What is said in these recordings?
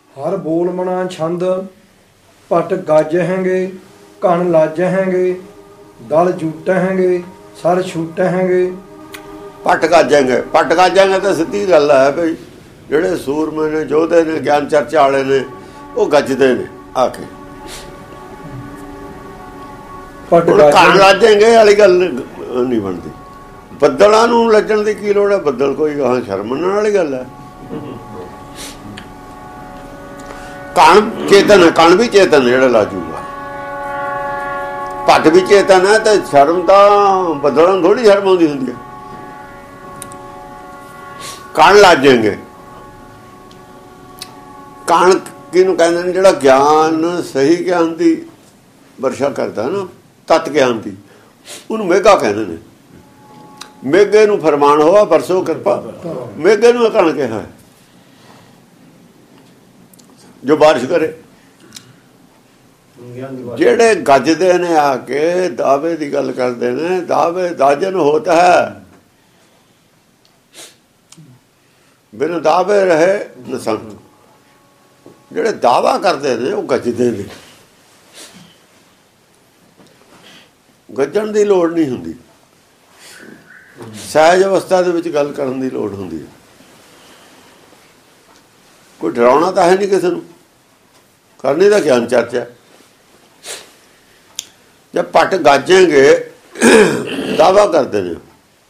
ਹਰ ਬੋਲ ਮਨਾ ਛੰਦ ਪਟ ਗੱਜ ਹੈਂਗੇ ਕਣ ਲੱਜ ਹੈਂਗੇ ਦਲ ਜੂਟ ਹੈਂਗੇ ਸਰ ਛੂਟ ਹੈਂਗੇ। ਪੱਟ ਗਾਜਾਂਗੇ, ਪੱਟ ਗਾਜਾਂਗੇ ਤਾਂ ਸਿੱਧੀ ਗੱਲ ਹੈ ਬਈ ਜਿਹੜੇ ਸੂਰਮੇ ਨੇ, ਯੋਧੇ ਨੇ, ਗਿਆਨ ਚਰਚਾ ਵਾਲੇ ਨੇ, ਉਹ ਗੱਜਦੇ ਨੇ ਆ ਕੇ। ਕਣ ਲੱਜੇਂਗੇ ਵਾਲੀ ਗੱਲ ਨਹੀਂ ਬਣਦੀ। ਬੱਦਲਾਂ ਨੂੰ ਲੱਜਣ ਦੀ ਕੀ ਲੋੜ ਹੈ? ਬੱਦਲ ਕੋਈ ਗਾਹਾਂ ਸ਼ਰਮ ਮੰਨਣ ਵਾਲੀ ਗੱਲ ਹੈ। ਕਣ ਚੇਤਨ ਹੈ, ਕਣ ਵੀ ਚੇਤਨ ਜਿਹੜਾ ਲਾਜੂਗਾ। ਪੱਟ ਵੀ ਚੇਤਨ ਹੈ ਤੇ ਸ਼ਰਮ ਤਾਂ ਬੱਦਲਾਂ ਨੂੰ ਥੋੜੀ ਸ਼ਰਮ ਆਉਂਦੀ ਹੁੰਦੀ ਹੈ। ਕਣ ਲੱਜੇਂਗੇ, ਕਣ ਕਿਹਨੂੰ ਕਹਿੰਦੇ ਨੇ? ਜਿਹੜਾ ਗਿਆਨ, ਸਹੀ ਗਿਆਨ ਦੀ ਵਰਸ਼ਾ ਕਰਦਾ ਨਾ, ਤਤ ਗਿਆਨ ਦੀ, ਉਹਨੂੰ ਮੇਘਾ ਕਹਿੰਦੇ ਨੇ। ਮੇਘੇ ਨੂੰ ਫਰਮਾਨ ਹੋਆ ਬਰਸੋ ਕਿਰਪਾ, ਮੇਘੇ ਨੂੰ ਕਣ ਕਿਹਾ ਜੋ ਬਾਰਿਸ਼ ਕਰੇ। ਜਿਹੜੇ ਗੱਜਦੇ ਨੇ ਆ ਕੇ ਦਾਅਵੇ ਦੀ ਗੱਲ ਕਰਦੇ ਨੇ, ਦਾਅਵੇ ਦਾਜਨ ਹੋਤਾ ਹੈ, ਬਿਨ ਦਾਅਵੇ ਰਹੇ ਨਸੰਤ। ਜਿਹੜੇ ਦਾਅਵਾ ਕਰਦੇ ਨੇ ਉਹ ਗੱਜਦੇ ਨੇ। ਗੱਜਣ ਦੀ ਲੋੜ ਨਹੀਂ ਹੁੰਦੀ, ਸਹਿਜ ਅਵਸਥਾ ਦੇ ਵਿੱਚ ਗੱਲ ਕਰਨ ਦੀ ਲੋੜ ਹੁੰਦੀ ਹੈ। ਕੋਈ ਡਰਾਉਣਾ ਤਾਂ ਹੈ ਨਹੀਂ ਕਿਸੇ ਨੂੰ, ਕਰਨੀ ਤਾਂ ਗਿਆਨ ਚਰਚਾ। ਜਦ ਪੱਟ ਗਾਜੇਂਗੇ, ਦਾਅਵਾ ਕਰਦੇ ਨੇ।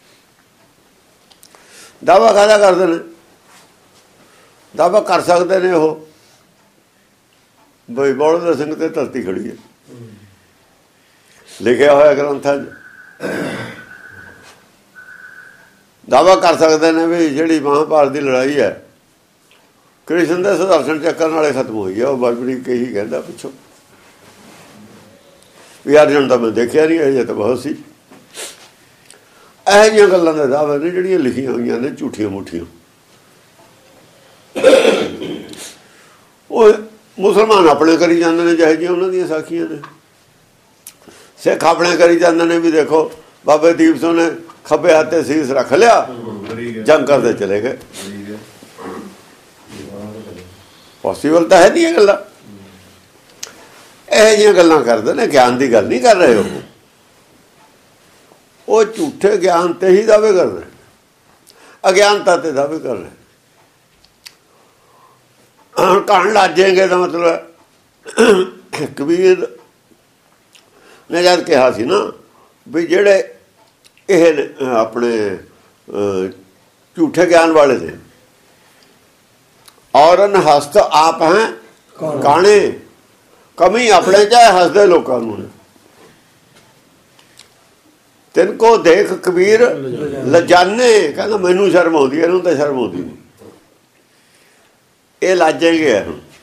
ਦਾਅਵਾ ਕਾਹਦਾ ਕਰਦੇ ਨੇ? ਦਾਅਵਾ ਕਰ ਸਕਦੇ ਨੇ ਉਹ ਬਈ ਬੋਲਦਾ ਸਿੰਘ ਤੇ ਧਰਤੀ ਖੜੀ ਹੈ, ਲਿਖਿਆ ਹੋਇਆ ਗ੍ਰੰਥਾਂ 'ਚ। ਦਾਅਵਾ ਕਰ ਸਕਦੇ ਨੇ ਵੀ ਜਿਹੜੀ ਮਹਾਭਾਰਤ ਦੀ ਲੜਾਈ ਹੈ ਕ੍ਰਿਸ਼ਨ ਦੇ ਸੁਦਰਸ਼ਨ ਚੱਕਰ ਨਾਲੇ ਖਤਮ ਹੋਈ ਹੈ। ਉਹ ਬਲਬੜੀ ਕਹੀ ਕਹਿੰਦਾ ਪਿੱਛੋਂ ਵੀ ਅਰਜਨ ਤਾਂ ਮੈਂ ਦੇਖਿਆ ਨਹੀਂ, ਇਹ ਤਾਂ ਬਹੁਤ ਸੀ। ਇਹੋ ਜਿਹੀਆਂ ਗੱਲਾਂ ਦੇ ਦਾਅਵੇ ਨੇ ਜਿਹੜੀਆਂ ਲਿਖੀਆਂ ਹੋਈਆਂ ਨੇ, ਝੂਠੀਆਂ ਮੁੱਠੀਆਂ। ਉਹ ਮੁਸਲਮਾਨ ਆਪਣੇ ਕਰੀ ਜਾਂਦੇ ਨੇ, ਜਿਹੋ ਜਿਹੀਆਂ ਉਹਨਾਂ ਦੀਆਂ ਸਾਖੀਆਂ ਨੇ। ਸਿੱਖ ਆਪਣੇ ਕਰੀ ਜਾਂਦੇ ਨੇ ਵੀ ਦੇਖੋ ਬਾਬੇ ਦੀਪ ਸਿੰਘ ਨੇ ਖੱਬੇ ਹੱਥ ਤੇ ਸੀਸ ਰੱਖ ਲਿਆ, ਜੰਗ ਕਰਦੇ ਚਲੇ ਗਏ। ਪੋਸੀਬਲ ਤਾਂ ਹੈ ਨਹੀਂ ਇਹ ਗੱਲਾਂ। ਇਹੋ ਜਿਹੀਆਂ ਗੱਲਾਂ ਕਰਦੇ ਨੇ, ਗਿਆਨ ਦੀ ਗੱਲ ਨਹੀਂ ਕਰ ਰਹੇ। ਉਹ ਝੂਠੇ ਗਿਆਨ ਤੇ ਹੀ ਦਾਅਵੇ ਕਰ ਰਹੇ, ਅਗਿਆਨਤਾ ਤੇ ਦਾਅਵੇ ਕਰ ਰਹੇ। ਕਣ ਲੱਜੇਂਗੇ ਦਾ ਮਤਲਬ ਕਬੀਰ ਨੇ ਜਦ ਕਿਹਾ ਸੀ ਨਾ ਵੀ ਜਿਹੜੇ ਇਹ ਆਪਣੇ ਝੂਠੇ ਗਿਆਨ ਵਾਲੇ ਨੇ, ਔਰਨ ਹਸਤ ਆਪ ਹੈ ਕਾਣੇ, ਕਮੀ ਆਪਣੇ ਚਾਹੇ ਹੱਸਦੇ ਲੋਕਾਂ ਨੂੰ। ਤਿੰਨ ਕੋ ਦੇਖ ਕਬੀਰ ਲਜਾਨੇ, ਕਹਿੰਦਾ ਮੈਨੂੰ ਸ਼ਰਮ ਆਉਂਦੀ, ਇਹਨੂੰ ਤਾਂ ਸ਼ਰਮ ਆਉਂਦੀ ਨਹੀਂ। ਇਹ ਲਾਜੇਂਗੇ।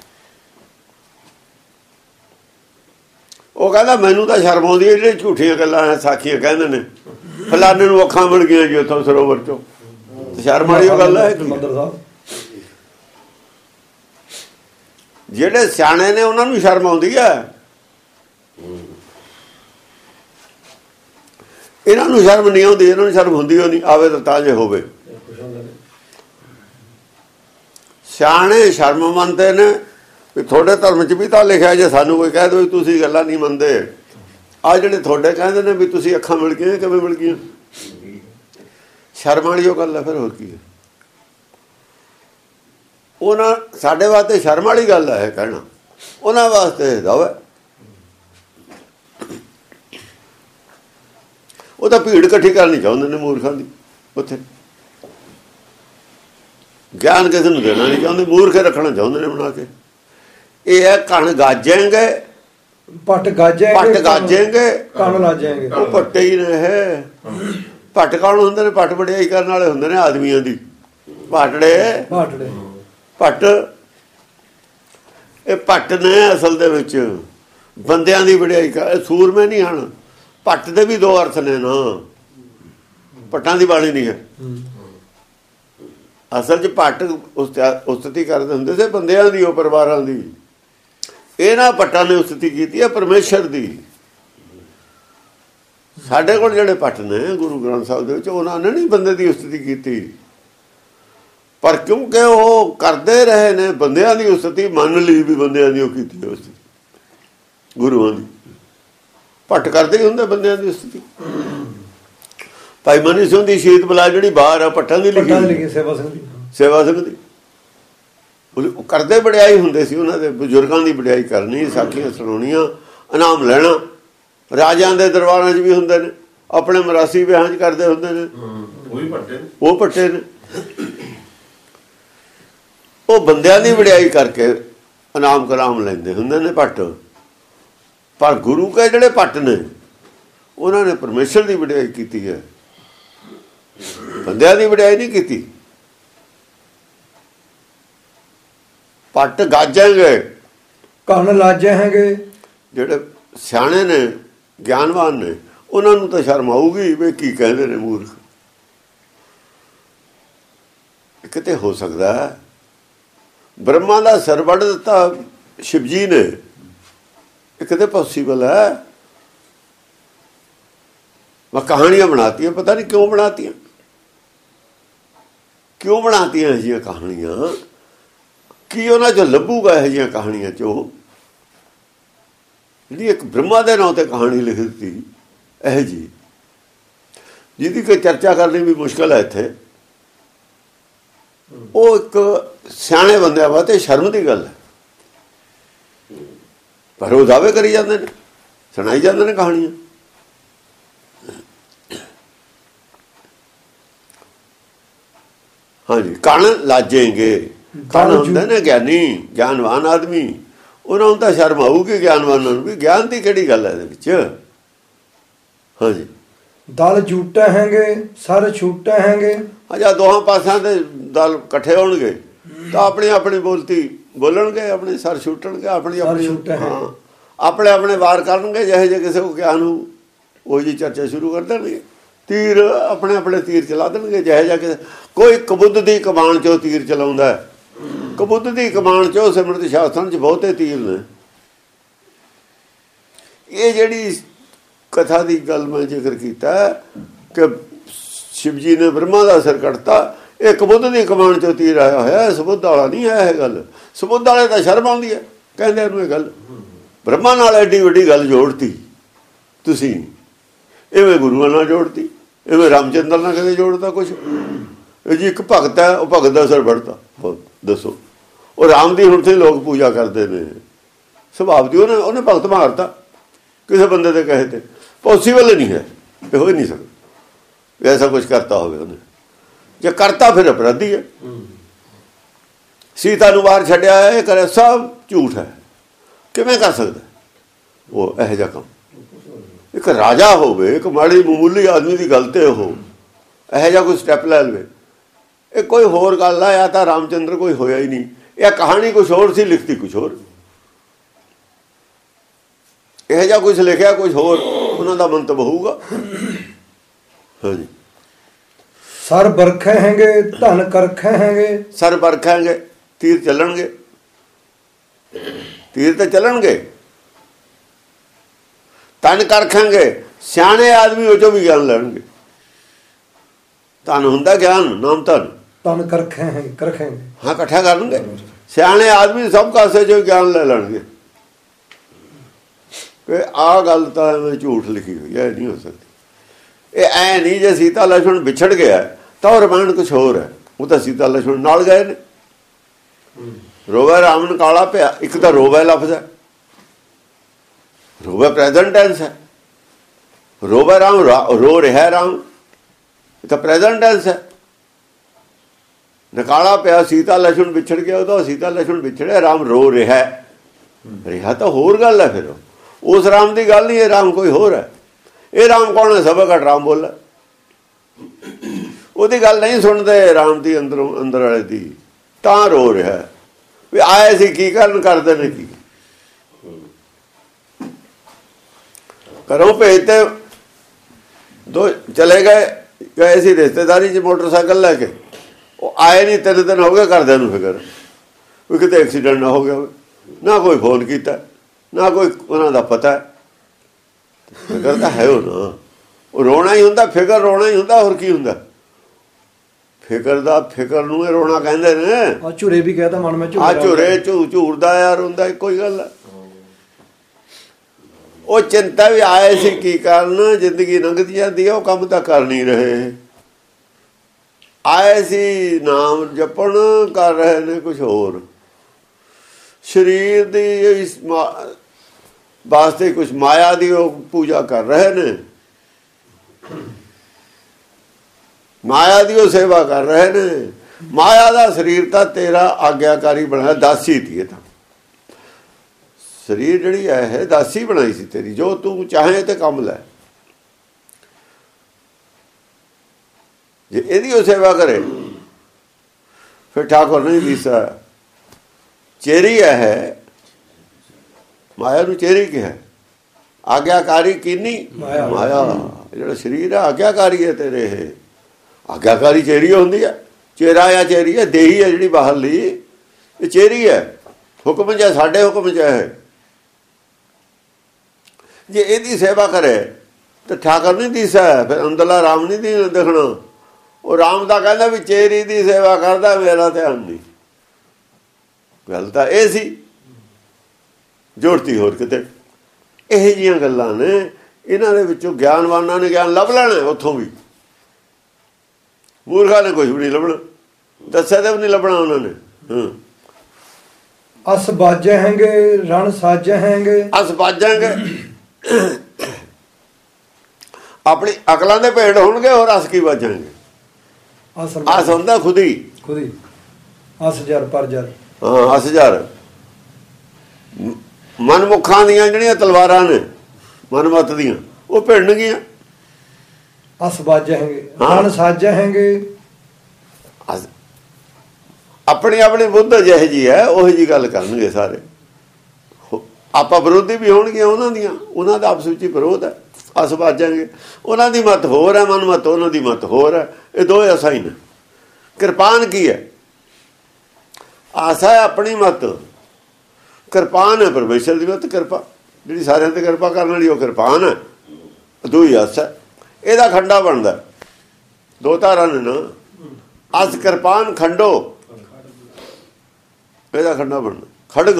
ਉਹ ਕਹਿੰਦਾ ਮੈਨੂੰ ਤਾਂ ਸ਼ਰਮ ਆਉਂਦੀ ਹੈ, ਜਿਹੜੇ ਝੂਠੀਆਂ ਗੱਲਾਂ ਸਾਖੀਆਂ ਕਹਿੰਦੇ ਨੇ, ਫਲਾਣੇ ਨੂੰ ਅੱਖਾਂ ਮਿਲ ਗਈਆਂ ਜੀ ਉੱਥੋਂ ਸਰੋਵਰ ਚੋਂ। ਸ਼ਰਮ ਵਾਲੀ ਉਹ ਗੱਲ ਹੈ। ਜਿਹੜੇ ਸਿਆਣੇ ਨੇ ਉਹਨਾਂ ਨੂੰ ਸ਼ਰਮ ਆਉਂਦੀ ਹੈ, ਇਹਨਾਂ ਨੂੰ ਸ਼ਰਮ ਨਹੀਂ ਆਉਂਦੀ। ਇਹਨਾਂ ਨੂੰ ਸ਼ਰਮ ਹੁੰਦੀ ਹੋ ਨਹੀਂ, ਆਵੇ ਤਾਂ ਜੇ ਹੋਵੇ। ਸਿਆਣੇ ਸ਼ਰਮ ਮੰਨਦੇ ਨੇ ਵੀ ਤੁਹਾਡੇ ਧਰਮ 'ਚ ਵੀ ਤਾਂ ਲਿਖਿਆ, ਜੇ ਸਾਨੂੰ ਕੋਈ ਕਹਿ ਦਿਓ ਤੁਸੀਂ ਗੱਲਾਂ ਨਹੀਂ ਮੰਨਦੇ। ਆਹ ਜਿਹੜੇ ਤੁਹਾਡੇ ਕਹਿੰਦੇ ਨੇ ਵੀ ਤੁਸੀਂ ਅੱਖਾਂ ਮਿਲ ਗਈਆਂ, ਕਿਵੇਂ ਮਿਲ ਗਈਆਂ? ਸ਼ਰਮ ਵਾਲੀ ਉਹ ਗੱਲ ਹੈ। ਫਿਰ ਹੋਰ ਕੀ ਹੈ? ਉਹਨਾਂ ਸਾਡੇ ਵਾਸਤੇ ਸ਼ਰਮ ਵਾਲੀ ਗੱਲ ਹੈ ਕਹਿਣਾ, ਉਹਨਾਂ ਵਾਸਤੇ ਦਾਅਵਾ। ਉਹ ਤਾਂ ਭੀੜ ਇਕੱਠੀ ਕਰਨੀ ਚਾਹੁੰਦੇ ਨੇ ਮੂਰਖਾਂ ਦੀ। ਉੱਥੇ ਗਿਆਨ ਕਿਸੇ ਨੂੰ ਦੇਣਾ ਨਹੀਂ ਚਾਹੁੰਦੇ, ਮੂਰਖ ਰੱਖਣਾ ਚਾਹੁੰਦੇ ਨੇ ਬਣਾ ਕੇ। ਇਹ ਹੈ ਕਣ ਗਾਜੇਂਗੇ, ਪੱਟ ਗਾਜੇਂਗੇ ਕਣ ਲੱਜੇਂਗੇ। ਉਹ ਪੱਟੇ ਹੀ ਨੇ। ਪੱਟ ਕੌਣ ਹੁੰਦੇ ਨੇ? ਪੱਟ ਵਡਿਆਈ ਕਰਨ ਵਾਲੇ ਹੁੰਦੇ ਨੇ ਆਦਮੀਆਂ ਦੀ। ਪੱਟ ਇਹ ਪੱਟ ਨੇ ਅਸਲ ਦੇ ਵਿੱਚ ਬੰਦਿਆਂ ਦੀ ਵਡਿਆਈ ਕਰ। ਸੂਰਮੇ ਨਹੀਂ ਹਨ। ਪੱਟ ਦੇ ਵੀ ਦੋ ਅਰਥ ਨੇ ਨਾ, ਪੱਟਾਂ ਦੀ ਬਾਣੀ ਨਹੀਂ ਹੈ। ਅਸਲ 'ਚ ਪੱਟ ਉਸਤਤੀ ਕਰਦੇ ਹੁੰਦੇ ਸੀ ਬੰਦਿਆਂ ਦੀ, ਉਹ ਪਰਿਵਾਰਾਂ ਦੀ। ਇਹਨਾਂ ਪੱਟਾਂ ਨੇ ਉਸਤਤੀ ਕੀਤੀ ਹੈ ਪਰਮੇਸ਼ਰ ਦੀ। ਸਾਡੇ ਕੋਲ ਜਿਹੜੇ ਪੱਟ ਨੇ ਗੁਰੂ ਗ੍ਰੰਥ ਸਾਹਿਬ ਦੇ ਵਿੱਚ, ਉਹਨਾਂ ਨੇ ਨਹੀਂ ਬੰਦੇ ਦੀ ਉਸਤਤੀ ਕੀਤੀ। ਪਰ ਕਿਉਂਕਿ ਉਹ ਕਰਦੇ ਰਹੇ ਨੇ ਬੰਦਿਆਂ ਦੀ ਉਸਤਤੀ ਮੰਨ ਲਈ ਵੀ ਬੰਦਿਆਂ ਦੀ ਉਹ ਕੀਤੀ ਉਸਤਤੀ ਗੁਰੂਆਂ ਦੀ ਭੱਟ ਕਰਦੇ ਹੀ ਹੁੰਦੇ ਬੰਦਿਆਂ ਦੀ ਉਸਤਤੀ। ਭਾਈ ਮਨੀ ਸਿੰਘ ਦੀ ਸ਼ਹੀਦ ਬਲਾ ਜਿਹੜੀ ਬਾਹਰ ਆ ਭੱਟਾਂ ਦੀ ਲਿਖੀ ਸੇਵਾ ਸਿੰਘ ਦੀ ਉਹ ਕਰਦੇ ਵਡਿਆਈ ਹੁੰਦੇ ਸੀ ਉਹਨਾਂ ਦੇ ਬਜ਼ੁਰਗਾਂ ਦੀ ਵਡਿਆਈ ਕਰਨੀ ਸਾਖੀਆਂ ਸੁਣਾਉਣੀਆਂ ਇਨਾਮ ਲੈਣਾ। ਰਾਜਿਆਂ ਦੇ ਦਰਬਾਰਾਂ 'ਚ ਵੀ ਹੁੰਦੇ ਨੇ ਆਪਣੇ ਮਰਾਸੀ ਵਿਆਹਾਂ 'ਚ ਕਰਦੇ ਹੁੰਦੇ ਨੇ ਉਹ ਭੱਟੇ ਨੇ। ਉਹ ਬੰਦਿਆਂ ਦੀ ਵਡਿਆਈ ਕਰਕੇ ਇਨਾਮ ਕਰਾਮ ਲੈਂਦੇ ਹੁੰਦੇ ਨੇ ਭੱਟ। ਪਰ ਗੁਰੂ ਕੇ ਜਿਹੜੇ ਭੱਟ ਨੇ ਉਹਨਾਂ ਨੇ ਪਰਮੇਸ਼ਰ ਦੀ ਵਡਿਆਈ ਕੀਤੀ ਹੈ ਬੰਦਿਆਂ ਦੀ ਵਡਿਆਈ ਨਹੀਂ ਕੀਤੀ। ਭੱਟ ਗਾਜਾਂਗੇ ਕੰਨ ਲਾਜਾਂਗੇ ਜਿਹੜੇ ਸਿਆਣੇ ਨੇ ਗਿਆਨਵਾਨ ਨੇ ਉਹਨਾਂ ਨੂੰ ਤਾਂ ਸ਼ਰਮ ਆਊਗੀ ਵੀ ਕੀ ਕਹਿੰਦੇ ਨੇ ਮੂਰਖ। ਕਿਤੇ ਹੋ ਸਕਦਾ ਬ੍ਰਹਮਾ ਦਾ ਸਿਰ ਵੱਢ ਦਿੱਤਾ ਸ਼ਿਵ ਜੀ ਨੇ, ਇਹ ਕਿਤੇ ਪੋਸੀਬਲ ਹੈ? ਮੈਂ ਕਹਾਣੀਆਂ ਬਣਾਤੀਆਂ ਪਤਾ ਨਹੀਂ ਕਿਉਂ ਬਣਾਤੀਆਂ ਇਹ ਜਿਹੀਆਂ ਕਹਾਣੀਆਂ ਕੀ ਉਹਨਾਂ 'ਚੋਂ ਲੱਭੂਗਾ ਇਹ ਜਿਹੀਆਂ ਕਹਾਣੀਆਂ 'ਚੋਂ ਜਿਹੜੀ ਇੱਕ ਬ੍ਰਹਮਾ ਦੇ ਨਾਂ ਤੇ ਕਹਾਣੀ ਲਿਖ ਦਿੱਤੀ ਇਹ ਜਿਹਦੀ ਕੋਈ ਚਰਚਾ ਕਰਨੀ ਵੀ ਮੁਸ਼ਕਲ ਹੈ ਇੱਥੇ। ਉਹ ਇੱਕ ਸਿਆਣੇ ਬੰਦਿਆਂ ਵਾਸਤੇ ਸ਼ਰਮ ਦੀ ਗੱਲ ਹੈ ਪਰ ਉਹ ਦਾਅਵੇ ਕਰੀ ਜਾਂਦੇ ਨੇ ਸੁਣਾਈ ਜਾਂਦੇ ਨੇ ਕਹਾਣੀਆਂ। ਹਾਂਜੀ ਕਣ ਲਾਜੇਂਗੇ ਕਣ ਹੁੰਦੇ ਨੇ ਗਿਆਨੀ ਗਿਆਨਵਾਨ ਆਦਮੀ ਉਹਨਾਂ ਨੂੰ ਤਾਂ ਸ਼ਰਮ ਆਊਗੀ ਗਿਆਨਵਾਨਾਂ ਨੂੰ ਵੀ ਗਿਆਨ ਦੀ ਕਿਹੜੀ ਗੱਲ ਹੈ ਇਹਦੇ ਵਿੱਚ। ਹਾਂਜੀ ਦਲ ਝੂਟੇ ਹੈਗੇ ਸਰ ਛੂਟੇ ਹੈਗੇ। ਜਾਂ ਦੋਹਾਂ ਪਾਸਿਆਂ ਦੇ ਦਲ ਇਕੱਠੇ ਹੋਣਗੇ ਤਾਂ ਆਪਣੀ ਆਪਣੀ ਬੋਲਤੀ ਬੋਲਣਗੇ ਆਪਣੇ ਸਰ ਛੁੱਟਣਗੇ ਆਪਣੀ ਹਾਂ ਆਪਣੇ ਆਪਣੇ ਵਾਰ ਕਰਨਗੇ ਜਿਹੇ ਜਿਹੇ ਕਿਸੇ ਕੋ ਗਿਆਨ ਨੂੰ ਉਹ ਜੀ ਚਰਚਾ ਸ਼ੁਰੂ ਕਰ ਦੇਣਗੇ। ਤੀਰ ਆਪਣੇ ਆਪਣੇ ਤੀਰ ਚਲਾ ਦੇਣਗੇ ਜਿਹੇ ਜਿਹਾ ਕਿਸੇ ਕੋਈ ਕਬੁੱਧ ਦੀ ਕਮਾਨ 'ਚੋਂ ਤੀਰ ਚਲਾਉਂਦਾ ਕਬੁੱਧ ਦੀ ਕਮਾਨ 'ਚੋਂ ਸਿਮਰਤ ਸ਼ਾਸਤਰਾਂ 'ਚ ਬਹੁਤੇ ਤੀਰ ਨੇ। ਇਹ ਜਿਹੜੀ ਕਥਾ ਦੀ ਗੱਲ ਮੈਂ ਜ਼ਿਕਰ ਕੀਤਾ ਕਿ ਸ਼ਿਵ ਜੀ ਨੇ ਬ੍ਰਹਮਾ ਦਾ ਸਿਰ ਕੱਟਤਾ ਇਹ ਕਬੁੱਧ ਦੀ ਕਮਾਨ 'ਚੋਂ ਤੀਰ ਆਇਆ ਹੋਇਆ ਸਬੁੱਧ ਵਾਲਾ ਨਹੀਂ ਹੈ ਇਹ ਗੱਲ। ਸਬੁੱਧ ਵਾਲੇ ਤਾਂ ਸ਼ਰਮ ਆਉਂਦੀ ਹੈ ਕਹਿੰਦੇ ਇਹਨੂੰ ਇਹ ਗੱਲ ਬ੍ਰਹਮਾ ਨਾਲ ਐਡੀ ਵੱਡੀ ਗੱਲ ਜੋੜਤੀ ਤੁਸੀਂ ਇਵੇਂ ਗੁਰੂਆਂ ਨਾਲ ਜੋੜਤੀ ਇਵੇਂ ਰਾਮਚੰਦਰ ਨਾਲ ਕਦੇ ਜੋੜਤਾ ਕੁਛ। ਇਹ ਜੀ ਇੱਕ ਭਗਤ ਹੈ ਉਹ ਭਗਤ ਦਾ ਸਿਰ ਵੱਢਤਾ ਦੱਸੋ। ਉਹ ਰਾਮ ਦੀ ਹੁਣ ਤੇ ਲੋਕ ਪੂਜਾ ਕਰਦੇ ਨੇ ਸੁਭਾਵ ਦੀ ਉਹਨੇ ਭਗਤ ਮਾਰਤਾ ਕਿਸੇ ਬੰਦੇ ਦੇ ਕਹੇ ਤੇ ਪੋਸੀਬਲ ਨਹੀਂ ਹੈ ਇਹ ਹੋ ਹੀ ਨਹੀਂ ਸਕਦਾ ਐਸਾ ਕੁਛ ਕਰਤਾ ਹੋਵੇ ਉਹਨੇ। ਜੇ ਕਰਤਾ ਫਿਰ ਅਪਰਾਧੀ ਹੈ। ਸੀਤਾ ਨੂੰ ਬਾਹਰ ਛੱਡਿਆ ਇਹ ਕਰੇ ਸਭ ਝੂਠ ਹੈ ਕਿਵੇਂ ਕਰ ਸਕਦਾ ਉਹ ਇਹੋ ਜਿਹਾ ਕੰਮ। ਇੱਕ ਰਾਜਾ ਹੋਵੇ ਇੱਕ ਮਾੜੀ ਮਾਮੂਲੀ ਆਦਮੀ ਦੀ ਗੱਲ ਤੇ ਉਹ ਇਹੋ ਜਿਹਾ ਕੋਈ ਸਟੈਪ ਲੈ ਲਵੇ ਇਹ ਕੋਈ ਹੋਰ ਗੱਲ ਆ। ਜਾਂ ਤਾਂ ਰਾਮਚੰਦਰ ਕੋਈ ਹੋਇਆ ਹੀ ਨਹੀਂ ਇਹ ਕਹਾਣੀ ਕੁਛ ਹੋਰ ਸੀ ਲਿਖਤੀ ਕੁਛ ਹੋਰ ਇਹੋ ਜਿਹਾ ਕੁਛ ਲਿਖਿਆ ਕੁਛ ਹੋਰ ਉਹਨਾਂ ਦਾ ਮੰਤਵ ਹੋਊਗਾ। ਹਾਂਜੀ ਸਰ ਬਰਖੇ ਹੈਗੇ ਧਨ ਕਰਖੇ ਹੈਗੇ। ਸਰ ਬਰਖੇ ਹੈਗੇ ਤੀਰ ਚੱਲਣਗੇ ਤੀਰ ਤਾਂ ਚੱਲਣਗੇ। ਧਨ ਕਰਖਾਂਗੇ ਸਿਆਣੇ ਆਦਮੀ ਉਹ ਚੋਂ ਵੀ ਗਿਆਨ ਲੈਣਗੇ। ਧਨ ਹੁੰਦਾ ਗਿਆਨ ਨਾਮ ਧਨ ਕਰਖੇ ਹਾਂ ਇਕੱਠਾ ਕਰਨਗੇ ਸਿਆਣੇ ਆਦਮੀ ਸਭ ਕਾਸੇ ਚੋਂ ਗਿਆਨ ਲੈ ਲੈਣਗੇ। ਆਹ ਗੱਲ ਤਾਂ ਐਵੇਂ ਝੂਠ ਲਿਖੀ ਹੋਈ ਹੈ ਨਹੀਂ ਹੋ ਸਕਦੀ। ਇਹ ਐ ਨਹੀਂ ਜੇ ਸੀਤਾ ਲక్ష్మణ ਵਿਛੜ ਗਿਆ ਤਾਂ ਉਹ ਰਮਾਇਣ ਕੁਛ ਹੋਰ ਹੈ। ਉਹ ਤਾਂ ਸੀਤਾ ਲక్ష్మణ ਨਾਲ ਗਏ ਨੇ। ਰੋਵੇ ਰਾਮ ਕਾਲਾ ਪਿਆ ਇੱਕ ਤਾਂ ਰੋਵੇ ਲਫ਼ਜ਼ ਹੈ ਰੋਵੇ ਪ੍ਰੈਜ਼ੈਂਟ ਟੈਂਸ ਹੈ। ਰੋਵੇ ਰਾਮ ਰੋ ਰਿਹਾ ਰਾਮ ਇਹ ਤਾਂ ਪ੍ਰੈਜ਼ੈਂਟ ਟੈਂਸ ਹੈ। ਨਕਾਲਾ ਪਿਆ ਸੀਤਾ ਲక్ష్మణ ਵਿਛੜ ਗਿਆ ਉਹਦਾ ਸੀਤਾ ਲక్ష్మణ ਵਿਛੜਿਆ ਰਾਮ ਰੋ ਰਿਹਾ ਤਾਂ ਹੋਰ ਗੱਲ ਹੈ। ਫਿਰ ਉਸ ਰਾਮ ਦੀ ਗੱਲ ਨਹੀਂ ਇਹ ਰਾਮ ਕੋਈ ਹੋਰ ਹੈ। ਇਹ ਰਾਮ ਕੌਣ ਹੈ ਸਭਾ ਘੱਟ ਰਾਮ ਬੋਲਾ ਉਹਦੀ ਗੱਲ ਨਹੀਂ ਸੁਣਦੇ ਰਾਮ ਦੀ ਅੰਦਰ ਵਾਲੇ ਦੀ ਤਾਂ ਰੋ ਰਿਹਾ ਵੀ ਆਏ ਸੀ ਕੀ ਕਰਨ ਕਰਦੇ ਨੇ ਕੀ ਘਰੋਂ ਭੇਜ ਤੇ ਦੋ ਚਲੇ ਗਏ ਸੀ ਰਿਸ਼ਤੇਦਾਰੀ 'ਚ ਮੋਟਰਸਾਈਕਲ ਲੈ ਕੇ ਉਹ ਆਏ ਨਹੀਂ 3 ਦਿਨ ਹੋ ਗਏ ਘਰਦਿਆਂ ਨੂੰ ਫਿਕਰ ਵੀ ਕਿਤੇ ਐਕਸੀਡੈਂਟ ਨਾ ਹੋ ਗਿਆ ਨਾ ਕੋਈ ਫੋਨ ਕੀਤਾ ਨਾ ਕੋਈ ਉਹਨਾਂ ਦਾ ਪਤਾ। ਫਿਕਰ ਤਾਂ ਹੈ ਉਹ ਨਾ ਉਹ ਰੋਣਾ ਹੀ ਹੁੰਦਾ ਫਿਕਰ ਰੋਣਾ ਹੀ ਹੁੰਦਾ ਹੋਰ ਕੀ ਹੁੰਦਾ। ਫਿਕਰ ਦਾ ਫਿਕਰ ਨੂੰ ਇਹ ਰੋਣਾ ਕਹਿੰਦੇ ਨੇ। ਆ ਝੁਰੇ ਵੀ ਕਹਤਾ ਮਨ ਮੈਂ ਆ ਝੁਰੇ ਝੂਰਦਾ ਯਾਰ ਹੁੰਦਾ ਕੋਈ ਗੱਲ ਹੈ। ਉਹ ਚਿੰਤਾ ਵੀ ਆਏ ਸੀ ਕੀ ਕਰਨ, ਜ਼ਿੰਦਗੀ ਲੰਘਦੀ ਜਾਂਦੀ ਹੈ, ਉਹ ਕੰਮ ਤਾਂ ਕਰ ਨਹੀਂ ਰਹੇ। ਆਏ ਸੀ ਨਾਮ ਜਪਣ, ਕਰ ਰਹੇ ਨੇ ਕੁਝ ਹੋਰ। ਸਰੀਰ ਦੀ ਵਾਸਤੇ ਕੁਝ ਮਾਇਆ ਦੀ ਉਹ ਪੂਜਾ ਕਰ ਰਹੇ ਨੇ, ਮਾਇਆ ਦੀ ਉਹ ਸੇਵਾ ਕਰ ਰਹੇ ਨੇ। ਮਾਇਆ ਦਾ ਸਰੀਰ ਤਾਂ ਤੇਰਾ ਆਗਿਆਕਾਰੀ ਬਣਾਇਆ, ਦਾਸੀ ਸੀ। ਇਹ ਤਾਂ ਸਰੀਰ ਜਿਹੜੀ ਹੈ ਇਹ ਦਾਸੀ ਬਣਾਈ ਸੀ ਤੇਰੀ, ਜੋ ਤੂੰ ਚਾਹੇ ਤੇ ਕੰਮ ਲੈ। ਜੇ ਇਹਦੀ ਉਹ ਸੇਵਾ ਕਰੇ ਫਿਰ ਠਾਕੁਰ ਨਹੀਂ ਦਿਸਦਾ। ਚੇਰੀ ਹੈ, ਮਾਇਆ ਨੂੰ ਚੇਰੀ ਕਿਹਾ। ਆਗਿਆਕਾਰੀ ਕੀਨੀ ਮਾਇਆ, ਜਿਹੜਾ ਸਰੀਰ ਹੈ ਆਗਿਆਕਾਰੀ ਹੈ ਤੇਰੇ। ਇਹ ਆਗਿਆਕਾਰੀ ਚੇਰੀ ਹੁੰਦੀ ਹੈ। ਚੇਰਾ ਜਾਂ ਚੇਰੀ ਹੈ, ਦੇਹੀ ਹੈ ਜਿਹੜੀ ਬਾਹਰਲੀ, ਇਹ ਚੇਰੀ ਹੈ। ਹੁਕਮ ਚ ਸਾਡੇ ਹੁਕਮ ਚ ਹੈ। ਜੇ ਇਹਦੀ ਸੇਵਾ ਕਰੇ ਤਾਂ ਠਾਕੁਰ ਨਹੀਂ ਦਿਸਦਾ, ਫਿਰ ਅੰਦਰਲਾ ਰਾਮ ਨਹੀਂ ਦਿਖਣਾ। ਉਹ ਰਾਮ ਦਾ ਕਹਿੰਦਾ ਵੀ ਚੇਰੀ ਦੀ ਸੇਵਾ ਕਰਦਾ, ਮੇਰਾ ਧਿਆਨ ਨਹੀਂ। ਗੱਲ ਤਾਂ ਇਹ ਸੀ, ਜੋੜਤੀ ਹੋਰ ਕਿਤੇ। ਇਹੋ ਜਿਹੀਆਂ ਗੱਲਾਂ ਨੇ, ਇਹਨਾਂ ਦੇ ਵਿੱਚੋਂ ਗਿਆਨਵਾਨਾਂ ਨੇ ਗਿਆਨ ਲੱਭ ਲੈਣਾ, ਉੱਥੋਂ ਵੀ। ਮੂਰਖਾਂ ਨੇ ਕੁਝ ਵੀ ਨਹੀਂ ਲੱਭਣਾ, ਦੱਸਿਆ ਤੇ ਵੀ ਨਹੀਂ ਲੱਭਣਾ ਉਹਨਾਂ ਨੇ। ਅਸ ਬਾਜੇ ਹੈਂਗੇ ਰਣ ਸਾਜੇ ਹੈਂਗੇ, ਅਸ ਬਾਜਾਂਗੇ ਆਪਣੀ ਅਕਲਾਂ ਦੇ ਭੇਡ ਹੋਣਗੇ, ਹੋਰ ਅਸ ਕੀ ਬਾਜਾਂਗੇ। ਅਸ ਹੁੰਦਾ ਖੁਦੀ ਅਸ ਜਰ ਪਰ ਜਰ। ਹਾਂ, ਅਸ ਜਰ ਮਨਮੁਖਾਂ ਦੀਆਂ ਜਿਹੜੀਆਂ ਤਲਵਾਰਾਂ ਨੇ ਮਨਮਤ ਦੀਆਂ, ਉਹ ਭਿੜਨਗੀਆਂ। ਅਸ ਬਾਜੇ ਹੈਂਗੇ ਰਣ ਸਾਜੇ ਹੈਂਗੇ। ਆਪਣੀ ਆਪਣੀ ਬੁੱਧ ਜਿਹੇ ਜੀ ਹੈ, ਉਹੀ ਜੀ ਗੱਲ ਕਰਨਗੇ ਸਾਰੇ। ਆਪਾਂ ਵਿਰੋਧੀ ਵੀ ਹੋਣਗੀਆਂ ਉਹਨਾਂ ਦੀਆਂ, ਉਹਨਾਂ ਦਾ ਆਪਸ ਵਿੱਚ ਹੀ ਵਿਰੋਧ ਹੈ। ਅਸ ਬਾਜਾਂਗੇ, ਉਹਨਾਂ ਦੀ ਮਤ ਹੋਰ ਹੈ, ਮਨਮਤ ਉਹਨਾਂ ਦੀ ਮਤ ਹੋਰ ਹੈ। ਇਹ ਦੋਵੇਂ ਅਸਾਂ ਹੀ ਨੇ। ਕਿਰਪਾਨ ਕੀ ਹੈ? ਆਸਾ ਹੈ ਆਪਣੀ ਮਤ, ਕਿਰਪਾਨ ਹੈ ਪਰਮੇਸ਼ਰ ਦੀ ਮਤ। ਕਿਰਪਾ ਜਿਹੜੀ ਸਾਰਿਆਂ ਤੇ ਕਿਰਪਾ ਕਰਨ ਵਾਲੀ, ਉਹ ਕਿਰਪਾਨ ਹੈ। ਦੋ ਹੀ ਅਸ ਹੈ। ਇਹਦਾ ਖੰਡਾ ਬਣਦਾ, ਦੋ ਧਾਰਾਂ ਨੇ ਨਾ। ਅਸ ਕਿਰਪਾਨ ਖੰਡੋ, ਇਹਦਾ ਖੰਡਾ ਬਣਦਾ ਖੜਗ।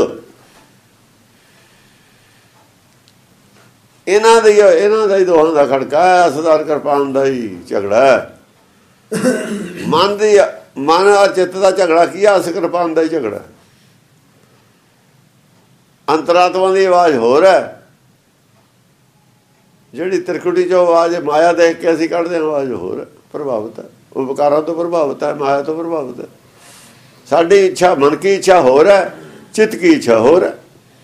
ਇਹਨਾਂ ਦਾ ਹੀ ਦੋਹਾਂ ਦਾ ਖੜਕਾ ਹੈ। ਅਸਦਾਰ ਕਿਰਪਾਨ ਦਾ ਹੀ ਝਗੜਾ ਹੈ। ਮਨ ਔਰ ਚਿੱਤ ਦਾ ਝਗੜਾ ਕੀ ਹੈ? ਅਸ ਕਿਰਪਾਨ ਦਾ ਹੀ ਝਗੜਾ। ਅੰਤਰਾਤਮਾ ਦੀ ਆਵਾਜ਼ ਹੋਰ ਹੈ, ਜਿਹੜੀ ਤਿਰਕੁਟੀ ਚੋਂ ਆਵਾਜ਼ ਮਾਇਆ ਦੇਖ ਕੇ ਅਸੀਂ ਕੱਢਦੇ ਹਾਂ, ਆਵਾਜ਼ ਹੋਰ ਹੈ, ਪ੍ਰਭਾਵਿਤ ਹੈ। ਉਹ ਵਿਕਾਰਾਂ ਤੋਂ ਪ੍ਰਭਾਵਿਤ ਹੈ, ਮਾਇਆ ਤੋਂ ਪ੍ਰਭਾਵਿਤ ਹੈ। ਸਾਡੀ ਇੱਛਾ, ਮਨ ਕੀ ਇੱਛਾ ਹੋਰ ਹੈ, ਚਿੱਤ ਕੀ ਇੱਛਾ ਹੋਰ ਹੈ।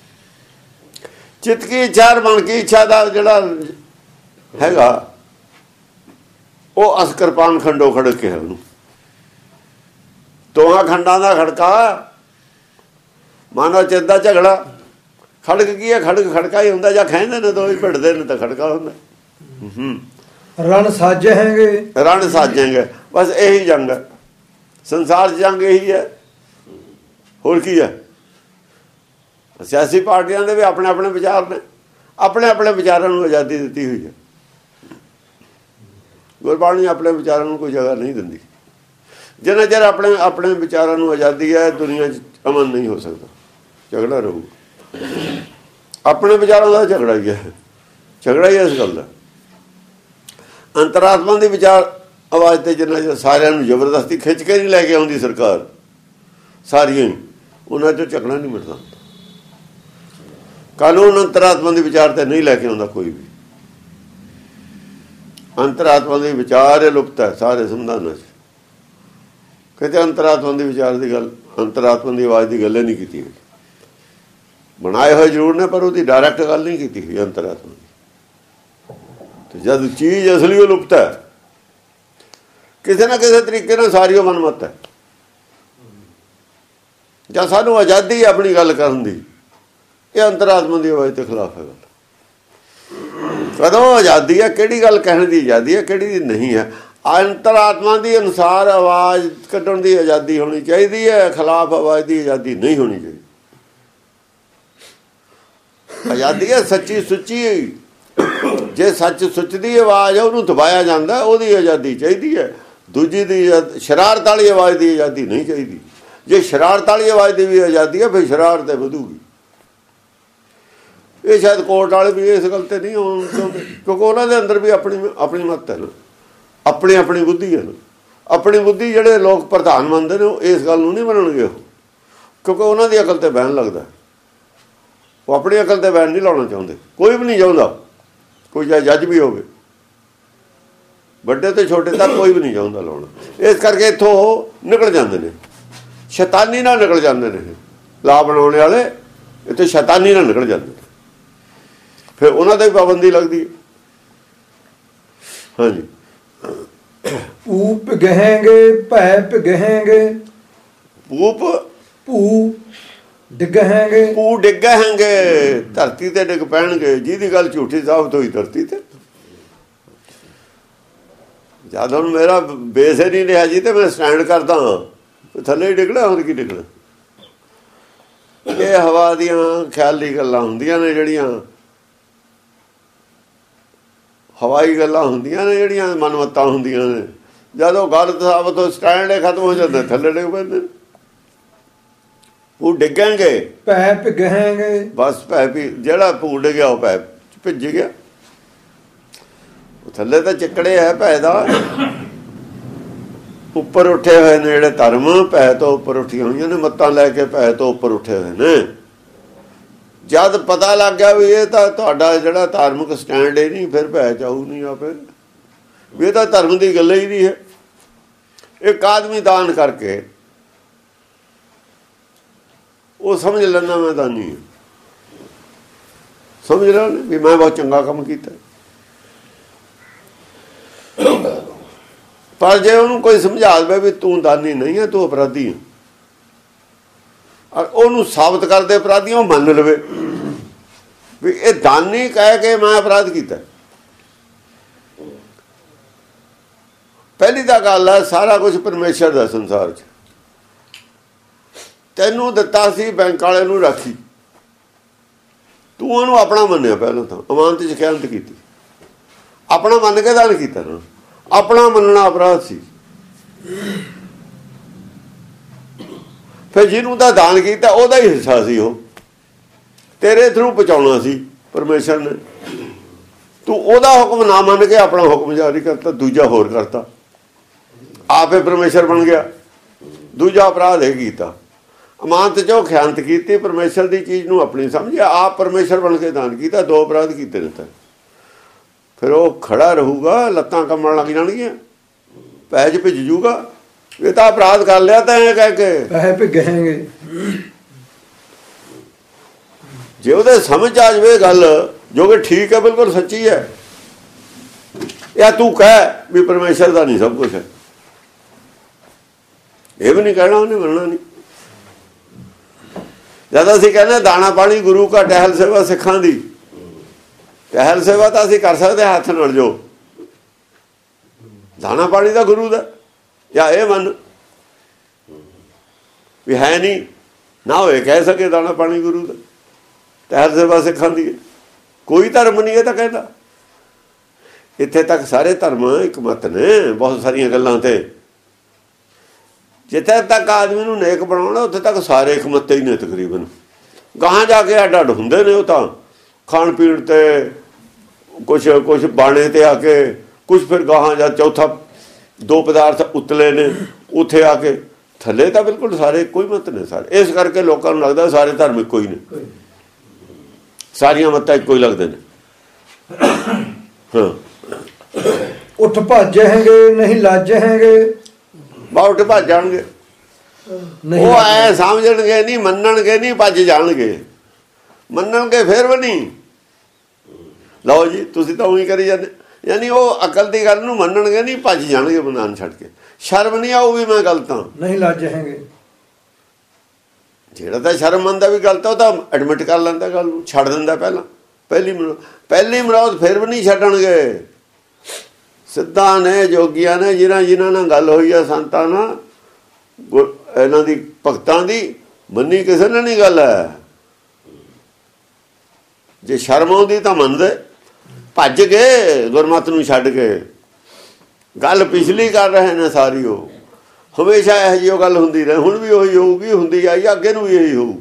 ਚਿੱਤ ਕੀ ਇੱਛਾ, ਮਨ ਕੀ ਇੱਛਾ ਦਾ ਜਿਹੜਾ ਹੈਗਾ, ਉਹ ਅਸ ਕਿਰਪਾਨ ਖੰਡੋ ਖੜਕ ਕੇ ਹੈ। ਉਹਨੂੰ ਦੋਹਾਂ ਖੰਡਾਂ ਦਾ ਖੜਕਾ, ਮਨ ਔਰ ਚਿੱਤ ਦਾ ਝਗੜਾ। ਖੜਕ ਕੀ ਹੈ? ਖੜਕਾ ਹੀ ਹੁੰਦਾ। ਜਾਂ ਖਹਿੰਦੇ ਨੇ ਦੋਵੇਂ ਭਿੜਦੇ ਨੇ ਤਾਂ ਖੜਕਾ ਹੁੰਦਾ। ਰਣ ਸਾਜੇ ਹੈਂਗੇ, ਰਣ ਸਾਜੇਂਗੇ, ਬਸ ਇਹੀ ਜੰਗ ਹੈ ਸੰਸਾਰ 'ਚ। ਜੰਗ ਇਹੀ ਹੈ, ਹੋਰ ਕੀ ਹੈ? ਸਿਆਸੀ ਪਾਰਟੀਆਂ ਦੇ ਵੀ ਆਪਣੇ ਆਪਣੇ ਵਿਚਾਰ ਨੇ, ਆਪਣੇ ਆਪਣੇ ਵਿਚਾਰਾਂ ਨੂੰ ਆਜ਼ਾਦੀ ਦਿੱਤੀ ਹੋਈ ਹੈ। ਗੁਰਬਾਣੀ ਆਪਣੇ ਵਿਚਾਰਾਂ ਨੂੰ ਕੋਈ ਜਗ੍ਹਾ ਨਹੀਂ ਦਿੰਦੀ। ਜਿੰਨਾ ਚਿਰ ਆਪਣੇ ਆਪਣੇ ਵਿਚਾਰਾਂ ਨੂੰ ਆਜ਼ਾਦੀ ਹੈ, ਦੁਨੀਆ 'ਚ ਅਮਨ ਨਹੀਂ ਹੋ ਸਕਦਾ, ਝਗੜਾ ਰਹੂ। ਆਪਣੇ ਵਿਚਾਰਾਂ ਦਾ ਝਗੜਾ ਹੀ ਹੈ, ਝਗੜਾ ਹੀ ਇਸ ਗੱਲ ਦਾ। ਅੰਤਰਾਤਮਾ ਦੀ ਵਿਚਾਰ ਆਵਾਜ਼ ਤੇ ਜਿੰਨਾ ਚਿਰ ਸਾਰਿਆਂ ਨੂੰ ਜ਼ਬਰਦਸਤੀ ਖਿੱਚ ਕੇ ਨਹੀਂ ਲੈ ਕੇ ਆਉਂਦੀ ਸਰਕਾਰ, ਸਾਰੀਆਂ ਹੀ, ਉਹਨਾਂ 'ਚੋਂ ਝਗੜਾ ਨਹੀਂ ਮਿਟਦਾ। ਕਾਨੂੰਨ ਅੰਤਰਾਤਮਾ ਦੀ ਵਿਚਾਰ ਤੇ ਨਹੀਂ ਲੈ ਕੇ ਆਉਂਦਾ ਕੋਈ ਵੀ। ਅੰਤਰਾਤਮਾ ਦੇ ਵਿਚਾਰ ਲੁਪਤ ਹੈ ਸਾਰੇ ਸੰਵਿਧਾਨਾਂ 'ਚ। ਕਿਤੇ ਅੰਤਰਾਤਮਾ ਦੇ ਵਿਚਾਰ ਦੀ ਗੱਲ, ਅੰਤਰਾਤਮਾ ਦੀ ਆਵਾਜ਼ ਦੀ ਗੱਲ ਨਹੀਂ ਕੀਤੀ ਹੋਈ। ਬਣਾਏ ਹੋਏ ਜ਼ਰੂਰ ਨੇ, ਪਰ ਉਹਦੀ ਡਾਇਰੈਕਟ ਗੱਲ ਨਹੀਂ ਕੀਤੀ ਹੋਈ ਅੰਤਰਾਤਮਾ ਦੀ। ਤੇ ਜਦ ਚੀਜ਼ ਅਸਲੀ ਉਹ ਲੁਪਤ ਹੈ, ਕਿਸੇ ਨਾ ਕਿਸੇ ਤਰੀਕੇ ਨਾਲ ਸਾਰੀ ਉਹ ਮਨਮਤ ਹੈ। ਜਾਂ ਸਾਨੂੰ ਆਜ਼ਾਦੀ ਆਪਣੀ ਗੱਲ ਕਰਨ ਦੀ, ਇਹ ਅੰਤਰਾਤਮਾ ਦੀ ਆਵਾਜ਼ ਦੇ ਖਿਲਾਫ ਹੈ ਗੱਲ। ਕਦੋਂ ਆਜ਼ਾਦੀ ਹੈ? ਕਿਹੜੀ ਗੱਲ ਕਹਿਣ ਦੀ ਆਜ਼ਾਦੀ ਹੈ, ਕਿਹੜੀ ਦੀ ਨਹੀਂ ਹੈ? ਅੰਤਰਾਤਮਾ ਦੀ ਅਨੁਸਾਰ ਆਵਾਜ਼ ਕੱਢਣ ਦੀ ਆਜ਼ਾਦੀ ਹੋਣੀ ਚਾਹੀਦੀ ਹੈ, ਖਿਲਾਫ ਆਵਾਜ਼ ਦੀ ਆਜ਼ਾਦੀ ਨਹੀਂ ਹੋਣੀ ਚਾਹੀਦੀ। ਆਜ਼ਾਦੀ ਹੈ ਸੱਚੀ ਸੁੱਚੀ। ਜੇ ਸੱਚ ਸੁੱਚ ਦੀ ਆਵਾਜ਼ ਹੈ, ਉਹਨੂੰ ਦਬਾਇਆ ਜਾਂਦਾ, ਉਹਦੀ ਆਜ਼ਾਦੀ ਚਾਹੀਦੀ ਹੈ। ਦੂਜੀ ਦੀ ਸ਼ਰਾਰਤ ਵਾਲੀ ਆਵਾਜ਼ ਦੀ ਆਜ਼ਾਦੀ ਨਹੀਂ ਚਾਹੀਦੀ। ਜੇ ਸ਼ਰਾਰਤ ਵਾਲੀ ਆਵਾਜ਼ ਦੀ ਵੀ ਆਜ਼ਾਦੀ ਹੈ ਫਿਰ ਸ਼ਰਾਰਤ ਹੈ ਵਧੂਗੀ। ਇਹ ਸ਼ਾਇਦ ਕੋਰਟ ਵਾਲੇ ਵੀ ਇਸ ਗੱਲ ਤੇ ਨਹੀਂ ਆਉਣ ਚਾਹੁੰਦੇ, ਕਿਉਂਕਿ ਉਹਨਾਂ ਦੇ ਅੰਦਰ ਵੀ ਆਪਣੀ ਮੱਤ ਹੈ ਨਾ, ਆਪਣੀ ਬੁੱਧੀ ਹੈ ਨਾ। ਆਪਣੀ ਬੁੱਧੀ ਜਿਹੜੇ ਲੋਕ ਪ੍ਰਧਾਨ ਮੰਨਦੇ ਨੇ ਉਹ ਇਸ ਗੱਲ ਨੂੰ ਨਹੀਂ ਮੰਨਣਗੇ, ਉਹ ਕਿਉਂਕਿ ਉਹਨਾਂ ਦੀ ਅਕਲ ਤੇ ਬੈਨ ਲੱਗਦਾ। ਉਹ ਆਪਣੀ ਅਕਲ ਤੇ ਬੈਨ ਨਹੀਂ ਲਾਉਣਾ ਚਾਹੁੰਦੇ, ਕੋਈ ਵੀ ਨਹੀਂ ਚਾਹੁੰਦਾ, ਕੋਈ ਚਾਹੇ ਜੱਜ ਵੀ ਹੋਵੇ, ਵੱਡੇ ਤੇ ਛੋਟੇ ਤੱਕ ਕੋਈ ਵੀ ਨਹੀਂ ਚਾਹੁੰਦਾ ਲਾਉਣਾ। ਇਸ ਕਰਕੇ ਇੱਥੋਂ ਉਹ ਨਿਕਲ ਜਾਂਦੇ ਨੇ, ਸ਼ੈਤਾਨੀ ਨਾਲ ਨਿਕਲ ਜਾਂਦੇ ਨੇ। ਲਾ ਬਣਾਉਣ ਵਾਲੇ ਇੱਥੇ ਸ਼ੈਤਾਨੀ ਨਾਲ ਨਿਕਲ ਜਾਂਦੇ ਨੇ, ਫਿਰ ਉਹਨਾਂ ਤੇ ਵੀ ਪਾਬੰਦੀ ਲੱਗਦੀ ਹੈ। ਹਾਂਜੀ, ਭੂ ਪਿਘਹੇਂਗੇ ਭੈ ਪਿਘਹੇਂਗੇ, ਭੂ ਡਿੱਗਹੇਂਗੇ, ਭੂ ਡਿੱਗਹੇਂਗੇ, ਧਰਤੀ ਤੇ ਡਿੱਗ ਪੈਣਗੇ। ਜਿਹਦੀ ਗੱਲ ਝੂਠੀ ਸਾਬਤ ਹੋਈ ਧਰਤੀ ਤੇ, ਜਦ ਹੁਣ ਮੇਰਾ ਬੇਸ ਹੀ ਨਹੀਂ ਰਿਹਾ ਜੀ ਤੇ ਮੈਂ ਸਟੈਂਡ ਕਰਦਾ ਥੱਲੇ ਹੀ ਡਿੱਗਣਾ, ਹੋਰ ਕੀ ਡਿੱਗਣਾ। ਇਹ ਹਵਾ ਦੀਆਂ ਖਿਆਲੀ ਗੱਲਾਂ ਹੁੰਦੀਆਂ ਨੇ, ਜਿਹੜੀਆਂ ਹਵਾਈ ਗੱਲਾਂ ਹੁੰਦੀਆਂ ਨੇ, ਜਿਹੜੀਆਂ ਮਨਮੱਤਾਂ ਹੁੰਦੀਆਂ ਨੇ। ਜਦੋਂ ਗੱਲ ਸਾਬਤ ਹੋ ਸਟੈਂਡ ਖਤਮ ਹੋ ਜਾਂਦਾ, ਥੱਲੇ ਡਿੱਗ ਪੈਂਦੇ। ਉਹ ਡਿੱਗਣਗੇ ਭੈ ਪਿਘਹੇਂਗੇ, ਬਸ ਭੈ ਵੀ ਜਿਹੜਾ ਭੂ ਡਿੱਗਿਆ ਉਹ ਭੈ ਭਿੱਜ ਗਿਆ। ਥੱਲੇ ਤਾਂ ਚੱਕੜੇ ਹੈ ਭੈ ਦਾ, ਉੱਪਰ ਉੱਠੇ ਹੋਏ ਨੇ ਜਿਹੜੇ ਧਰਮ, ਭੈ ਤੋਂ ਉੱਪਰ ਉੱਠੀਆਂ ਹੋਈਆਂ ਨੇ ਮੱਤਾਂ ਲੈ ਕੇ, ਭੈ ਤੋਂ ਉੱਪਰ ਉੱਠੇ ਹੋਏ ਨੇ। ਜਦ ਪਤਾ ਲੱਗ ਗਿਆ ਵੀ ਇਹ ਤਾਂ ਤੁਹਾਡਾ ਜਿਹੜਾ ਧਾਰਮਿਕ ਸਟੈਂਡ ਹੀ ਨਹੀਂ, ਫਿਰ ਭੈ ਚਾਹੂ ਨਹੀਂ ਆਪੇ ਵੀ ਇਹ ਤਾਂ ਧਰਮ ਦੀ ਗੱਲ ਹੀ ਨਹੀਂ ਹੈ। ਇੱਕ ਆਦਮੀ ਦਾਨ ਕਰਕੇ ਉਹ ਸਮਝ ਲੈਂਦਾ ਮੈਂ ਦਾਨੀ ਹਾਂ, ਸਮਝ ਰਿਹਾ ਵੀ ਮੈਂ ਬਹੁਤ ਚੰਗਾ ਕੰਮ ਕੀਤਾ। ਪਰ ਜੇ ਉਹਨੂੰ ਕੋਈ ਸਮਝਾ ਦੇਵੇ ਵੀ ਤੂੰ ਦਾਨੀ ਨਹੀਂ ਹੈ, ਤੂੰ ਅਪਰਾਧੀ ਹੈ, ਔਰ ਉਹਨੂੰ ਸਾਬਤ ਕਰਦੇ ਅਪਰਾਧੀ, ਉਹ ਮੰਨ ਲਵੇ ਵੀ ਇਹ ਦਾਨੀ ਕਹਿ ਕੇ ਮੈਂ ਅਪਰਾਧ ਕੀਤਾ। ਪਹਿਲੀ ਤਾਂ ਗੱਲ ਹੈ ਸਾਰਾ ਕੁਝ ਪਰਮੇਸ਼ਰ ਦਾ ਸੰਸਾਰ 'ਚ। ਤੈਨੂੰ ਦਿੱਤਾ ਸੀ ਬੈਂਕ ਵਾਲੇ ਨੂੰ ਰਾਖੀ, ਤੂੰ ਉਹਨੂੰ ਆਪਣਾ ਮੰਨਿਆ। ਪਹਿਲਾਂ ਤਾਂ ਅਮਾਨਤ 'ਚ ਖਿਆਨਤ ਕੀਤੀ, ਆਪਣਾ ਮੰਨ ਕੇ ਦਾਨ ਕੀਤਾ ਨਾ। ਆਪਣਾ ਮੰਨਣਾ ਅਪਰਾਧ ਸੀ। ਫਿਰ ਜਿਹਨੂੰ ਤਾਂ ਦਾਨ ਕੀਤਾ ਉਹਦਾ ਹੀ ਹਿੱਸਾ ਸੀ, ਉਹ ਤੇਰੇ ਥਰੂ ਪਹੁੰਚਾਉਣਾ ਸੀ ਪਰਮੇਸ਼ਰ ਨੇ। ਤੂੰ ਉਹਦਾ ਹੁਕਮ ਨਾ ਮੰਨ ਕੇ ਆਪਣਾ ਹੁਕਮ ਜਾਰੀ ਕਰਤਾ, ਦੂਜਾ ਹੋਰ ਕਰਤਾ, ਆਪੇ ਪਰਮੇਸ਼ਰ ਬਣ ਗਿਆ। ਦੂਜਾ ਅਪਰਾਧ ਇਹ ਕੀਤਾ, ਅਮਾਨਤ 'ਚੋਂ ਖਿਆਨਤ ਕੀਤੀ, ਪਰਮੇਸ਼ਰ ਦੀ ਚੀਜ਼ ਨੂੰ ਆਪਣੀ ਸਮਝਿਆ, ਆਪ ਪਰਮੇਸ਼ਰ ਬਣ ਕੇ ਦਾਨ ਕੀਤਾ। ਦੋ ਅਪਰਾਧ ਕੀਤੇ ਨੇ ਤਾਂ ਫਿਰ ਉਹ ਖੜਾ ਰਹੂਗਾ, ਲੱਤਾਂ ਕੰਬਣ ਲੱਗ ਜਾਣਗੀਆਂ, ਭੈ 'ਚ ਭਿੱਜ ਜੂਗਾ। ਇਹ ਤਾਂ ਅਪਰਾਧ ਕਰ ਲਿਆ ਤਾਂ ਇਹ ਕਹਿ ਕੇ ਭੈ ਪਿਘਹੇਂਗੇ। ਜੇ ਉਹਦੇ ਸਮਝ ਆ ਜਾਵੇ ਗੱਲ ਜੋ ਕਿ ਠੀਕ ਹੈ, ਬਿਲਕੁਲ ਸੱਚੀ ਹੈ, ਜਾਂ ਤੂੰ ਕਹਿ ਵੀ ਪਰਮੇਸ਼ਰ ਦਾ ਨਹੀਂ ਸਭ ਕੁਛ ਹੈ, ਇਹ ਵੀ ਨਹੀਂ ਕਹਿਣਾ, ਉਹਨੇ ਮੰਨਣਾ ਨਹੀਂ। ਜਦ ਅਸੀਂ ਕਹਿੰਦੇ ਦਾਣਾ ਪਾਣੀ ਗੁਰੂ ਕਾ, ਟਹਿਲ ਸੇਵਾ ਸਿੱਖਾਂ ਦੀ, ਟਹਿਲ ਸੇਵਾ ਤਾਂ ਅਸੀਂ ਕਰ ਸਕਦੇ ਹੱਥ ਨਾਲ, ਜੋ ਦਾਣਾ ਪਾਣੀ ਦਾ ਗੁਰੂ ਦਾ, ਜਾਂ ਇਹ ਮੰਨ ਵੀ ਹੈ ਨਹੀਂ ਨਾ ਹੋਏ ਕਹਿ ਸਕੇ ਦਾਣਾ ਪਾਣੀ ਗੁਰੂ ਦਾ, ਟਹਿਲ ਸੇਵਾ ਸਿੱਖਾਂ ਦੀ। ਕੋਈ ਧਰਮ ਨਹੀਂ ਇਹ ਤਾਂ ਕਹਿੰਦਾ। ਇੱਥੇ ਤੱਕ ਸਾਰੇ ਧਰਮ ਇੱਕ ਮਤ ਨੇ ਬਹੁਤ ਸਾਰੀਆਂ ਗੱਲਾਂ ਤੇ। ਜਿੱਥੇ ਤੱਕ ਆਦਮੀ ਨੂੰ ਨੇਕ ਬਣਾਉਣਾ ਉੱਥੇ ਤੱਕ ਸਾਰੇ ਇੱਕ ਮਤ ਹੀ ਨੇ ਤਕਰੀਬਨ। ਗਾਹਾਂ ਜਾ ਕੇ ਅੱਡ ਅੱਡ ਹੁੰਦੇ ਨੇ ਉਹ ਤਾਂ, ਖਾਣ ਪੀਣ ਤੇ, ਕੁਛ ਬਾਣੇ ਤੇ ਆ ਕੇ, ਕੁਛ ਫਿਰ ਗਾਹਾਂ ਜਾ ਚੌਥਾ ਦੋ ਪਦਾਰਥ ਉਤਲੇ ਨੇ ਉੱਥੇ ਆ ਕੇ, ਥੱਲੇ ਤਾਂ ਬਿਲਕੁਲ ਸਾਰੇ ਇੱਕੋ ਹੀ ਮਤ ਨੇ ਸਾਰੇ। ਇਸ ਕਰਕੇ ਲੋਕਾਂ ਨੂੰ ਲੱਗਦਾ ਸਾਰੇ ਧਰਮ ਇੱਕੋ ਹੀ ਨੇ, ਸਾਰੀਆਂ ਮੱਤਾਂ ਇੱਕੋ ਹੀ ਲੱਗਦੇ ਨੇ। ਹਾਂ, ਉੱਠ ਭੱਜ ਹੈਗੇ ਨਹੀਂ ਲੱਜ ਹੈਗੇ, ਉੱਠ ਭੱਜ ਜਾਣਗੇ ਉਹ, ਐ ਸਮਝਣਗੇ ਨਹੀਂ, ਮੰਨਣਗੇ ਨਹੀਂ, ਭੱਜ ਜਾਣਗੇ। ਮੰਨਣਗੇ ਫਿਰ ਵੀ ਨਹੀਂ, ਲਓ ਜੀ ਤੁਸੀਂ ਤਾਂ ਉਹੀ ਕਰੀ ਜਾਂਦੇ। ਯਾਨੀ ਉਹ ਅਕਲ ਦੀ ਗੱਲ ਨੂੰ ਮੰਨਣਗੇ ਨਹੀਂ, ਭੱਜ ਜਾਣਗੇ ਮੰਨਣ ਛੱਡ ਕੇ। ਸ਼ਰਮ ਨਹੀਂ ਆਊ ਵੀ ਮੈਂ ਗਲਤ ਹਾਂ, ਨਹੀਂ ਲੱਜ ਹੈਗੇ। ਜਿਹੜਾ ਤਾਂ ਸ਼ਰਮ ਮੰਨਦਾ ਵੀ ਗਲਤ ਉਹ ਤਾਂ ਐਡਮਿਟ ਕਰ ਲੈਂਦਾ ਗੱਲ ਨੂੰ, ਛੱਡ ਦਿੰਦਾ ਪਹਿਲਾਂ। ਪਹਿਲੀ ਮਰੌਤ ਫਿਰ ਵੀ ਨਹੀਂ ਛੱਡਣਗੇ। ਸਿੱਧਾਂ ਨੇ, ਜੋਗੀਆਂ ਨੇ, ਜਿਨ੍ਹਾਂ ਨਾਲ ਗੱਲ ਹੋਈ ਹੈ ਸੰਤਾਂ ਨਾਲ, ਇਹਨਾਂ ਦੀ ਭਗਤਾਂ ਦੀ, ਮੰਨੀ ਕਿਸੇ ਨੇ ਨਹੀਂ ਗੱਲ ਹੈ। ਜੇ ਸ਼ਰਮ ਆਉਂਦੀ ਤਾਂ ਮੰਨਦੇ, ਭੱਜ ਗਏ ਗੁਰਮਤਿ ਨੂੰ ਛੱਡ ਕੇ। ਗੱਲ ਪਿਛਲੀ ਕਰ ਰਹੇ ਨੇ ਸਾਰੀ। ਉਹ ਹਮੇਸ਼ਾ ਇਹੋ ਜਿਹੀ ਗੱਲ ਹੁੰਦੀ ਰਹੇ, ਹੁਣ ਵੀ ਉਹੀ ਹੋਊਗੀ, ਹੁੰਦੀ ਆਈ, ਅੱਗੇ ਨੂੰ ਵੀ ਇਹੀ ਹੋਊ।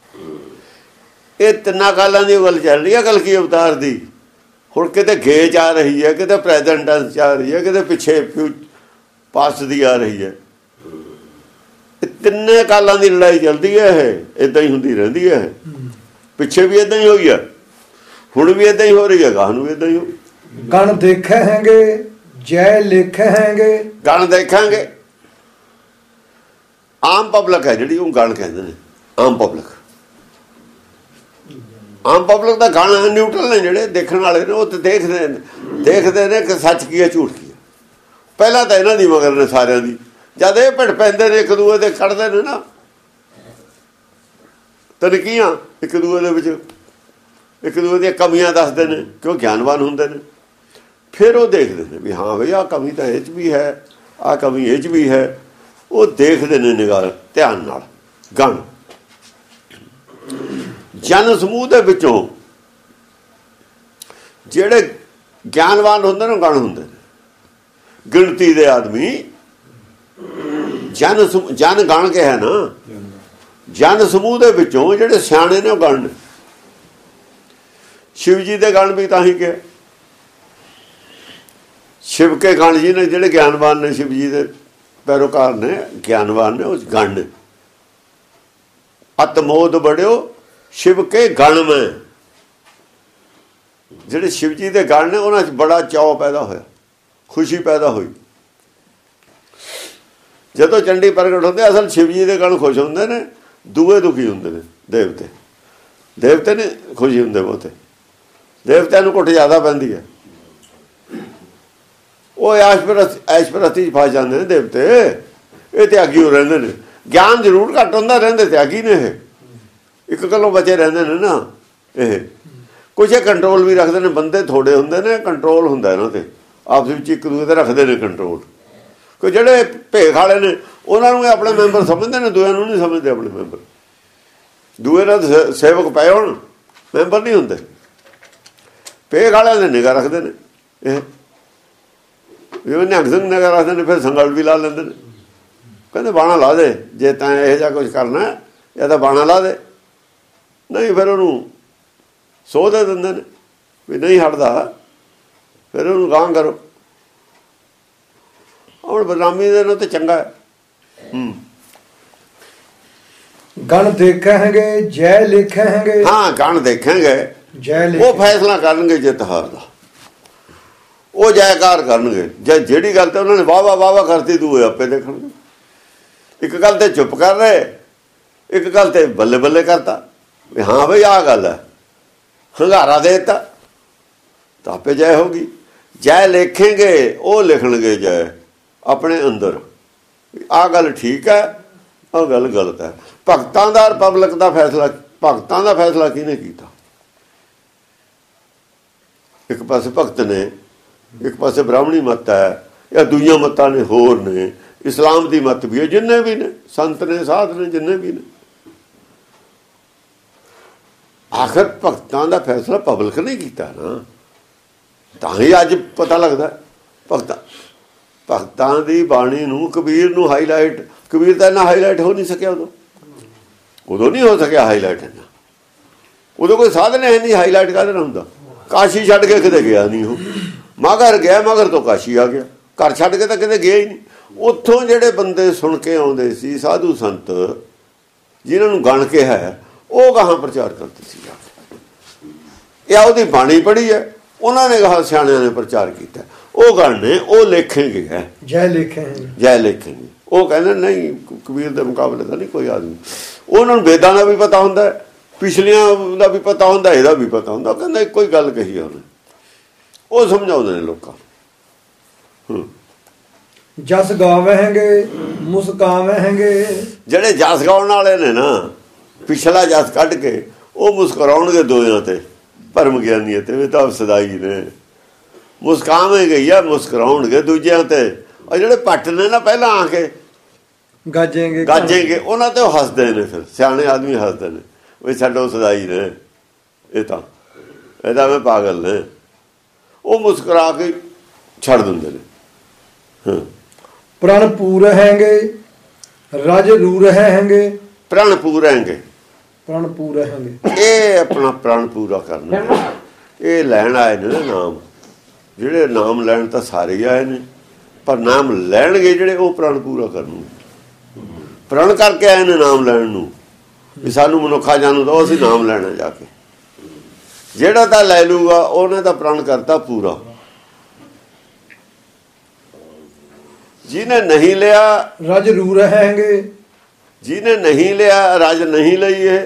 ਇਹ ਤਿੰਨਾਂ ਕਾਲਾਂ ਦੀ ਗੱਲ ਚੱਲ ਰਹੀ ਹੈ ਕਲਕੀ ਅਵਤਾਰ ਦੀ। ਹੁਣ ਕਿਤੇ ਗੇਜ ਆ ਰਹੀ ਹੈ, ਕਿਤੇ ਪ੍ਰੈਜ਼ੈਂਟ ਟੈਂਸ ਆ ਰਹੀ ਹੈ, ਕਿਤੇ ਪਿੱਛੇ ਪਾਸਟ ਦੀ ਆ ਰਹੀ ਹੈ। ਇਹ ਤਿੰਨੇ ਕਾਲਾਂ ਦੀ ਲੜਾਈ ਚੱਲਦੀ ਹੈ। ਇਹ ਇੱਦਾਂ ਹੀ ਹੁੰਦੀ ਰਹਿੰਦੀ ਹੈ। ਪਿੱਛੇ ਵੀ ਇੱਦਾਂ ਹੀ ਹੋਈ ਹੈ, ਹੁਣ ਵੀ ਇੱਦਾਂ ਹੀ ਹੋ ਰਹੀ ਹੈ, ਗਾਹ ਨੂੰ ਵੀ ਇੱਦਾਂ ਹੀ ਹੋ। ਗਣ ਦੇਖਾਂਗੇ ਜੈ ਲਿਖਾਂਗੇ। ਗਣ ਦੇਖਾਂਗੇ ਆਮ ਪਬਲਿਕ ਹੈ ਜਿਹੜੀ, ਉਹ ਗਣ ਕਹਿੰਦੇ ਨੇ। ਆਮ ਪਬਲਿਕ, ਆਮ ਪਬਲਿਕ ਦਾ ਗਣ ਨਿਊਟਰਲ ਨੇ ਜਿਹੜੇ ਦੇਖਣ ਵਾਲੇ ਨੇ। ਉਹ ਤੇ ਦੇਖਦੇ ਨੇ ਕਿ ਸੱਚ ਕੀ ਹੈ ਝੂਠ ਕੀ ਹੈ। ਪਹਿਲਾਂ ਤਾਂ ਇਹਨਾਂ ਦੀ ਮਗਰ ਨੇ ਸਾਰਿਆਂ ਦੀ। ਜਦ ਇਹ ਭਿੜ ਪੈਂਦੇ ਨੇ ਇੱਕ ਦੂਏ ਦੇ, ਕੱਢਦੇ ਨੇ ਨਾ ਤਨਕੀਆਂ ਇੱਕ ਦੂਏ ਦੇ ਵਿੱਚ, ਇੱਕ ਦੂਏ ਦੀਆਂ ਕਮੀਆਂ ਦੱਸਦੇ ਨੇ, ਕਿਉਂ ਗਿਆਨਵਾਨ ਹੁੰਦੇ ਨੇ। ਫਿਰ ਉਹ ਦੇਖਦੇ ਨੇ ਵੀ ਹਾਂ ਬਈ ਆਹ ਕਮੀ ਤਾਂ ਇਹ 'ਚ ਵੀ ਹੈ, ਆਹ ਕਮੀ ਇਹ 'ਚ ਵੀ ਹੈ। ਉਹ ਦੇਖਦੇ ਨੇ ਨਿਗਾਹ ਧਿਆਨ ਨਾਲ। ਗਣ ਜਨ ਸਮੂਹ ਦੇ ਵਿੱਚੋਂ ਜਿਹੜੇ ਗਿਆਨਵਾਨ ਹੁੰਦੇ ਨੇ, ਗਣ ਹੁੰਦੇ ਨੇ। ਗਿਣਤੀ ਦੇ ਆਦਮੀ ਜਨ ਗਣ ਕੇ ਹੈ ਨਾ। ਜਨ ਸਮੂਹ ਦੇ ਵਿੱਚੋਂ ਜਿਹੜੇ ਸਿਆਣੇ ਨੇ ਉਹ ਗਣ ਨੇ। ਸ਼ਿਵ ਜੀ ਦੇ ਗਣ ਵੀ ਤਾਂ ਹੀ ਕਿ ਸ਼ਿਵ ਕੇ ਗਣ ਜੀ ਨੇ, ਜਿਹੜੇ ਗਿਆਨਵਾਨ ਨੇ, ਸ਼ਿਵ ਜੀ ਦੇ ਪੈਰੋਕਾਰ ਨੇ, ਗਿਆਨਵਾਨ ਨੇ, ਉਸ ਗਣ ਨੇ। ਅਤਮੋਦ ਬੜਿਓ ਸ਼ਿਵ ਕੇ ਗਣ ਮੈਂ। ਜਿਹੜੇ ਸ਼ਿਵ ਜੀ ਦੇ ਗਣ ਨੇ ਉਹਨਾਂ 'ਚ ਬੜਾ ਚਾਅ ਪੈਦਾ ਹੋਇਆ, ਖੁਸ਼ੀ ਪੈਦਾ ਹੋਈ। ਜਦੋਂ ਚੰਡੀ ਪ੍ਰਗਟ ਹੁੰਦੇ, ਅਸਲ ਸ਼ਿਵ ਜੀ ਦੇ ਗਣ ਖੁਸ਼ ਹੁੰਦੇ ਨੇ, ਦੂਏ ਦੁਖੀ ਹੁੰਦੇ ਨੇ। ਦੇਵਤੇ ਨੇ ਖੁਸ਼ੀ ਹੁੰਦੇ ਬਹੁਤੇ। ਦੇਵਤਿਆਂ ਨੂੰ ਘੁੱਟ ਜ਼ਿਆਦਾ ਪੈਂਦੀ ਹੈ। ਉਹ ਐਸ਼ਪਰਸਤੀ 'ਚ ਫਸ ਜਾਂਦੇ ਨੇ ਦੇਵਤੇ। ਇਹ ਤਿਆਗੀ ਹੋ ਰਹਿੰਦੇ ਨੇ। ਗਿਆਨ ਜ਼ਰੂਰ ਘੱਟ ਹੁੰਦਾ, ਰਹਿੰਦੇ ਤਿਆਗੀ ਨੇ। ਇਹ ਇੱਕ ਗੱਲੋਂ ਬਚੇ ਰਹਿੰਦੇ ਨੇ ਨਾ। ਇਹ ਕੁਛ ਇਹ ਕੰਟਰੋਲ ਵੀ ਰੱਖਦੇ ਨੇ। ਬੰਦੇ ਥੋੜੇ ਹੁੰਦੇ ਨੇ, ਕੰਟਰੋਲ ਹੁੰਦਾ ਇਹਨਾਂ ਤੇ। ਆਪਸ ਵਿੱਚ ਇੱਕ ਦੂਜੇ ਤੇ ਰੱਖਦੇ ਨੇ ਕੰਟਰੋਲ। ਕੋਈ ਜਿਹੜੇ ਭੇਖ ਵਾਲੇ ਨੇ ਉਹਨਾਂ ਨੂੰ ਆਪਣੇ ਮੈਂਬਰ ਸਮਝਦੇ ਨੇ, ਦੂਆਂ ਨੂੰ ਨਹੀਂ ਸਮਝਦੇ ਆਪਣੇ ਮੈਂਬਰ। ਦੂਏ ਨਾਲ ਸੇਵਕ ਪਏ ਹੋਣ, ਮੈਂਬਰ ਨਹੀਂ ਹੁੰਦੇ। ਭੇਖ ਵਾਲਿਆਂ ਦੇ ਨਿਗਾਹ ਰੱਖਦੇ ਨੇ। ਇਹ ਜਿਵੇਂ ਨਿਹੰਗ ਸਿੰਘ ਨਿਗਾਹ ਰੱਖਦੇ ਨੇ, ਫਿਰ ਸੰਗਲ ਵੀ ਲਾ ਲੈਂਦੇ ਨੇ। ਕਹਿੰਦੇ ਬਾਣਾ ਲਾ ਦੇ, ਜੇ ਤਾਂ ਇਹੋ ਜਿਹਾ ਕੁਛ ਕਰਨਾ ਜਾਂ ਤਾਂ ਬਾਣਾ ਲਾ ਦੇ, ਨਹੀਂ ਫਿਰ ਉਹਨੂੰ ਸੋਹ ਦੇ ਦਿੰਦੇ ਨੇ ਵੀ ਨਹੀਂ ਹਟਦਾ, ਫਿਰ ਉਹਨੂੰ ਗਾਂਹ ਕਰੋ। ਹੁਣ ਬਦਨਾਮੀ ਦੇ ਨਾਲ ਤਾਂ ਚੰਗਾ ਹੈ। ਗਣ ਦੇਖਾਂਗੇ ਜੈ ਲਿਖਾਂਗੇ। ਹਾਂ, ਗਣ ਦੇਖਾਂਗੇ, ਉਹ ਫੈਸਲਾ ਕਰਨਗੇ ਜਿੱਤ ਹਾਰ ਦਾ। ਉਹ ਜੈਕਾਰ ਕਰਨਗੇ। ਜਿਹੜੀ ਗੱਲ ਤੇ ਉਹਨਾਂ ਨੇ ਵਾਹ ਵਾਹ ਕਰਤੀ, ਦੂਏ ਆਪੇ ਦੇਖਣਗੇ। ਇੱਕ ਗੱਲ ਤੇ ਚੁੱਪ ਕਰ ਰਹੇ, ਇੱਕ ਗੱਲ ਤੇ ਬੱਲੇ ਬੱਲੇ ਕਰਤਾ ਵੀ ਹਾਂ ਬਈ ਆਹ ਗੱਲ ਹੈ, ਹੰਗਾਰਾ ਦੇ ਦਿੱਤਾ ਤਾਂ ਆਪੇ ਜੈ ਹੋਗੀ। ਜੈ ਲਿਖੇਂਗੇ, ਉਹ ਲਿਖਣਗੇ ਜੈ ਆਪਣੇ ਅੰਦਰ। ਆਹ ਗੱਲ ਠੀਕ ਹੈ, ਆਹ ਗੱਲ ਗਲਤ ਹੈ। ਭਗਤਾਂ ਦਾ ਪਬਲਿਕ ਦਾ ਫੈਸਲਾ, ਭਗਤਾਂ ਦਾ ਫੈਸਲਾ ਕਿਹਨੇ ਕੀਤਾ? ਇੱਕ ਪਾਸੇ ਭਗਤ ਨੇ, ਇੱਕ ਪਾਸੇ ਬ੍ਰਾਹਮਣੀ ਮੱਤ ਹੈ, ਜਾਂ ਦੂਜੀਆਂ ਮੱਤਾਂ ਨੇ, ਹੋਰ ਨੇ। ਇਸਲਾਮ ਦੀ ਮੱਤ ਵੀ ਹੈ, ਜਿੰਨੇ ਵੀ ਨੇ ਸੰਤ ਨੇ, ਸਾਧ ਨੇ, ਜਿੰਨੇ ਵੀ ਨੇ। ਆਖਰ ਭਗਤਾਂ ਦਾ ਫੈਸਲਾ ਪਬਲਿਕ ਨੇ ਕੀਤਾ ਨਾ, ਤਾਂ ਹੀ ਅੱਜ ਪਤਾ ਲੱਗਦਾ। ਭਗਤਾਂ ਦੀ ਬਾਣੀ ਨੂੰ, ਕਬੀਰ ਨੂੰ ਹਾਈਲਾਈਟ, ਕਬੀਰ ਤਾਂ ਇੰਨਾ ਹਾਈਲਾਈਟ ਹੋ ਨਹੀਂ ਸਕਿਆ। ਉਦੋਂ ਨਹੀਂ ਹੋ ਸਕਿਆ ਹਾਈਲਾਈਟ ਇੰਨਾ। ਉਦੋਂ ਕੋਈ ਸਾਧਨ ਹੈ ਨਹੀਂ ਹਾਈਲਾਈਟ ਕਾਹਦੇ ਨਾਲ ਹੁੰਦਾ। ਕਾਸ਼ੀ ਛੱਡ ਕੇ ਕਿਤੇ ਗਿਆ ਨਹੀਂ ਉਹ। ਮਗਰ ਗਿਆ, ਮਗਰ ਤੋਂ ਕਾਸ਼ੀ ਆ ਗਿਆ। ਘਰ ਛੱਡ ਕੇ ਤਾਂ ਕਿਤੇ ਗਿਆ ਹੀ ਨਹੀਂ। ਉੱਥੋਂ ਜਿਹੜੇ ਬੰਦੇ ਸੁਣ ਕੇ ਆਉਂਦੇ ਸੀ, ਸਾਧੂ ਸੰਤ ਜਿਨ੍ਹਾਂ ਨੂੰ ਗਣ ਕੇ ਹੈ, ਉਹ ਗਾਹਾਂ ਪ੍ਰਚਾਰ ਕਰਦੇ ਸੀ। ਇਹ ਉਹਦੀ ਬਾਣੀ ਪੜ੍ਹੀ ਹੈ, ਉਹਨਾਂ ਨੇ ਗਾਹਾਂ ਸਿਆਣਿਆਂ ਨੇ ਪ੍ਰਚਾਰ ਕੀਤਾ। ਉਹ ਗਣ ਨੇ, ਉਹ ਲਿਖੇਂਗੇ ਹੈ ਜੈ ਲਿਖੇਂਗੇ। ਉਹ ਕਹਿੰਦੇ ਨਹੀਂ, ਕਬੀਰ ਦੇ ਮੁਕਾਬਲੇ ਤਾਂ ਨਹੀਂ ਕੋਈ ਆਦਮੀ। ਉਹਨਾਂ ਨੂੰ ਵੇਦਾਂ ਦਾ ਵੀ ਪਤਾ ਹੁੰਦਾ, ਪਿਛਲੀਆਂ ਦਾ ਵੀ ਪਤਾ ਹੁੰਦਾ, ਇਹਦਾ ਵੀ ਪਤਾ ਹੁੰਦਾ। ਕਹਿੰਦਾ ਇੱਕੋ ਹੀ ਗੱਲ ਕਹੀ ਉਹਨੇ। ਉਹ ਸਮਝਾਉਂਦੇ ਨੇ ਲੋਕਾਂ ਨੂੰ। ਜਸ ਗਾਵੇਂਗੇ ਮੁਸਕਾਵੇਂਗੇ। ਜਿਹੜੇ ਜਸ ਗਾਉਣ ਵਾਲੇ ਨੇ ਨਾ, ਪਿਛਲਾ ਜਸ ਕੱਢ ਕੇ ਉਹ ਮੁਸਕਰਾਉਣਗੇ ਦੋਹਾਂ ਤੇ, ਭਰਮ ਗਿਆਨੀ ਤੇ ਵੀ ਤਾਂ ਸਦਾਈ ਨੇ। ਮੁਸਕਾਵੇਂਗੇ ਜਾਂ ਮੁਸਕਰਾਉਣਗੇ ਦੂਜਿਆਂ ਤੇ। ਉਹ ਜਿਹੜੇ ਪੱਟ ਨੇ ਨਾ, ਪਹਿਲਾਂ ਆ ਕੇ ਗਾਜੇਂਗੇ, ਉਹਨਾਂ ਤੇ ਉਹ ਹੱਸਦੇ ਨੇ। ਫਿਰ ਸਿਆਣੇ ਆਦਮੀ ਹੱਸਦੇ ਨੇ ਵੀ ਛੱਡੋ ਸਦਾਈ ਨੇ, ਇਹ ਤਾਂ ਇਹਦਾ ਮੈਂ ਪਾਗਲ ਨੇ। ਉਹ ਮੁਸਕਰਾ ਕੇ ਛੱਡ ਦਿੰਦੇ ਨੇ। ਪ੍ਰਣ ਪੂਰ ਹੈਂਗੇ ਰਜ ਰੂਰ ਹੈਂਗੇ। ਪ੍ਰਣ ਪੂਰ ਹੈਂਗੇ, ਪ੍ਰਣ ਪੂਰ ਹੈਂਗੇ, ਇਹ ਆਪਣਾ ਪ੍ਰਣ ਪੂਰਾ ਕਰਨਾ। ਇਹ ਲੈਣ ਆਏ ਨੇ ਨਾ ਨਾਮ, ਜਿਹੜੇ ਨਾਮ ਲੈਣ ਤਾਂ ਸਾਰੇ ਹੀ ਆਏ ਨੇ, ਪਰ ਨਾਮ ਲੈਣਗੇ ਜਿਹੜੇ ਉਹ ਪ੍ਰਣ ਪੂਰਾ ਕਰਨਗੇ। ਪ੍ਰਣ ਕਰਕੇ ਆਏ ਨੇ ਨਾਮ ਲੈਣ ਨੂੰ, ਵੀ ਸਾਨੂੰ ਮਨੁੱਖਾ ਜਾਣੂ ਦੋ, ਅਸੀਂ ਨਾਮ ਲੈਣਾ ਜਾ ਕੇ। ਜਿਹੜਾ ਤਾਂ ਲੈ ਲੂਗਾ ਉਹਨੇ ਤਾਂ ਪ੍ਰਣ ਕਰਤਾ ਪੂਰਾ। ਜਿਹਨੇ ਨਹੀਂ ਲਿਆ ਰਜ ਰੂਰ ਹੈਂਗੇ, ਜਿਹਨੇ ਨਹੀਂ ਲਿਆ ਰਜ ਨਹੀਂ ਲਈ, ਇਹ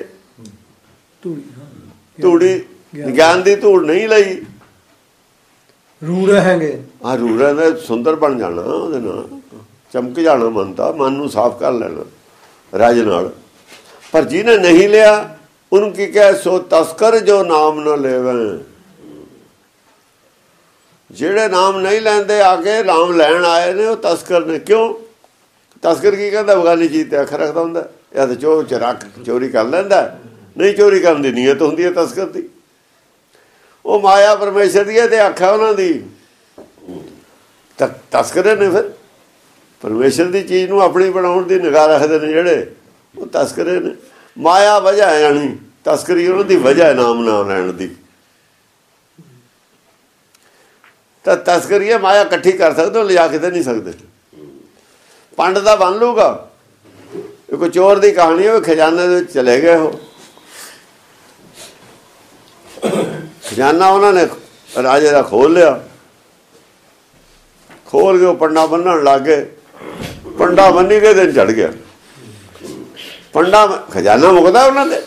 ਧੂੜੀ ਗਿਆਨ ਦੀ ਧੂੜ ਨਹੀਂ ਲਈ। ਰੂਰ ਹੈਂਗੇ, ਆ ਰੂਰਾਂ ਦਾ ਸੁੰਦਰ ਬਣ ਜਾਣਾ, ਉਹਦੇ ਨਾਲ ਚਮਕ ਜਾਣਾ, ਮਨ ਦਾ ਮਨ ਨੂੰ ਸਾਫ਼ ਕਰ ਲੈਣਾ ਰਜ ਨਾਲ। ਪਰ ਜਿਹਨੇ ਨਹੀਂ ਲਿਆ ਉਹਨੂੰ ਕੀ ਕਿਹਾ? ਸੋ ਤਸਕਰ ਜੋ ਨਾਮ ਨਾ ਲੈਵੇ। ਜਿਹੜੇ ਨਾਮ ਨਹੀਂ ਲੈਂਦੇ ਆ ਕੇ ਨਾਮ ਲੈਣ ਆਏ ਨੇ ਉਹ ਤਸਕਰ ਨੇ। ਕਿਉਂ? ਤਸਕਰ ਕੀ ਕਹਿੰਦਾ? ਬਗਾਨੀ ਚੀਜ਼ ਤੇ ਅੱਖ ਰੱਖਦਾ ਹੁੰਦਾ, ਜਾਂ ਤਾਂ ਚੋਰੀ ਕਰ ਲੈਂਦਾ, ਨਹੀਂ ਚੋਰੀ ਕਰਨ ਦੀ ਨੀਅਤ ਹੁੰਦੀ ਹੈ ਤਸਕਰ ਦੀ। ਉਹ ਮਾਇਆ ਪਰਮੇਸ਼ਰ ਦੀ ਹੈ ਤੇ ਅੱਖ ਹੈ ਉਹਨਾਂ ਦੀ, ਤਸਕਰੇ ਨੇ। ਫਿਰ ਪਰਮੇਸ਼ਰ ਦੀ ਚੀਜ਼ ਨੂੰ ਆਪਣੀ ਬਣਾਉਣ ਦੀ ਨਿਗਾਹ ਰੱਖਦੇ ਨੇ ਜਿਹੜੇ, ਉਹ ਤਸਕਰੇ ਨੇ। ਮਾਇਆ ਵਜ੍ਹਾ ਹੈ, ਜਾਣੀ ਤਸਕਰੀ ਉਹਨਾਂ ਦੀ ਵਜ੍ਹਾ ਹੈ ਨਾਮ ਨਾ ਲੈਣ ਦੀ। ਤਾਂ ਤਸਕਰੀ ਹੈ, ਮਾਇਆ ਇਕੱਠੀ ਕਰ ਸਕਦੇ, ਉਹ ਲਿਜਾ ਕੇ ਤਾਂ ਨਹੀਂ ਸਕਦੇ। ਪੰਡ ਦਾ ਬਣ ਲੂਗਾ। ਇਹ ਕੋਈ ਚੋਰ ਦੀ ਕਹਾਣੀ ਹੈ, ਖਜ਼ਾਨੇ ਦੇ ਵਿੱਚ ਚਲੇ ਗਏ। ਉਹ ਖਜ਼ਾਨਾ ਉਹਨਾਂ ਨੇ ਰਾਜੇ ਦਾ ਖੋਲ ਲਿਆ, ਖੋਲ ਕੇ ਉਹ ਪੰਡਾ ਬੰਨਣ ਲੱਗ ਗਏ। ਪੰਡਾ ਬੰਨੀ ਗਏ, ਦਿਨ ਚੜ ਗਿਆ। ਪੰਡਾ ਖਜ਼ਾਨਾ ਮੁੱਕਦਾ ਉਹਨਾਂ ਦੇ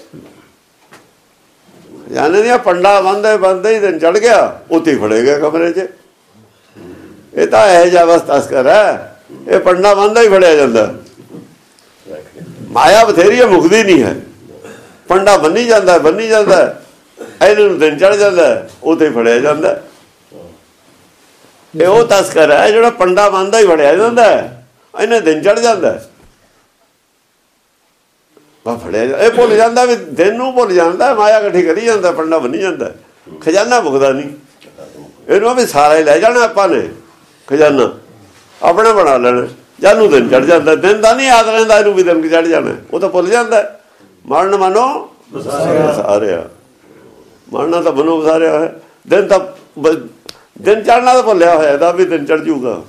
ਖਜ਼ਾਨੇ ਦੀਆਂ, ਪੰਡਾ ਬੰਨਦੇ ਹੀ ਦਿਨ ਚੜ ਗਿਆ। ਉੱਥੇ ਫੜੇ ਗਏ ਕਮਰੇ 'ਚ। ਇਹ ਤਾਂ ਇਹੋ ਜਿਹਾ ਬਸ ਤਸਕਰ ਹੈ, ਇਹ ਪੰਡਾ ਬੰਨਦਾ ਹੀ ਫੜਿਆ ਜਾਂਦਾ। ਮਾਇਆ ਬਥੇਰੀ ਮੁੱਕਦੀ ਨਹੀਂ ਹੈ, ਪੰਡਾ ਬੰਨੀ ਜਾਂਦਾ ਇਹਨਾਂ ਨੂੰ ਦਿਨ ਚੜ ਜਾਂਦਾ, ਉੱਥੇ ਫੜਿਆ ਜਾਂਦਾ। ਇਹ ਉਹ ਤਸਕਰ ਹੈ ਜਿਹੜਾ ਪੰਡਾ ਬੰਨਦਾ ਹੀ ਫੜਿਆ ਜਾਂਦਾ, ਇਹਨੇ ਦਿਨ ਚੜ ਜਾਂਦਾ। ਫੜਿਆ ਇਹ ਭੁੱਲ ਜਾਂਦਾ, ਵੀ ਦਿਨ ਨੂੰ ਭੁੱਲ ਜਾਂਦਾ, ਮਾਇਆ ਇਕੱਠੀ ਕਰੀ ਜਾਂਦਾ, ਪੰਡਾ ਬੰਨੀ ਜਾਂਦਾ। ਖਜ਼ਾਨਾ ਮੁੱਕਦਾ ਨਹੀਂ। ਇਹਨੂੰ ਵੀ ਸਾਰਾ ਹੀ ਲੈ ਜਾਣਾ ਆਪਾਂ ਨੇ, ਖਜ਼ਾਨਾ ਆਪਣਾ ਬਣਾ ਲੈਣਾ। ਜਾਨੂੰ ਦਿਨ ਚੜ ਜਾਂਦਾ, ਦਿਨ ਦਾ ਨਹੀਂ ਯਾਦ ਰਹਿੰਦਾ ਇਹਨੂੰ ਵੀ ਦਿਨ ਚੜ ਜਾਣਾ, ਉਹ ਤਾਂ ਭੁੱਲ ਜਾਂਦਾ। ਮਰਨ ਮਨੋ ਵਸਾਰਿਆ, ਮਰਨਾ ਤਾਂ ਮਨੋ ਵਸਾਰਿਆ ਹੋਇਆ। ਦਿਨ ਤਾਂ ਦਿਨ ਚੜ੍ਹਨਾ ਤਾਂ ਭੁੱਲਿਆ ਹੋਇਆ, ਤਾਂ ਵੀ ਦਿਨ ਚੜ ਜੂਗਾ।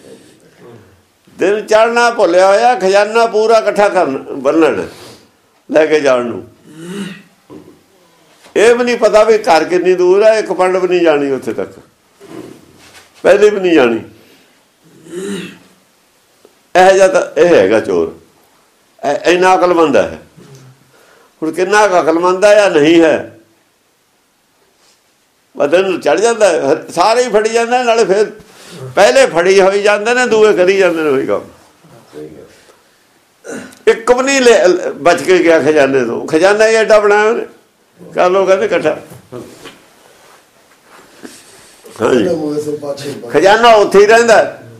ਦਿਨ ਚੜ੍ਹਨਾ ਭੁੱਲਿਆ ਹੋਇਆ, ਖਜ਼ਾਨਾ ਪੂਰਾ ਇਕੱਠਾ ਕਰਨ ਬੰਨਣ ਲੈ ਕੇ ਜਾਣ ਨੂੰ। ਇਹ ਵੀ ਨਹੀਂ ਪਤਾ ਵੀ ਘਰ ਕਿੰਨੀ ਦੂਰ ਹੈ, ਇੱਕ ਪੰਡ ਵੀ ਨਹੀਂ ਜਾਣੀ ਉੱਥੇ ਤੱਕ, ਪਹਿਲੇ ਵੀ ਨਹੀਂ ਜਾਣੀ। ਇਹੋ ਜਿਹਾ ਤਾਂ ਇਹ ਹੈਗਾ ਚੋਰ, ਇੰਨਾ ਅਕਲਮੰਦ ਹੈ। ਹੁਣ ਕਿੰਨਾ ਕੁ ਅਕਲਮੰਦ ਹੈ ਜਾਂ ਨਹੀਂ ਹੈ, ਬਦਨ ਚੜ ਜਾਂਦਾ। ਸਾਰੇ ਹੀ ਫੜੀ ਜਾਂਦੇ, ਨਾਲੇ ਫਿਰ ਪਹਿਲੇ ਫੜੀ ਹੋਈ ਜਾਂਦੇ ਨੇ, ਦੂਏ ਕਰੀ ਜਾਂਦੇ ਨੇ ਉਹੀ ਕੰਮ। ਇੱਕ ਵੀ ਨਹੀਂ ਬਚ ਕੇ ਗਿਆ ਖਜ਼ਾਨੇ ਤੋਂ। ਖਜ਼ਾਨਾ ਹੀ ਐਡਾ ਬਣਾਇਆ ਉਹਨੇ, ਕਰ ਲੋ ਕਹਿੰਦੇ ਇਕੱਠਾ। ਹਾਂਜੀ, ਖਜ਼ਾਨਾ ਉੱਥੇ ਹੀ ਰਹਿੰਦਾ।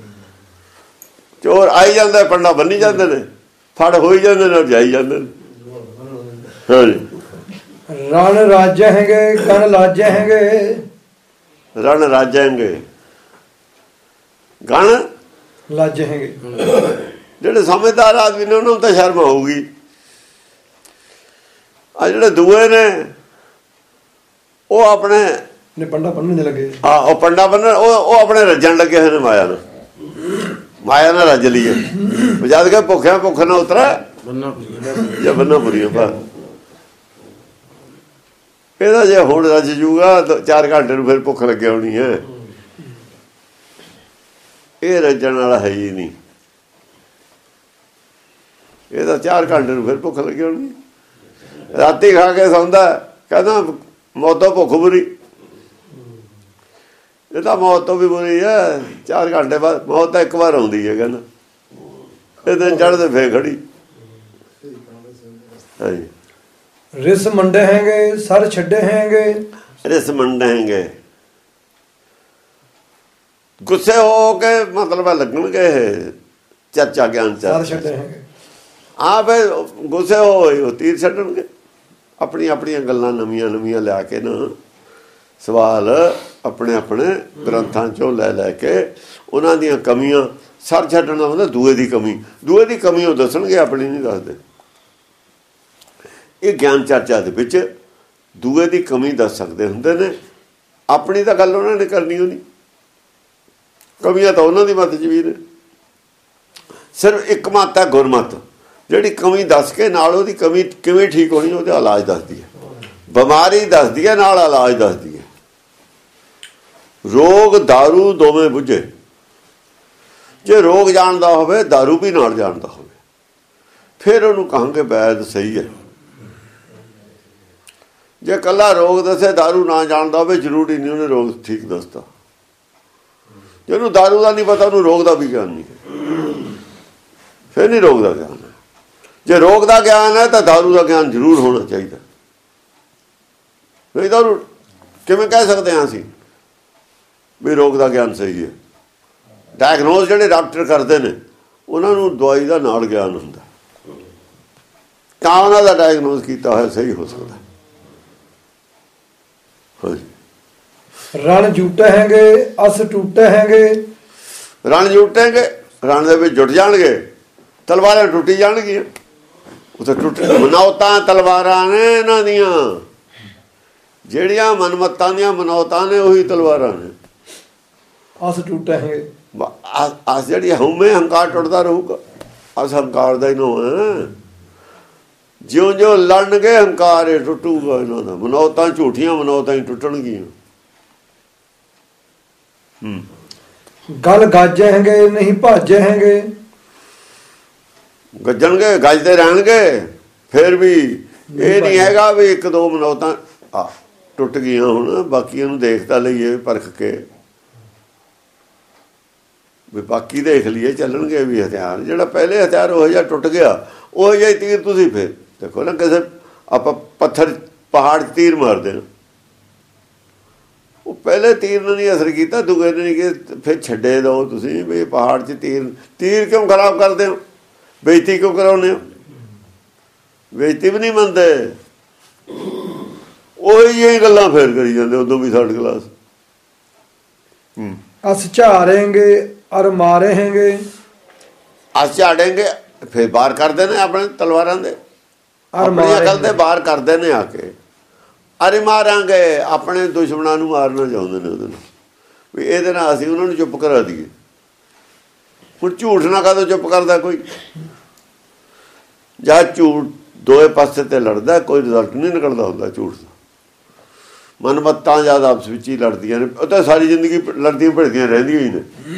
ਚੋਰ ਆਈ ਜਾਂਦਾ, ਪੰਡਾ ਬੰਨੀ ਜਾਂਦੇ ਨੇ, ਫੜ ਹੋਈ ਜਾਂਦੇ ਨੇ, ਜਾਈ ਜਾਂਦੇ ਨੇ। ਹਾਂਜੀ, ਰਣ ਰਾਜੇ ਹੈਗੇ ਕਣ ਲਾਜੇ ਹੈਗੇ। ਰਣ ਰਾਜੇਂਗੇ ਗਣ ਲਾਜੇ ਹੈਗੇ। ਜਿਹੜੇ ਸਮਝਦਾਰ ਆਦਮੀ ਨੇ ਉਹਨਾਂ ਨੂੰ ਤਾਂ ਸ਼ਰਮ ਆਊਗੀ। ਆ ਜਿਹੜੇ ਦੂਏ ਨੇ ਉਹ ਆਪਣੇ ਨੇ ਪੰਡਾ ਬੰਨਣ ਲੱਗੇ। ਉਹ ਪੰਡਾ ਬੰਨਣ, ਉਹ ਆਪਣੇ ਰੱਜਣ ਲੱਗੇ ਹੋਏ ਨੇ ਮਾਇਆ ਨੂੰ। ਮਾਇਆ ਨਾਲ ਰੱਜ ਲਈਏ, ਜਦ ਕੇ ਭੁੱਖਿਆ ਭੁੱਖ ਨਾ ਉਤਰਾ ਜਾਂ ਬੰਨਾ ਬੁਰੀਆਂ ਪਾ। ਇਹਦਾ ਜੇ ਹੁਣ ਰੱਜ ਜੂਗਾ 4 ਘੰਟੇ ਨੂੰ ਫਿਰ ਭੁੱਖ ਲੱਗਿਆ ਹੋਣੀ ਹੈ। ਇਹ ਰੱਜਣ ਵਾਲਾ ਹੈ ਹੀ ਨਹੀਂ। ਇਹਦਾ 4 ਘੰਟੇ ਨੂੰ ਫਿਰ ਭੁੱਖ ਲੱਗੀ ਹੋਣੀ। ਰਾਤੀ ਖਾ ਕੇ ਸੌਂਦਾ, ਕਹਿੰਦਾ ਮੌਤ ਤੋਂ ਭੁੱਖ ਬੁਰੀ। ਇਹ ਤਾਂ ਮੌਤ ਤੋਂ ਵੀ ਬੁਰੀ ਹੈ। 4 ਘੰਟੇ ਬਾਅਦ ਮੌਤ ਤਾਂ ਇੱਕ ਵਾਰ ਆਉਂਦੀ ਹੈ, ਕਹਿੰਦਾ। ਇਹ ਦਿਨ ਚੜ੍ਹਦੇ ਫੇਰ ਖੜੀ। ਹਾਂਜੀ, ਰਿਸ ਮੰਡੇ ਹੈਗੇ ਸਰ ਛੱਡੇ ਹੈਗੇ। ਰਿਸ ਮੰਡੇ ਹੈਗੇ, ਗੁੱਸੇ ਹੋ ਕੇ ਮਤਲਬ ਲੱਗਣਗੇ ਚਰਚਾ ਗਿਆਨ ਸਰ ਛੱਡੇ ਹੈਗੇ। ਹਾਂ ਫਿਰ ਗੁੱਸੇ ਹੋਏ ਉਹ ਤੀਰ ਛੱਡਣਗੇ। ਆਪਣੀਆਂ ਗੱਲਾਂ ਨਵੀਆਂ ਲਿਆ ਕੇ ਨਾ, ਸਵਾਲ ਆਪਣੇ ਗ੍ਰੰਥਾਂ ਚੋਂ ਲੈ ਕੇ ਉਹਨਾਂ ਦੀਆਂ ਕਮੀਆਂ ਸਰ ਛੱਡਣ ਦਾ ਮਤਲਬ ਦੂਏ ਦੀ ਕਮੀ ਉਹ ਦੱਸਣਗੇ, ਆਪਣੀ ਨਹੀਂ ਦੱਸਦੇ। ਇਹ ਗਿਆਨ ਚਰਚਾ ਦੇ ਵਿੱਚ ਦੂਏ ਦੀ ਕਮੀ ਦੱਸ ਸਕਦੇ ਹੁੰਦੇ ਨੇ, ਆਪਣੀ ਤਾਂ ਗੱਲ ਉਹਨਾਂ ਨੇ ਕਰਨੀ ਹੋਣੀ। ਕਮੀਆਂ ਤਾਂ ਉਹਨਾਂ ਦੀ ਮੱਤ 'ਚ ਵੀ ਨੇ। ਸਿਰਫ ਇੱਕ ਮੱਤ ਹੈ ਗੁਰਮੱਤ, ਜਿਹੜੀ ਕਮੀ ਦੱਸ ਕੇ ਨਾਲ ਉਹਦੀ ਕਮੀ ਕਿਵੇਂ ਠੀਕ ਹੋਣੀ ਉਹਦਾ ਇਲਾਜ ਦੱਸਦੀ ਹੈ, ਬਿਮਾਰੀ ਦੱਸਦੀ ਹੈ, ਨਾਲ ਇਲਾਜ ਦੱਸਦੀ ਹੈ। ਰੋਗ ਦਾਰੂ ਦੋਵੇਂ ਬੁੱਝੇ। ਜੇ ਰੋਗ ਜਾਣਦਾ ਹੋਵੇ ਦਾਰੂ ਵੀ ਨਾਲ ਜਾਣਦਾ ਹੋਵੇ, ਫਿਰ ਉਹਨੂੰ ਕਹਾਂਗੇ ਵੈਦ ਸਹੀ ਹੈ। ਜੇ ਕੱਲਾ ਰੋਗ ਦੱਸੇ ਦਾਰੂ ਨਾ ਜਾਣਦਾ ਹੋਵੇ, ਜ਼ਰੂਰੀ ਨਹੀਂ ਉਹਨੇ ਰੋਗ ਠੀਕ ਦੱਸਦਾ। ਜਿਹਨੂੰ ਦਾਰੂ ਦਾ ਨਹੀਂ ਪਤਾ ਉਹਨੂੰ ਰੋਗ ਦਾ ਵੀ ਗਿਆਨ ਨਹੀਂ ਹੈ, ਫਿਰ ਨਹੀਂ ਰੋਗ ਦਾ ਗਿਆਨ ਹੈ। ਜੇ ਰੋਗ ਦਾ ਗਿਆਨ ਹੈ ਤਾਂ ਦਾਰੂ ਦਾ ਗਿਆਨ ਜ਼ਰੂਰ ਹੋਣਾ ਚਾਹੀਦਾ। ਨਹੀਂ ਤਾਂ ਉਹਨੂੰ ਕਿਵੇਂ ਕਹਿ ਸਕਦੇ ਹਾਂ ਅਸੀਂ ਵੀ ਰੋਗ ਦਾ ਗਿਆਨ ਸਹੀ ਹੈ? ਡਾਇਗਨੋਸ ਜਿਹੜੇ ਡਾਕਟਰ ਕਰਦੇ ਨੇ ਉਹਨਾਂ ਨੂੰ ਦਵਾਈ ਦਾ ਨਾਲ ਗਿਆਨ ਹੁੰਦਾ, ਤਾਂ ਉਹਨਾਂ ਦਾ ਡਾਇਗਨੋਸ ਕੀਤਾ ਹੋਇਆ ਸਹੀ ਹੋ ਸਕਦਾ। ਰਣ ਜੂਟੇ ਹੈਗੇ ਅਸ ਟੂਟੇ ਹੈਗੇ। ਰਣ ਜੁਟੇਂਗੇ, ਰਣ ਦੇ ਵਿੱਚ ਜੁਟ ਜਾਣਗੇ, ਤਲਵਾਰਾਂ ਟੁੱਟੀ ਜਾਣਗੀਆਂ। ਉੱਥੇ ਟੁੱਟ ਮਨੌਤਾਂ ਤਲਵਾਰਾਂ ਨੇ ਇਹਨਾਂ ਦੀਆਂ, ਜਿਹੜੀਆਂ ਮਨਮੱਤਾਂ ਦੀਆਂ ਮਨੌਤਾਂ ਨੇ ਉਹੀ ਤਲਵਾਰਾਂ ਨੇ। ਅਸ ਟੂਟੇ ਹੈਗੇ, ਅਸ ਜਿਹੜੀ ਹਉਮੈ ਹੰਕਾਰ ਟੁੱਟਦਾ ਰਹੂਗਾ। ਅਸ ਹੰਕਾਰ ਦਾ ਹੀ ਨਾ ਹੈ। ਜਿਉਂ ਲੜਨਗੇ ਹੰਕਾਰ ਇਹ ਟੁੱਟੂਗਾ ਇਹਨਾਂ ਦਾ। ਮਨੌਤਾਂ ਝੂਠੀਆਂ ਮਨੌਤਾਂ ਹੀ ਟੁੱਟਣਗੀਆਂ। ਗਲ ਗਾਜੇ ਹੈਗੇ ਨਹੀਂ ਭਾਜੇ ਹੈਗੇ। ਗੱਜਣਗੇ, ਗੱਜਦੇ ਰਹਿਣਗੇ। ਫਿਰ ਵੀ ਇਹ ਨਹੀਂ ਹੈਗਾ ਵੀ ਇੱਕ ਦੋ ਮਨੌਤਾਂ ਟੁੱਟ ਗਈਆਂ ਹੁਣ ਬਾਕੀਆਂ ਨੂੰ ਦੇਖ ਤਾਂ ਲਈਏ ਪਰਖ ਕੇ, ਵੀ ਬਾਕੀ ਦੇਖ ਲਈਏ ਚੱਲਣਗੇ ਵੀ ਹਥਿਆਰ। ਜਿਹੜਾ ਪਹਿਲੇ ਹਥਿਆਰ ਉਹ ਜਿਹਾ ਟੁੱਟ ਗਿਆ, ਉਹ ਜਿਹਾ ਤੀਰ ਤੁਸੀਂ ਫਿਰ ਦੇਖੋ ਨਾ, ਕਿਸੇ ਆਪਾਂ ਪੱਥਰ ਪਹਾੜ 'ਚ ਤੀਰ ਮਾਰਦੇ ਹਾਂ, ਉਹ ਪਹਿਲੇ ਤੀਰ ਨੇ ਨਹੀਂ ਅਸਰ ਕੀਤਾ, ਦੂਏ ਨੇ ਨਹੀਂ ਕਿ ਫਿਰ ਛੱਡੇ ਦਿਓ ਤੁਸੀਂ ਵੀ ਪਹਾੜ 'ਚ ਤੀਰ ਕਿਉਂ ਖਰਾਬ ਕਰਦੇ ਹੋ? ਬੇਇੱਜ਼ਤੀ ਕਿਉਂ ਕਰਾਉਂਦੇ ਹੋ? ਬੇਇੱਜ਼ਤੀ ਵੀ ਨਹੀਂ ਮੰਨਦੇ, ਉਹੀ ਜਿਹੀਆਂ ਗੱਲਾਂ ਫੇਰ ਕਰੀ ਜਾਂਦੇ ਉਦੋਂ ਵੀ ਥਰਡ ਕਲਾਸ। ਅਸ ਝਾੜेंगे ਔਰ ਮਾਰेंगे। ਅਸ ਝਾੜेंगे ਫਿਰ ਬਾਹਰ ਕਰਦੇ ਨੇ ਆਪਣੇ ਤਲਵਾਰਾਂ ਦੇ, ਆਪਣੀ ਅਕਲ ਦੇ ਬਾਹਰ ਕਰਦੇ ਨੇ ਆ ਕੇ। ਅਰੇ ਮਾਰਾਂਗੇ, ਆਪਣੇ ਦੁਸ਼ਮਣਾਂ ਨੂੰ ਮਾਰਨਾ ਚਾਹੁੰਦੇ ਨੇ ਉਹਦੇ ਨਾਲ, ਵੀ ਇਹਦੇ ਨਾਲ ਅਸੀਂ ਉਹਨਾਂ ਨੂੰ ਚੁੱਪ ਕਰਾ ਦਈਏ। ਹੁਣ ਝੂਠ ਨਾ ਕਦੋਂ ਚੁੱਪ ਕਰਦਾ ਕੋਈ? ਜਾਂ ਝੂਠ ਦੋਏ ਪਾਸੇ ਤੇ ਲੜਦਾ, ਕੋਈ ਰਿਜ਼ਲਟ ਨਹੀਂ ਨਿਕਲਦਾ ਹੁੰਦਾ ਝੂਠ ਦਾ। ਮਨਮੱਤਾਂ ਜ਼ਿਆਦਾ ਆਪਸ ਵਿੱਚ ਹੀ ਲੜਦੀਆਂ ਨੇ, ਉਹ ਤਾਂ ਸਾਰੀ ਜ਼ਿੰਦਗੀ ਲੜਦੀਆਂ ਭਿੜਦੀਆਂ ਰਹਿੰਦੀਆਂ ਹੀ ਨੇ।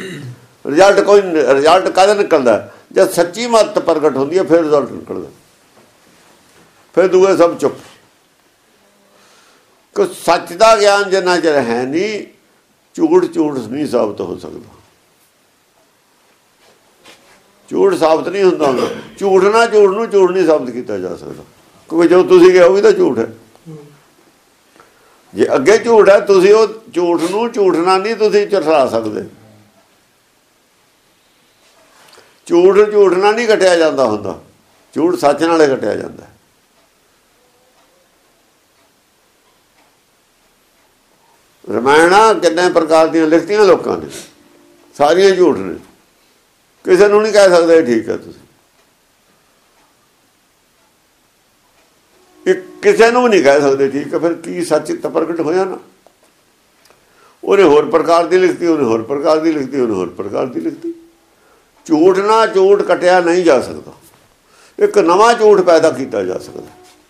ਰਿਜ਼ਲਟ ਕਾਹਦਾ ਨਿਕਲਦਾ? ਜਦ ਸੱਚੀ ਮੱਤ ਪ੍ਰਗਟ ਹੁੰਦੀ ਹੈ ਫਿਰ ਰਿਜ਼ਲਟ ਨਿਕਲਦਾ। ਫਿਰ ਦੂਏ ਸਭ ਚੁੱਪ। ਕਿ ਸੱਚ ਦਾ ਗਿਆਨ ਜਿੰਨਾ ਚਿਰ ਹੈ ਨਹੀਂ, ਝੂਠ ਨਹੀਂ ਸਾਬਤ ਹੋ ਸਕਦਾ। ਝੂਠ ਸਾਬਤ ਨਹੀਂ ਹੁੰਦਾ। ਝੂਠ ਨੂੰ ਝੂਠ ਨਹੀਂ ਸਾਬਤ ਕੀਤਾ ਜਾ ਸਕਦਾ, ਕਿਉਂਕਿ ਜੋ ਤੁਸੀਂ ਕਿਹਾ ਉਹ ਵੀ ਤਾਂ ਝੂਠ ਹੈ। ਜੇ ਅੱਗੇ ਝੂਠ ਹੈ, ਤੁਸੀਂ ਉਹ ਝੂਠ ਨੂੰ ਝੂਠ ਨਾਲ ਨਹੀਂ ਤੁਸੀਂ ਝੁਠਲਾ ਸਕਦੇ। ਝੂਠ ਨਾਲ ਨਹੀਂ ਘਟਿਆ ਜਾਂਦਾ ਹੁੰਦਾ, ਝੂਠ ਸੱਚ ਨਾਲੇ ਘਟਿਆ ਜਾਂਦਾ। ਰਮਾਇਣਾਂ ਕਿੰਨੇ ਪ੍ਰਕਾਰ ਦੀਆਂ ਲਿਖਤੀਆਂ ਲੋਕਾਂ ਨੇ, ਸਾਰੀਆਂ ਝੂਠ ਨੇ। ਕਿਸੇ ਨੂੰ ਨਹੀਂ ਕਹਿ ਸਕਦੇ ਠੀਕ ਹੈ ਤੁਸੀਂ, ਕਿਸੇ ਨੂੰ ਵੀ ਨਹੀਂ ਕਹਿ ਸਕਦੇ ਠੀਕ ਹੈ। ਫਿਰ ਕੀ ਸੱਚ ਤਾਂ ਪ੍ਰਗਟ ਹੋਇਆ ਨਾ। ਉਹਨੇ ਹੋਰ ਪ੍ਰਕਾਰ ਦੀ ਲਿਖਤੀ, ਉਹਨੇ ਹੋਰ ਪ੍ਰਕਾਰ ਦੀ ਲਿਖਤੀ, ਉਹਨੇ ਹੋਰ ਪ੍ਰਕਾਰ ਦੀ ਲਿਖਤੀ। ਝੂਠ ਨਾਲ ਝੂਠ ਕੱਟਿਆ ਨਹੀਂ ਜਾ ਸਕਦਾ, ਇੱਕ ਨਵਾਂ ਝੂਠ ਪੈਦਾ ਕੀਤਾ ਜਾ ਸਕਦਾ।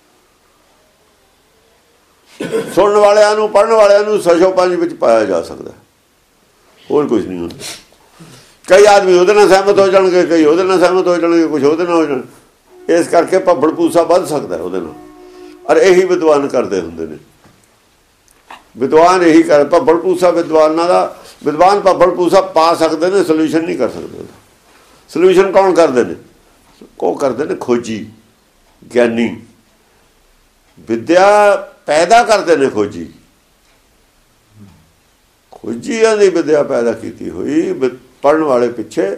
ਸੁਣਨ ਵਾਲਿਆਂ ਨੂੰ, ਪੜ੍ਹਨ ਵਾਲਿਆਂ ਨੂੰ ਸਸ਼ੋ ਪੰਜ ਵਿੱਚ ਪਾਇਆ ਜਾ ਸਕਦਾ, ਹੋਰ ਕੁਝ ਨਹੀਂ ਹੁੰਦਾ। ਕਈ ਆਦਮੀ ਉਹਦੇ ਨਾਲ ਸਹਿਮਤ ਹੋ ਜਾਣਗੇ, ਕਈ ਉਹਦੇ ਨਾਲ ਸਹਿਮਤ ਹੋ ਜਾਣਗੇ, ਕੁਛ ਉਹਦੇ ਨਾਲ ਹੋ ਜਾਣ। ਇਸ ਕਰਕੇ ਭੱਬੜ ਪੂਸਾ ਵੱਧ ਸਕਦਾ ਉਹਦੇ ਨਾਲ। ਔਰ ਇਹੀ ਵਿਦਵਾਨ ਕਰਦੇ ਹੁੰਦੇ ਨੇ, ਵਿਦਵਾਨ ਇਹੀ ਕਰ ਭੱਬੜ ਪੂਸਾ ਵਿਦਵਾਨਾਂ ਦਾ। ਵਿਦਵਾਨ ਭੱਬੜ ਪੂਸਾ ਪਾ ਸਕਦੇ ਨੇ, ਸੋਲਿਊਸ਼ਨ ਨਹੀਂ ਕਰ ਸਕਦੇ। ਸੋਲਿਊਸ਼ਨ ਕੌਣ ਕਰਦੇ ਨੇ? ਉਹ ਕਰਦੇ ਨੇ ਖੋਜੀ, ਗਿਆਨੀ। ਵਿਦਿਆ ਪੈਦਾ ਕਰਦੇ ਨੇ ਖੋਜੀ। ਖੋਜੀਆਂ ਦੀ ਵਿਦਿਆ ਪੈਦਾ ਕੀਤੀ ਹੋਈ, ਪੜ੍ਹਨ ਵਾਲੇ ਪਿੱਛੇ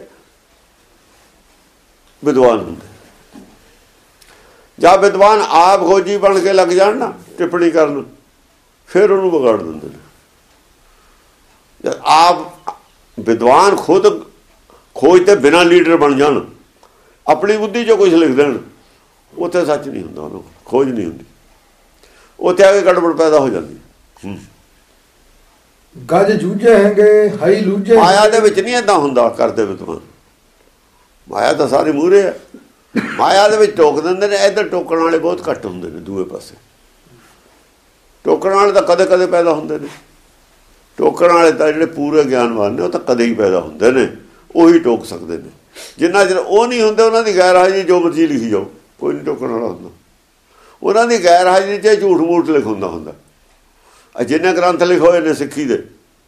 ਵਿਦਵਾਨ ਹੁੰਦੇ। ਜਾਂ ਵਿਦਵਾਨ ਆਪ ਖੋਜੀ ਬਣ ਕੇ ਲੱਗ ਜਾਣ ਨਾ ਟਿੱਪਣੀ ਕਰਨ, ਫਿਰ ਉਹਨੂੰ ਵਿਗਾੜ ਦਿੰਦੇ ਨੇ। ਜਦ ਆਪ ਵਿਦਵਾਨ ਖੁਦ ਖੋਜ ਤੇ ਬਿਨਾਂ ਲੀਡਰ ਬਣ ਜਾਣ, ਆਪਣੀ ਬੁੱਧੀ 'ਚੋਂ ਕੁਝ ਲਿਖ ਦੇਣ, ਉੱਥੇ ਸੱਚ ਨਹੀਂ ਹੁੰਦਾ, ਉਹਨੂੰ ਖੋਜ ਨਹੀਂ ਹੁੰਦੀ, ਉੱਥੇ ਆ ਕੇ ਗੜਬੜ ਪੈਦਾ ਹੋ ਜਾਂਦੀ। ਗੱਜ ਜੂਝੇ ਹੈਗੇ ਹਾਈ ਲੂਝੇ। ਮਾਇਆ ਦੇ ਵਿੱਚ ਨਹੀਂ ਏਦਾਂ ਹੁੰਦਾ ਕਰਦੇ ਵਿਦਵਾਨ, ਮਾਇਆ ਤਾਂ ਸਾਰੇ ਮੂਹਰੇ ਆ, ਮਾਇਆ ਦੇ ਵਿੱਚ ਟੋਕ ਦਿੰਦੇ ਨੇ। ਇੱਧਰ ਟੋਕਣ ਵਾਲੇ ਬਹੁਤ ਘੱਟ ਹੁੰਦੇ ਨੇ, ਦੂਏ ਪਾਸੇ ਟੋਕਣ ਵਾਲੇ ਤਾਂ ਕਦੇ ਕਦੇ ਪੈਦਾ ਹੁੰਦੇ ਨੇ। ਟੋਕਣ ਵਾਲੇ ਤਾਂ ਜਿਹੜੇ ਪੂਰੇ ਗਿਆਨਵਾਨ ਨੇ ਉਹ ਤਾਂ ਕਦੇ ਹੀ ਪੈਦਾ ਹੁੰਦੇ ਨੇ, ਉਹੀ ਟੋਕ ਸਕਦੇ ਨੇ। ਜਿੰਨਾ ਚਿਰ ਉਹ ਨਹੀਂ ਹੁੰਦੇ, ਉਹਨਾਂ ਦੀ ਗੈਰ ਹਾਜ਼ਰੀ ਜੋ ਮਰਜ਼ੀ ਲਿਖੀ ਜਾਓ, ਕੋਈ ਨਹੀਂ ਟੋਕਣ ਵਾਲਾ ਹੁੰਦਾ। ਉਹਨਾਂ ਦੀ ਗੈਰ ਹਾਜ਼ਰੀ 'ਚ ਝੂਠ ਮੂਠ ਲਿਖਾਉਂਦਾ ਹੁੰਦਾ। ਜਿੰਨੇ ਗ੍ਰੰਥ ਲਿਖੇ ਹੋਏ ਨੇ ਸਿੱਖੀ ਦੇ,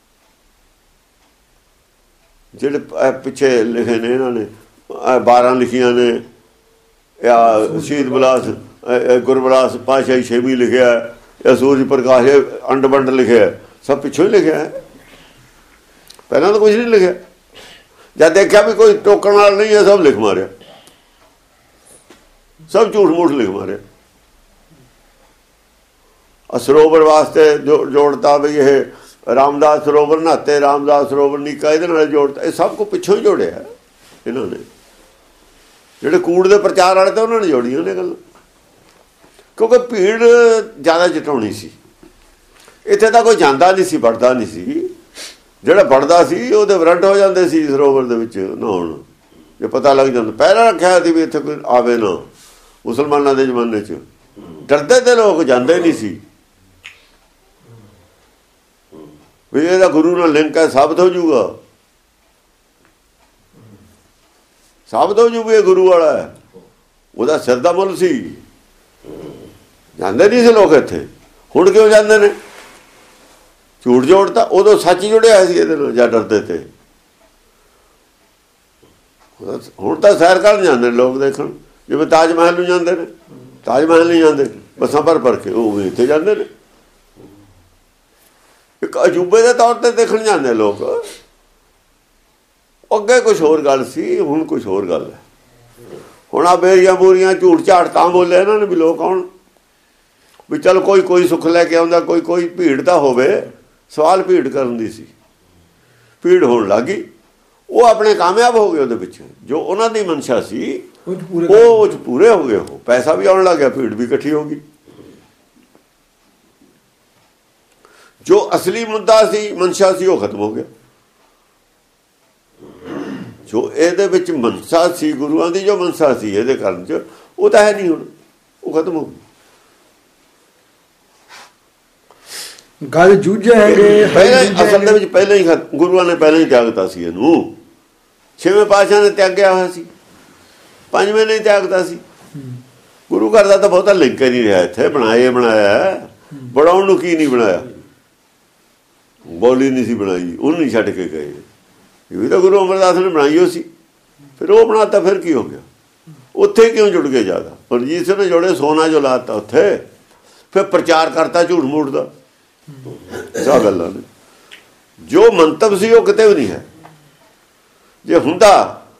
ਜਿਹੜੇ ਪਿੱਛੇ ਲਿਖੇ ਨੇ ਇਹਨਾਂ ਨੇ, 12 ਲਿਖੀਆਂ ਨੇ, ਜਾਂ ਸ਼ਹੀਦ ਬਿਲਾਸ ਗੁਰਬਿਲਾਸ ਪਾਤਸ਼ਾਹੀ 6ਵੀਂ ਲਿਖਿਆ, ਜਾਂ ਸੂਰਜ ਪ੍ਰਕਾਸ਼ ਅੰਡ ਵੰਡ ਲਿਖਿਆ, ਸਭ ਪਿੱਛੋਂ ਹੀ ਲਿਖਿਆ ਹੈ, ਪਹਿਲਾਂ ਤਾਂ ਕੁਝ ਨਹੀਂ ਲਿਖਿਆ। ਜਦ ਦੇਖਿਆ ਵੀ ਕੋਈ ਟੋਕਣ ਵਾਲਾ ਨਹੀਂ ਹੈ, ਸਭ ਲਿਖ ਮਾਰਿਆ, ਸਭ ਝੂਠ ਮੂਠ ਲਿਖ ਮਾਰਿਆ। ਸਰੋਵਰ ਵਾਸਤੇ ਜੋੜਤਾ ਵੀ ਇਹ ਰਾਮਦਾਸ ਸਰੋਵਰ ਨਹਾਤੇ, ਰਾਮਦਾਸ ਸਰੋਵਰ ਨੀਕਾ, ਇਹਦੇ ਨਾਲ ਜੋੜਤਾ। ਇਹ ਸਭ ਕੁਝ ਪਿੱਛੋਂ ਹੀ ਜੋੜਿਆ ਇਹਨਾਂ ਨੇ। ਜਿਹੜੇ ਕੂੜ ਦੇ ਪ੍ਰਚਾਰ ਵਾਲੇ ਤਾਂ ਉਹਨਾਂ ਨੇ ਜੋੜੀਆਂ ਨੇ ਗੱਲਾਂ, ਕਿਉਂਕਿ ਭੀੜ ਜ਼ਿਆਦਾ ਜਟਾਉਣੀ ਸੀ। ਇੱਥੇ ਤਾਂ ਕੋਈ ਜਾਂਦਾ ਨਹੀਂ ਸੀ, ਵੜਦਾ ਨਹੀਂ ਸੀ। ਜਿਹੜਾ ਵੜਦਾ ਸੀ ਉਹਦੇ ਵਾਰੰਟ ਹੋ ਜਾਂਦੇ ਸੀ ਸਰੋਵਰ ਦੇ ਵਿੱਚ ਨਹਾਉਣ, ਜੇ ਪਤਾ ਲੱਗ ਜਾਂਦਾ। ਪਹਿਲਾਂ ਰੱਖਿਆ ਸੀ ਵੀ ਇੱਥੇ ਕੋਈ ਆਵੇ ਨਾ, ਮੁਸਲਮਾਨਾਂ ਦੇ ਜ਼ਮਾਨੇ 'ਚ ਡਰਦੇ ਤੇ ਲੋਕ ਜਾਂਦੇ ਨਹੀਂ ਸੀ ਵੀ ਇਹਦਾ ਗੁਰੂ ਨਾਲ ਲਿੰਕ ਹੈ, ਸਾਬਤ ਹੋ ਜਾਊਗਾ, ਸਾਬਤ ਹੋ ਜੂ ਵੀ ਇਹ ਗੁਰੂ ਵਾਲਾ ਹੈ, ਉਹਦਾ ਸਿਰ ਦਾ ਮੁੱਲ ਸੀ। ਜਾਂਦੇ ਨਹੀਂ ਸੀ ਲੋਕ ਇੱਥੇ। ਹੁਣ ਕਿਉਂ ਜਾਂਦੇ ਨੇ? ਝੂਠ ਜੋੜਤਾ, ਉਦੋਂ ਸੱਚ ਜੁੜਿਆ ਸੀ ਇਹਦੇ ਨਾਲ, ਜਾਂ ਡਰਦੇ ਤੇ। ਹੁਣ ਤਾਂ ਸੈਰ ਕਰਨ ਜਾਂਦੇ ਨੇ ਲੋਕ ਦੇਖਣ, ਜਿਵੇਂ ਤਾਜ ਮਹਿਲ ਨੂੰ ਜਾਂਦੇ ਨੇ। ਤਾਜ ਮਹਿਲ ਨਹੀਂ ਜਾਂਦੇ, ਬੱਸਾਂ ਭਰ ਕੇ, ਉਹ ਵੀ ਇੱਥੇ ਜਾਂਦੇ ਨੇ, ਇੱਕ ਅਜੂਬੇ ਦੇ ਤੌਰ ਤੇ ਦੇਖਣ ਜਾਂਦੇ ਲੋਕ। ਅੱਗੇ ਕੁਛ ਹੋਰ ਗੱਲ ਸੀ, ਹੁਣ ਕੁਛ ਹੋਰ ਗੱਲ ਹੈ। ਹੁਣ ਆ ਬੇਰੀਆਂ ਬੂਰੀਆਂ ਝੂਠ ਝਾੜ ਤਾਂ ਬੋਲੇ ਇਹਨਾਂ ਨੇ ਵੀ ਲੋਕ ਆਉਣ, ਵੀ ਚਲ ਕੋਈ ਸੁੱਖ ਲੈ ਕੇ ਆਉਂਦਾ, ਕੋਈ ਭੀੜ ਤਾਂ ਹੋਵੇ। ਸਵਾਲ ਭੀੜ ਕਰਨ ਦੀ ਸੀ, ਭੀੜ ਹੋਣ ਲੱਗ ਗਈ। ਉਹ ਆਪਣੇ ਕਾਮਯਾਬ ਹੋ ਗਏ ਉਹਦੇ ਵਿੱਚ, ਜੋ ਉਹਨਾਂ ਦੀ ਮਨਸ਼ਾ ਸੀ ਉਹ ਪੂਰੇ ਹੋ ਗਏ। ਉਹ ਪੈਸਾ ਵੀ ਆਉਣ ਲੱਗ ਗਿਆ, ਭੀੜ ਵੀ ਇਕੱਠੀ ਹੋ ਗਈ। ਜੋ ਅਸਲੀ ਮੁੱਦਾ ਸੀ, ਮਨਸ਼ਾ ਸੀ, ਉਹ ਖਤਮ ਹੋ ਗਿਆ। ਜੋ ਇਹਦੇ ਵਿੱਚ ਮਨਸ਼ਾ ਸੀ, ਗੁਰੂਆਂ ਦੀ ਜੋ ਮਨਸ਼ਾ ਸੀ ਇਹਦੇ ਕਰਨ 'ਚ, ਉਹ ਤਾਂ ਹੈ ਨਹੀਂ ਹੁਣ, ਉਹ ਖਤਮ ਹੋ ਗਈ। ਗੱਲ ਜੂਝੇ ਹੈਗੇ ਪਹਿਲਾਂ ਅਸਲ ਦੇ ਵਿੱਚ ਪਹਿਲਾਂ ਹੀ ਗੁਰੂਆਂ ਨੇ ਪਹਿਲਾਂ ਹੀ ਤਿਆਗਤਾ ਸੀ ਇਹਨੂੰ। 6ਵੇਂ ਪਾਤਸ਼ਾਹ ਨੇ ਤਿਆਗਿਆ ਹੋਇਆ ਸੀ, 5ਵੇਂ ਨੇ ਤਿਆਗਤਾ ਸੀ। ਗੁਰੂ ਘਰ ਦਾ ਤਾਂ ਬਹੁਤਾ ਲਿੰਕ ਹੀ ਨਹੀਂ ਰਿਹਾ ਇੱਥੇ। ਬਣਾਇਆ ਬਣਾਉਣ ਨੂੰ ਕੀ ਨਹੀਂ ਬਣਾਇਆ, ਬੋਲੀ ਨਹੀਂ ਸੀ ਬਣਾਈ, ਉਹਨੂੰ ਨਹੀਂ ਛੱਡ ਕੇ ਗਏ। ਇਹ ਵੀ ਤਾਂ ਗੁਰੂ ਅਮਰਦਾਸ ਨੇ ਬਣਾਈ ਹੋ ਸੀ, ਫਿਰ ਉਹ ਬਣਾਤਾ, ਫਿਰ ਕੀ ਹੋ ਗਿਆ? ਉੱਥੇ ਕਿਉਂ ਜੁੜ ਗਏ ਜ਼ਿਆਦਾ? ਰਣਜੀਤ ਸਿੰਘ ਨੇ ਜੋੜੇ ਸੋਨਾ ਜੋ ਲਾਤਾ ਉੱਥੇ, ਫਿਰ ਪ੍ਰਚਾਰ ਕਰਤਾ ਝੂਠ ਮੂਠ ਦਾ। ਸਭ ਗੱਲਾਂ ਨੇ, ਜੋ ਮੰਤਵ ਸੀ ਉਹ ਕਿਤੇ ਵੀ ਨਹੀਂ ਹੈ। ਜੇ ਹੁੰਦਾ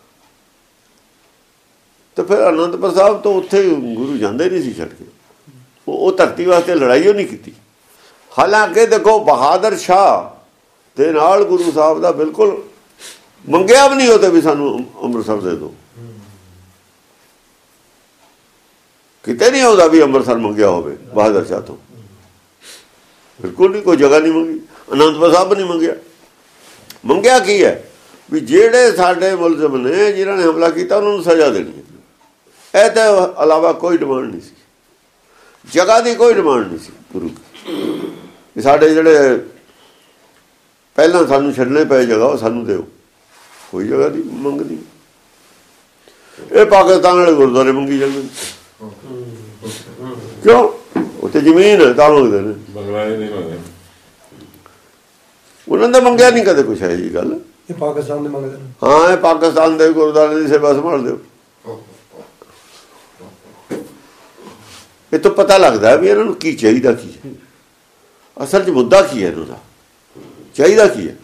ਤਾਂ ਫਿਰ ਅਨੰਦਪੁਰ ਸਾਹਿਬ ਤੋਂ ਉੱਥੇ ਗੁਰੂ ਜਾਂਦੇ ਨਹੀਂ ਸੀ ਛੱਡ ਕੇ। ਉਹ ਧਰਤੀ ਵਾਸਤੇ ਲੜਾਈ ਉਹ ਨਹੀਂ ਕੀਤੀ। ਹਾਲਾਂਕਿ ਦੇਖੋ ਬਹਾਦਰ ਸ਼ਾਹ ਦੇ ਨਾਲ ਗੁਰੂ ਸਾਹਿਬ ਦਾ ਬਿਲਕੁਲ ਮੰਗਿਆ ਵੀ ਨਹੀਂ ਉਹਦੇ ਵੀ ਸਾਨੂੰ ਅੰਮ੍ਰਿਤਸਰ ਦੇ ਦਿਓ। ਕਿਤੇ ਨਹੀਂ ਆਉਂਦਾ ਵੀ ਅੰਮ੍ਰਿਤਸਰ ਮੰਗਿਆ ਹੋਵੇ ਬਹਾਦਰ ਸ਼ਾਹ ਤੋਂ, ਬਿਲਕੁਲ ਨਹੀਂ। ਕੋਈ ਜਗ੍ਹਾ ਨਹੀਂ ਮੰਗੀ, ਅਨੰਦਪੁਰ ਸਾਹਿਬ ਨਹੀਂ ਮੰਗਿਆ। ਮੰਗਿਆ ਕੀ ਹੈ ਵੀ ਜਿਹੜੇ ਸਾਡੇ ਮੁਲਜ਼ਮ ਨੇ, ਜਿਨ੍ਹਾਂ ਨੇ ਹਮਲਾ ਕੀਤਾ, ਉਹਨਾਂ ਨੂੰ ਸਜ਼ਾ ਦੇਣੀ ਹੈ। ਇਹ ਤੋਂ ਇਲਾਵਾ ਕੋਈ ਡਿਮਾਂਡ ਨਹੀਂ ਸੀ, ਜਗ੍ਹਾ ਦੀ ਕੋਈ ਡਿਮਾਂਡ ਨਹੀਂ ਸੀ ਗੁਰੂ ਦੀ। ਸਾਡੇ ਜਿਹੜੇ ਪਹਿਲਾਂ ਸਾਨੂੰ ਛੱਡਣੇ ਪਏ ਜਗ੍ਹਾ, ਉਹ ਸਾਨੂੰ ਦਿਓ, ਕੋਈ ਜਗ੍ਹਾ ਦੀ ਮੰਗ ਨਹੀਂ। ਇਹ ਪਾਕਿਸਤਾਨ ਵਾਲੇ ਗੁਰਦੁਆਰੇ ਮੰਗੀ ਜਾਂਦੇ ਕਿਉਂ? ਉੱਥੇ ਜ਼ਮੀਨ ਹੈ ਤਾਂ ਮੰਗਦੇ ਨੇ, ਉਹਨਾਂ ਦਾ ਮੰਗਿਆ ਨਹੀਂ ਕਦੇ ਕੁਛ ਹੈ ਜੀ ਗੱਲ। ਇਹ ਪਾਕਿਸਤਾਨ ਦੇ ਮੰਗਦੇ ਨੇ। ਹਾਂ, ਇਹ ਪਾਕਿਸਤਾਨ ਦੇ ਗੁਰਦੁਆਰੇ ਦੀ ਸੇਵਾ ਸੰਭਾਲ ਦਿਓ। ਇਹ ਤੋਂ ਪਤਾ ਲੱਗਦਾ ਵੀ ਇਹਨਾਂ ਨੂੰ ਕੀ ਚਾਹੀਦਾ, ਕੀ ਹੈ ਅਸਲ 'ਚ ਮੁੱਦਾ ਕੀ ਹੈ ਇਹਨਾਂ ਦਾ, ਚਾਹੀਦਾ ਕੀ ਹੈ।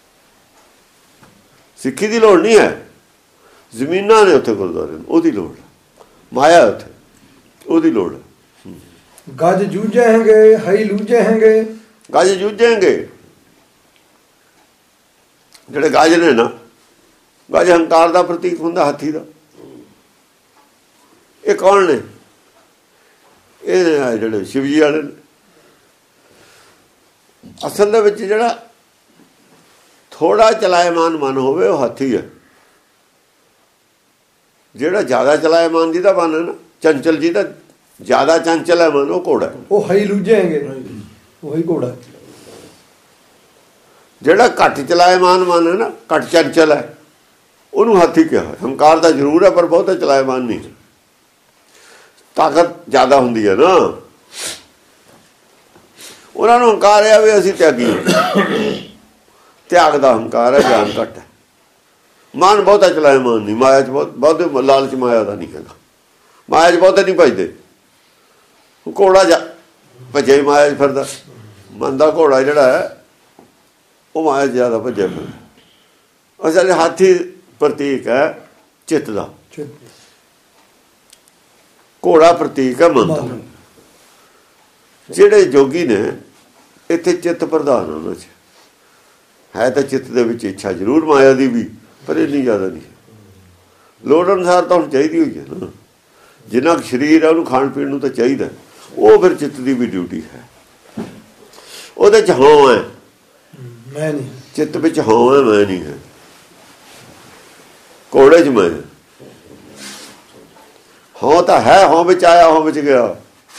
ਸਿੱਖੀ ਦੀ ਲੋੜ ਨਹੀਂ ਹੈ, ਜ਼ਮੀਨਾਂ ਨੇ ਉੱਥੇ ਗੁਰਦੁਆਰੇ ਨੂੰ, ਉਹਦੀ ਲੋੜ ਹੈ। ਮਾਇਆ ਉੱਥੇ, ਉਹਦੀ ਲੋੜ ਹੈ। ਗੱਜ ਜੂਝੇਂਗੇ ਹਾਈ ਲੂਝੇਂਗੇ। ਗੱਜ ਜੂਝੇਂਗੇ, ਜਿਹੜੇ ਗੱਜ ਨੇ ਨਾ, ਗੱਜ ਹੰਕਾਰ ਦਾ ਪ੍ਰਤੀਕ ਹੁੰਦਾ, ਹਾਥੀ ਦਾ। ਇਹ ਕੌਣ ਨੇ? ਇਹ ਜਿਹੜੇ ਸ਼ਿਵ ਜੀ ਵਾਲੇ ਨੇ। ਅਸਲ ਦੇ ਵਿੱਚ ਜਿਹੜਾ ਥੋੜਾ ਚਲਾਇਮਾਨ ਮਨ ਹੋਵੇ ਉਹ ਹਾਥੀ ਹੈ। ਜਿਹੜਾ ਜ਼ਿਆਦਾ ਚਲਾਇਮਾਨ ਜਿਹਦਾ ਮਨ ਹੈ ਨਾ, ਚੰਚਲ ਜਿਹਦਾ ਜ਼ਿਆਦਾ ਚੰਚਲ ਹੈ ਮਨ, ਉਹ ਘੋੜਾ। ਉਹ ਹਈ ਲੁੱਝੇਗੇ, ਉਹੀ ਘੋੜਾ। ਜਿਹੜਾ ਘੱਟ ਚਲਾਇਮਾਨ ਮਨ ਹੈ ਨਾ, ਘੱਟ ਚੰਚਲ ਹੈ, ਉਹਨੂੰ ਹਾਥੀ ਕਿਹਾ। ਹੰਕਾਰ ਦਾ ਜ਼ਰੂਰ ਹੈ ਪਰ ਬਹੁਤਾ ਚਲਾਇਮਾਨ ਨਹੀਂ। ਤਾਕਤ ਜ਼ਿਆਦਾ ਹੁੰਦੀ ਹੈ ਨਾ, ਉਹਨਾਂ ਨੂੰ ਹੰਕਾਰ ਹੈ ਵੀ ਅਸੀਂ ਤਿਆਗੀ। ਤਿਆਗ ਦਾ ਹੰਕਾਰ ਹੈ, ਗਿਆਨ ਘੱਟ ਹੈ। ਮਨ ਬਹੁਤਾ ਚਲਾਇਮਾਨ ਨਹੀਂ। ਮਾਇਆ 'ਚ ਬਹੁਤੇ ਲਾਲਚ ਮਾਇਆ ਦਾ ਨਹੀਂ ਹੈਗਾ। ਮਾਇਆ 'ਚ ਬਹੁਤੇ ਨਹੀਂ ਭਜਦੇ। ਘੋੜਾ ਭੱਜਿਆ ਹੀ ਮਾਇਆ 'ਚ ਫਿਰਦਾ। ਮਨ ਦਾ ਘੋੜਾ ਜਿਹੜਾ ਹੈ ਉਹ ਮਾਇਆ 'ਚ ਜ਼ਿਆਦਾ ਭੱਜਿਆ ਫਿਰਦਾ। ਅਸਲ ਹਾਥੀ ਪ੍ਰਤੀਕ ਹੈ ਚਿੱਤ ਦਾ, ਘੋੜਾ ਪ੍ਰਤੀਕ ਹੈ ਮਨ ਦਾ। ਜਿਹੜੇ ਜੋਗੀ ਨੇ ਇੱਥੇ ਚਿੱਤ ਪ੍ਰਧਾਨ ਉਹਨਾਂ 'ਚ ਹੈ। ਤਾਂ ਚਿੱਤ ਦੇ ਵਿੱਚ ਇੱਛਾ ਜ਼ਰੂਰ ਮਾਇਆ ਦੀ ਵੀ, ਪਰ ਇੰਨੀ ਜ਼ਿਆਦਾ ਨਹੀਂ। ਲੋੜ ਅਨੁਸਾਰ ਤਾਂ ਹੁਣ ਚਾਹੀਦੀ ਹੋਈ ਹੈ ਨਾ। ਜਿੰਨਾ ਸਰੀਰ ਹੈ ਉਹਨੂੰ ਖਾਣ ਪੀਣ ਨੂੰ ਤਾਂ ਚਾਹੀਦਾ। ਉਹ ਫਿਰ ਚਿੱਤ ਦੀ ਵੀ ਡਿਊਟੀ ਹੈ। ਉਹਦੇ 'ਚ ਹਾਂ ਹੈ, ਮੈਂ ਨਹੀਂ। ਚਿੱਤ ਵਿੱਚ ਹਾਂ ਹੈ, ਮੈਂ ਨਹੀਂ ਹੈ। ਘੋੜੇ 'ਚ ਮੈਂ ਹਾਂ ਤਾਂ ਹੈ। ਹਾਂ ਵਿੱਚ ਆਇਆ, ਹਾਂ ਵਿੱਚ ਗਿਆ।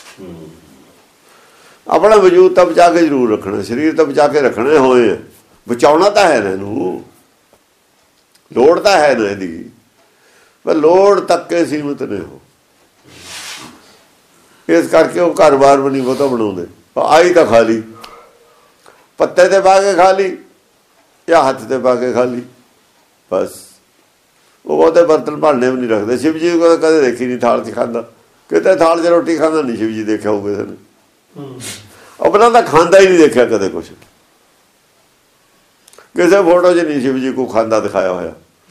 ਆਪਣਾ ਵਜੂਦ ਤਾਂ ਬਚਾ ਕੇ ਜ਼ਰੂਰ ਰੱਖਣਾ, ਸਰੀਰ ਤਾਂ ਬਚਾ ਕੇ ਰੱਖਣੇ ਹੋਏ ਆ। ਬਚਾਉਣਾ ਤਾਂ ਹੈ ਨਾ ਇਹਨੂੰ, ਲੋੜ ਤਾਂ ਹੈ ਨਾ ਇਹਦੀ, ਪਰ ਲੋੜ ਤੱਕ ਕੇ ਸੀਮਿਤ ਨੇ ਉਹ। ਇਸ ਕਰਕੇ ਉਹ ਘਰ-ਬਾਰ ਵੀ ਨਹੀਂ ਬਹੁਤਾ ਬਣਾਉਂਦੇ। ਆਈ ਤਾਂ ਖਾ ਲਈ, ਪੱਤੇ ਤੇ ਪਾ ਕੇ ਖਾ ਲਈ ਜਾਂ ਹੱਥ ਤੇ ਪਾ ਕੇ ਖਾ ਲਈ, ਬਸ। ਉਹ ਬਹੁਤੇ ਬਰਤਨ ਭਾਂਡੇ ਵੀ ਨਹੀਂ ਰੱਖਦੇ। ਸ਼ਿਵ ਜੀ ਕੋਲ ਕਦੇ ਦੇਖੀ ਨਹੀਂ ਥਾਲ 'ਚ ਖਾਂਦਾ। ਕਿਤੇ ਥਾਲ 'ਚ ਰੋਟੀ ਖਾਂਦਾ ਨਹੀਂ ਸ਼ਿਵ ਜੀ ਦੇਖਿਆ ਹੋਊ ਕਿਸੇ ਨੇ। ਆਪਣਾ ਤਾਂ ਖਾਂਦਾ ਹੀ ਨਹੀਂ ਦੇਖਿਆ ਕਦੇ ਕੁਛ। ਕਿਸੇ ਫੋਟੋ 'ਚ ਨਹੀਂ ਸ਼ਿਵ ਜੀ ਕੋ ਖਾਂਦਾ ਦਿਖਾਇਆ ਹੋਇਆ।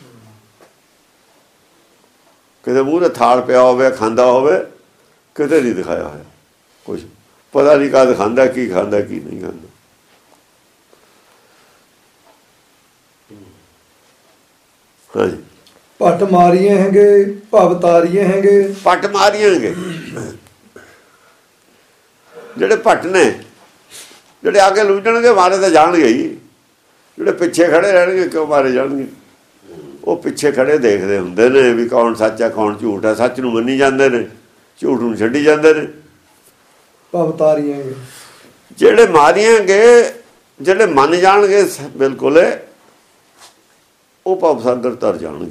ਕਿਤੇ ਮੂੰਹ ਤੇ ਥਾਲ ਪਿਆ ਹੋਵੇ, ਖਾਂਦਾ ਹੋਵੇ, ਕਿਤੇ ਨਹੀਂ ਦਿਖਾਇਆ ਹੋਇਆ ਕੁਛ। ਪਤਾ ਨਹੀਂ ਕਦ ਖਾਂਦਾ, ਕੀ ਖਾਂਦਾ, ਕੀ ਨਹੀਂ ਖਾਂਦਾ। ਹਾਂਜੀ। ਪੱਟ ਮਾਰੀਏ ਹੈਗੇ, ਭਵ ਤਾਰੀਏ ਹੈਗੇ। ਪੱਟ ਮਾਰੀਏ ਹੈਗੇ ਜਿਹੜੇ ਭੱਟ ਨੇ, ਜਿਹੜੇ ਆਗੇ ਲੁੱਝਣਗੇ ਮਾਰੇ ਤਾਂ ਜਾਣਗੇ ਹੀ। ਜਿਹੜੇ ਪਿੱਛੇ ਖੜੇ ਰਹਿਣਗੇ ਕਿਉਂ ਮਾਰੇ ਜਾਣਗੇ? ਉਹ ਪਿੱਛੇ ਖੜੇ ਦੇਖਦੇ ਹੁੰਦੇ ਨੇ ਵੀ ਕੌਣ ਸੱਚ ਹੈ, ਕੌਣ ਝੂਠ ਹੈ। ਸੱਚ ਨੂੰ ਮੰਨੀ ਜਾਂਦੇ ਨੇ, ਝੂਠ ਨੂੰ ਛੱਡੀ ਜਾਂਦੇ ਨੇ। ਭਵ ਤਾਰੀਏ ਜਿਹੜੇ ਮਾਰੀਏਗੇ, ਜਿਹੜੇ ਮੰਨ ਜਾਣਗੇ ਬਿਲਕੁਲ, ਉਹ ਭਵ ਸਾਗਰ ਤਰ ਜਾਣਗੇ।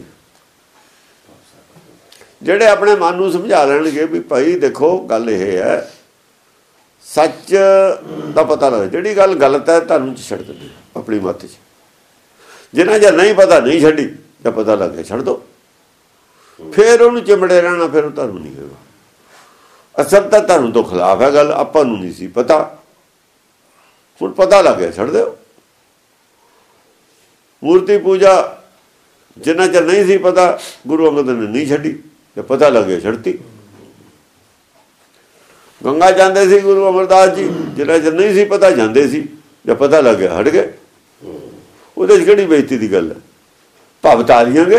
ਜਿਹੜੇ ਆਪਣੇ ਮਨ ਨੂੰ ਸਮਝਾ ਲੈਣਗੇ ਵੀ ਭਾਈ ਦੇਖੋ ਗੱਲ ਇਹ ਹੈ, ਸੱਚ ਦਾ ਪਤਾ ਲੱਗ। ਜਿਹੜੀ ਗੱਲ ਗਲਤ ਹੈ ਧਰਮ 'ਚ ਛੱਡ ਦਿੰਦੇ ਆਪਣੀ ਮੱਤ 'ਚ। ਜਿਨ੍ਹਾਂ ਜੇ ਨਹੀਂ ਪਤਾ ਨਹੀਂ ਛੱਡੀ, ਜਾਂ ਪਤਾ ਲੱਗ ਗਿਆ ਛੱਡ ਦਿਓ। ਫਿਰ ਉਹਨੂੰ ਚਿਮੜੇ ਰਹਿਣਾ, ਫਿਰ ਉਹ ਧਰਮ ਨਹੀਂ ਹੈਗਾ। ਅਸਲ ਤਾਂ ਧਰਮ ਤੋਂ ਖਿਲਾਫ ਹੈ ਗੱਲ। ਆਪਾਂ ਨੂੰ ਨਹੀਂ ਸੀ ਪਤਾ, ਹੁਣ ਪਤਾ ਲੱਗ ਗਿਆ ਛੱਡ ਦਿਓ। ਮੂਰਤੀ ਪੂਜਾ ਜਿੰਨਾ ਚਿਰ ਨਹੀਂ ਸੀ ਪਤਾ, ਗੁਰੂ ਅੰਗਦ ਨੇ ਨਹੀਂ ਛੱਡੀ। ਜੇ ਪਤਾ ਲੱਗ ਗਿਆ ਛੱਡਤੀ। ਗੰਗਾ ਜਾਂਦੇ ਸੀ ਗੁਰੂ ਅਮਰਦਾਸ ਜੀ, ਜਿੰਨਾ ਚਿਰ ਨਹੀਂ ਸੀ ਪਤਾ ਜਾਂਦੇ ਸੀ। ਜੇ ਪਤਾ ਲੱਗ ਗਿਆ ਹਟ ਗਏ। ਉਹਦੇ 'ਚ ਕਿਹੜੀ ਬੇਇੱਜ਼ਤੀ ਦੀ ਗੱਲ ਹੈ? ਭਵ ਤਾਰੀਆਂਗੇ,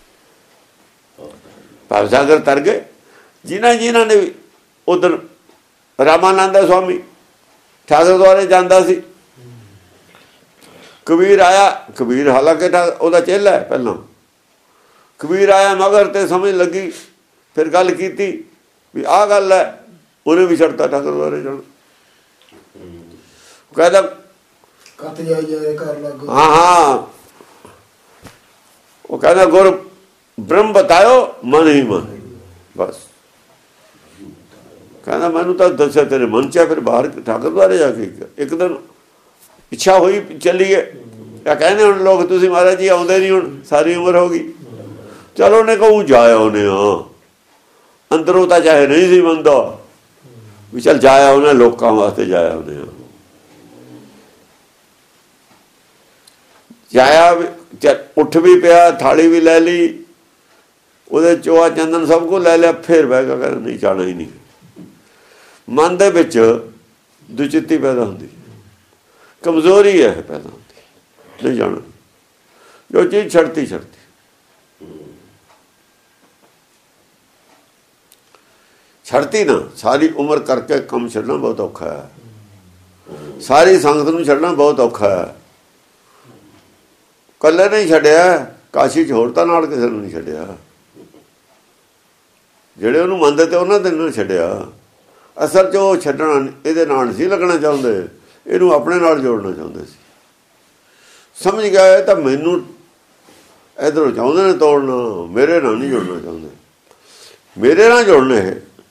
ਭਵ ਸਾਗਰ ਤਰ ਗਏ। ਜਿਨ੍ਹਾਂ ਨੇ ਵੀ ਉਧਰ ਰਾਮਾਨੰਦ ਸਵਾਮੀ ਠਾਕੁਰ ਦੁਆਰੇ ਜਾਂਦਾ ਸੀ। ਕਬੀਰ ਆਇਆ, ਕਬੀਰ ਹਾਲਾਂਕਿ ਉਹਦਾ ਚੇਲਾ ਹੈ ਪਹਿਲਾਂ। ਕਬੀਰ ਆਇਆ ਮਗਰ ਤੇ ਸਮਝ ਲੱਗੀ, ਫਿਰ ਗੱਲ ਕੀਤੀ ਵੀ ਆਹ ਗੱਲ ਹੈ। ਉਹਨੇ ਵੀ ਛੱਡਤਾ ਠਾਕੁਰ ਦੁਆਰੇ ਜਾਣਾ। ਕਹਿੰਦਾ ਹਾਂ, ਉਹ ਕਹਿੰਦਾ ਗੁਰ ਬ੍ਰਹਮ ਬਤਾਇਓ ਮਨ ਹੀ ਮਨ। ਬਸ ਕਹਿੰਦਾ ਮੈਨੂੰ ਤਾਂ ਦੱਸਿਆ ਤੇਰੇ ਮਨ 'ਚ। ਫਿਰ ਬਾਹਰ ਠਾਕੁਰ ਦੁਆਰੇ ਜਾ ਕੇ ਇੱਕ ਦਿਨ ਇੱਛਾ ਹੋਈ ਚੱਲੀਏ। ਕਿਆ ਕਹਿੰਦੇ ਹੁਣ ਲੋਕ, ਤੁਸੀਂ ਮਹਾਰਾਜ ਜੀ ਆਉਂਦੇ ਨਹੀਂ, ਹੁਣ ਸਾਰੀ ਉਮਰ ਹੋ ਗਈ। ਚਲੋ ਉਹਨੇ ਕਹੂੰ ਜਾਇਆ ਉਹਨੇ। ਹਾਂ, ਅੰਦਰੋਂ ਤਾਂ ਚਾਹੇ ਨਹੀਂ ਸੀ ਮੰਨਦਾ ਵੀ ਚੱਲ ਜਾਇਆ ਉਹਨੇ, ਲੋਕਾਂ ਵਾਸਤੇ ਜਾਇਆ ਉਹਨੇ। ਜਾਇਆ, ਉੱਠ ਵੀ ਪਿਆ, ਥਾਲੀ ਵੀ ਲੈ ਲਈ, ਉਹਦੇ ਚੋਆ ਚੰਦਨ ਸਭ ਕੁਝ ਲੈ ਲਿਆ। ਫਿਰ ਬਹਿ ਕੇ ਕਹਿੰਦਾ ਨਹੀਂ, ਜਾਣਾ ਹੀ ਨਹੀਂ। ਮਨ ਦੇ ਵਿੱਚ ਦੁਚਿੱਤੀ ਪੈਦਾ ਹੁੰਦੀ, ਕਮਜ਼ੋਰੀ ਹੈ ਪੈਦਾ ਹੁੰਦੀ, ਨਹੀਂ ਜਾਣਾ। ਜੋ ਚੀਜ਼ ਛੱਡਤੀ ਛੱਡਤੀ ਨਾ, ਸਾਰੀ ਉਮਰ ਕਰਕੇ ਕੰਮ ਛੱਡਣਾ ਬਹੁਤ ਔਖਾ ਹੈ, ਸਾਰੀ ਸੰਗਤ ਨੂੰ ਛੱਡਣਾ ਬਹੁਤ ਔਖਾ ਹੈ। ਇਕੱਲੇ ਨਹੀਂ ਛੱਡਿਆ, ਕਾਸ਼ੀ 'ਚ ਹੋਰ ਤਾਂ ਨਾਲ ਕਿਸੇ ਨੂੰ ਨਹੀਂ ਛੱਡਿਆ, ਜਿਹੜੇ ਉਹਨੂੰ ਮੰਨਦੇ ਤੇ ਉਹਨਾਂ ਦੇ ਨਾਲ ਛੱਡਿਆ। ਅਸਲ 'ਚ ਉਹ ਛੱਡਣਾ ਇਹਦੇ ਨਾਲ ਨਹੀਂ ਸੀ ਲੱਗਣਾ ਚਾਹੁੰਦੇ, ਇਹਨੂੰ ਆਪਣੇ ਨਾਲ ਜੋੜਨਾ ਚਾਹੁੰਦੇ ਸੀ। ਸਮਝ ਗਿਆ ਤਾਂ ਮੈਨੂੰ ਇੱਧਰੋਂ ਚਾਹੁੰਦੇ ਨੇ ਤੋੜਨਾ, ਮੇਰੇ ਨਾਲ ਨਹੀਂ ਜੋੜਨਾ ਚਾਹੁੰਦੇ, ਮੇਰੇ ਨਾਲ ਜੋੜਨੇ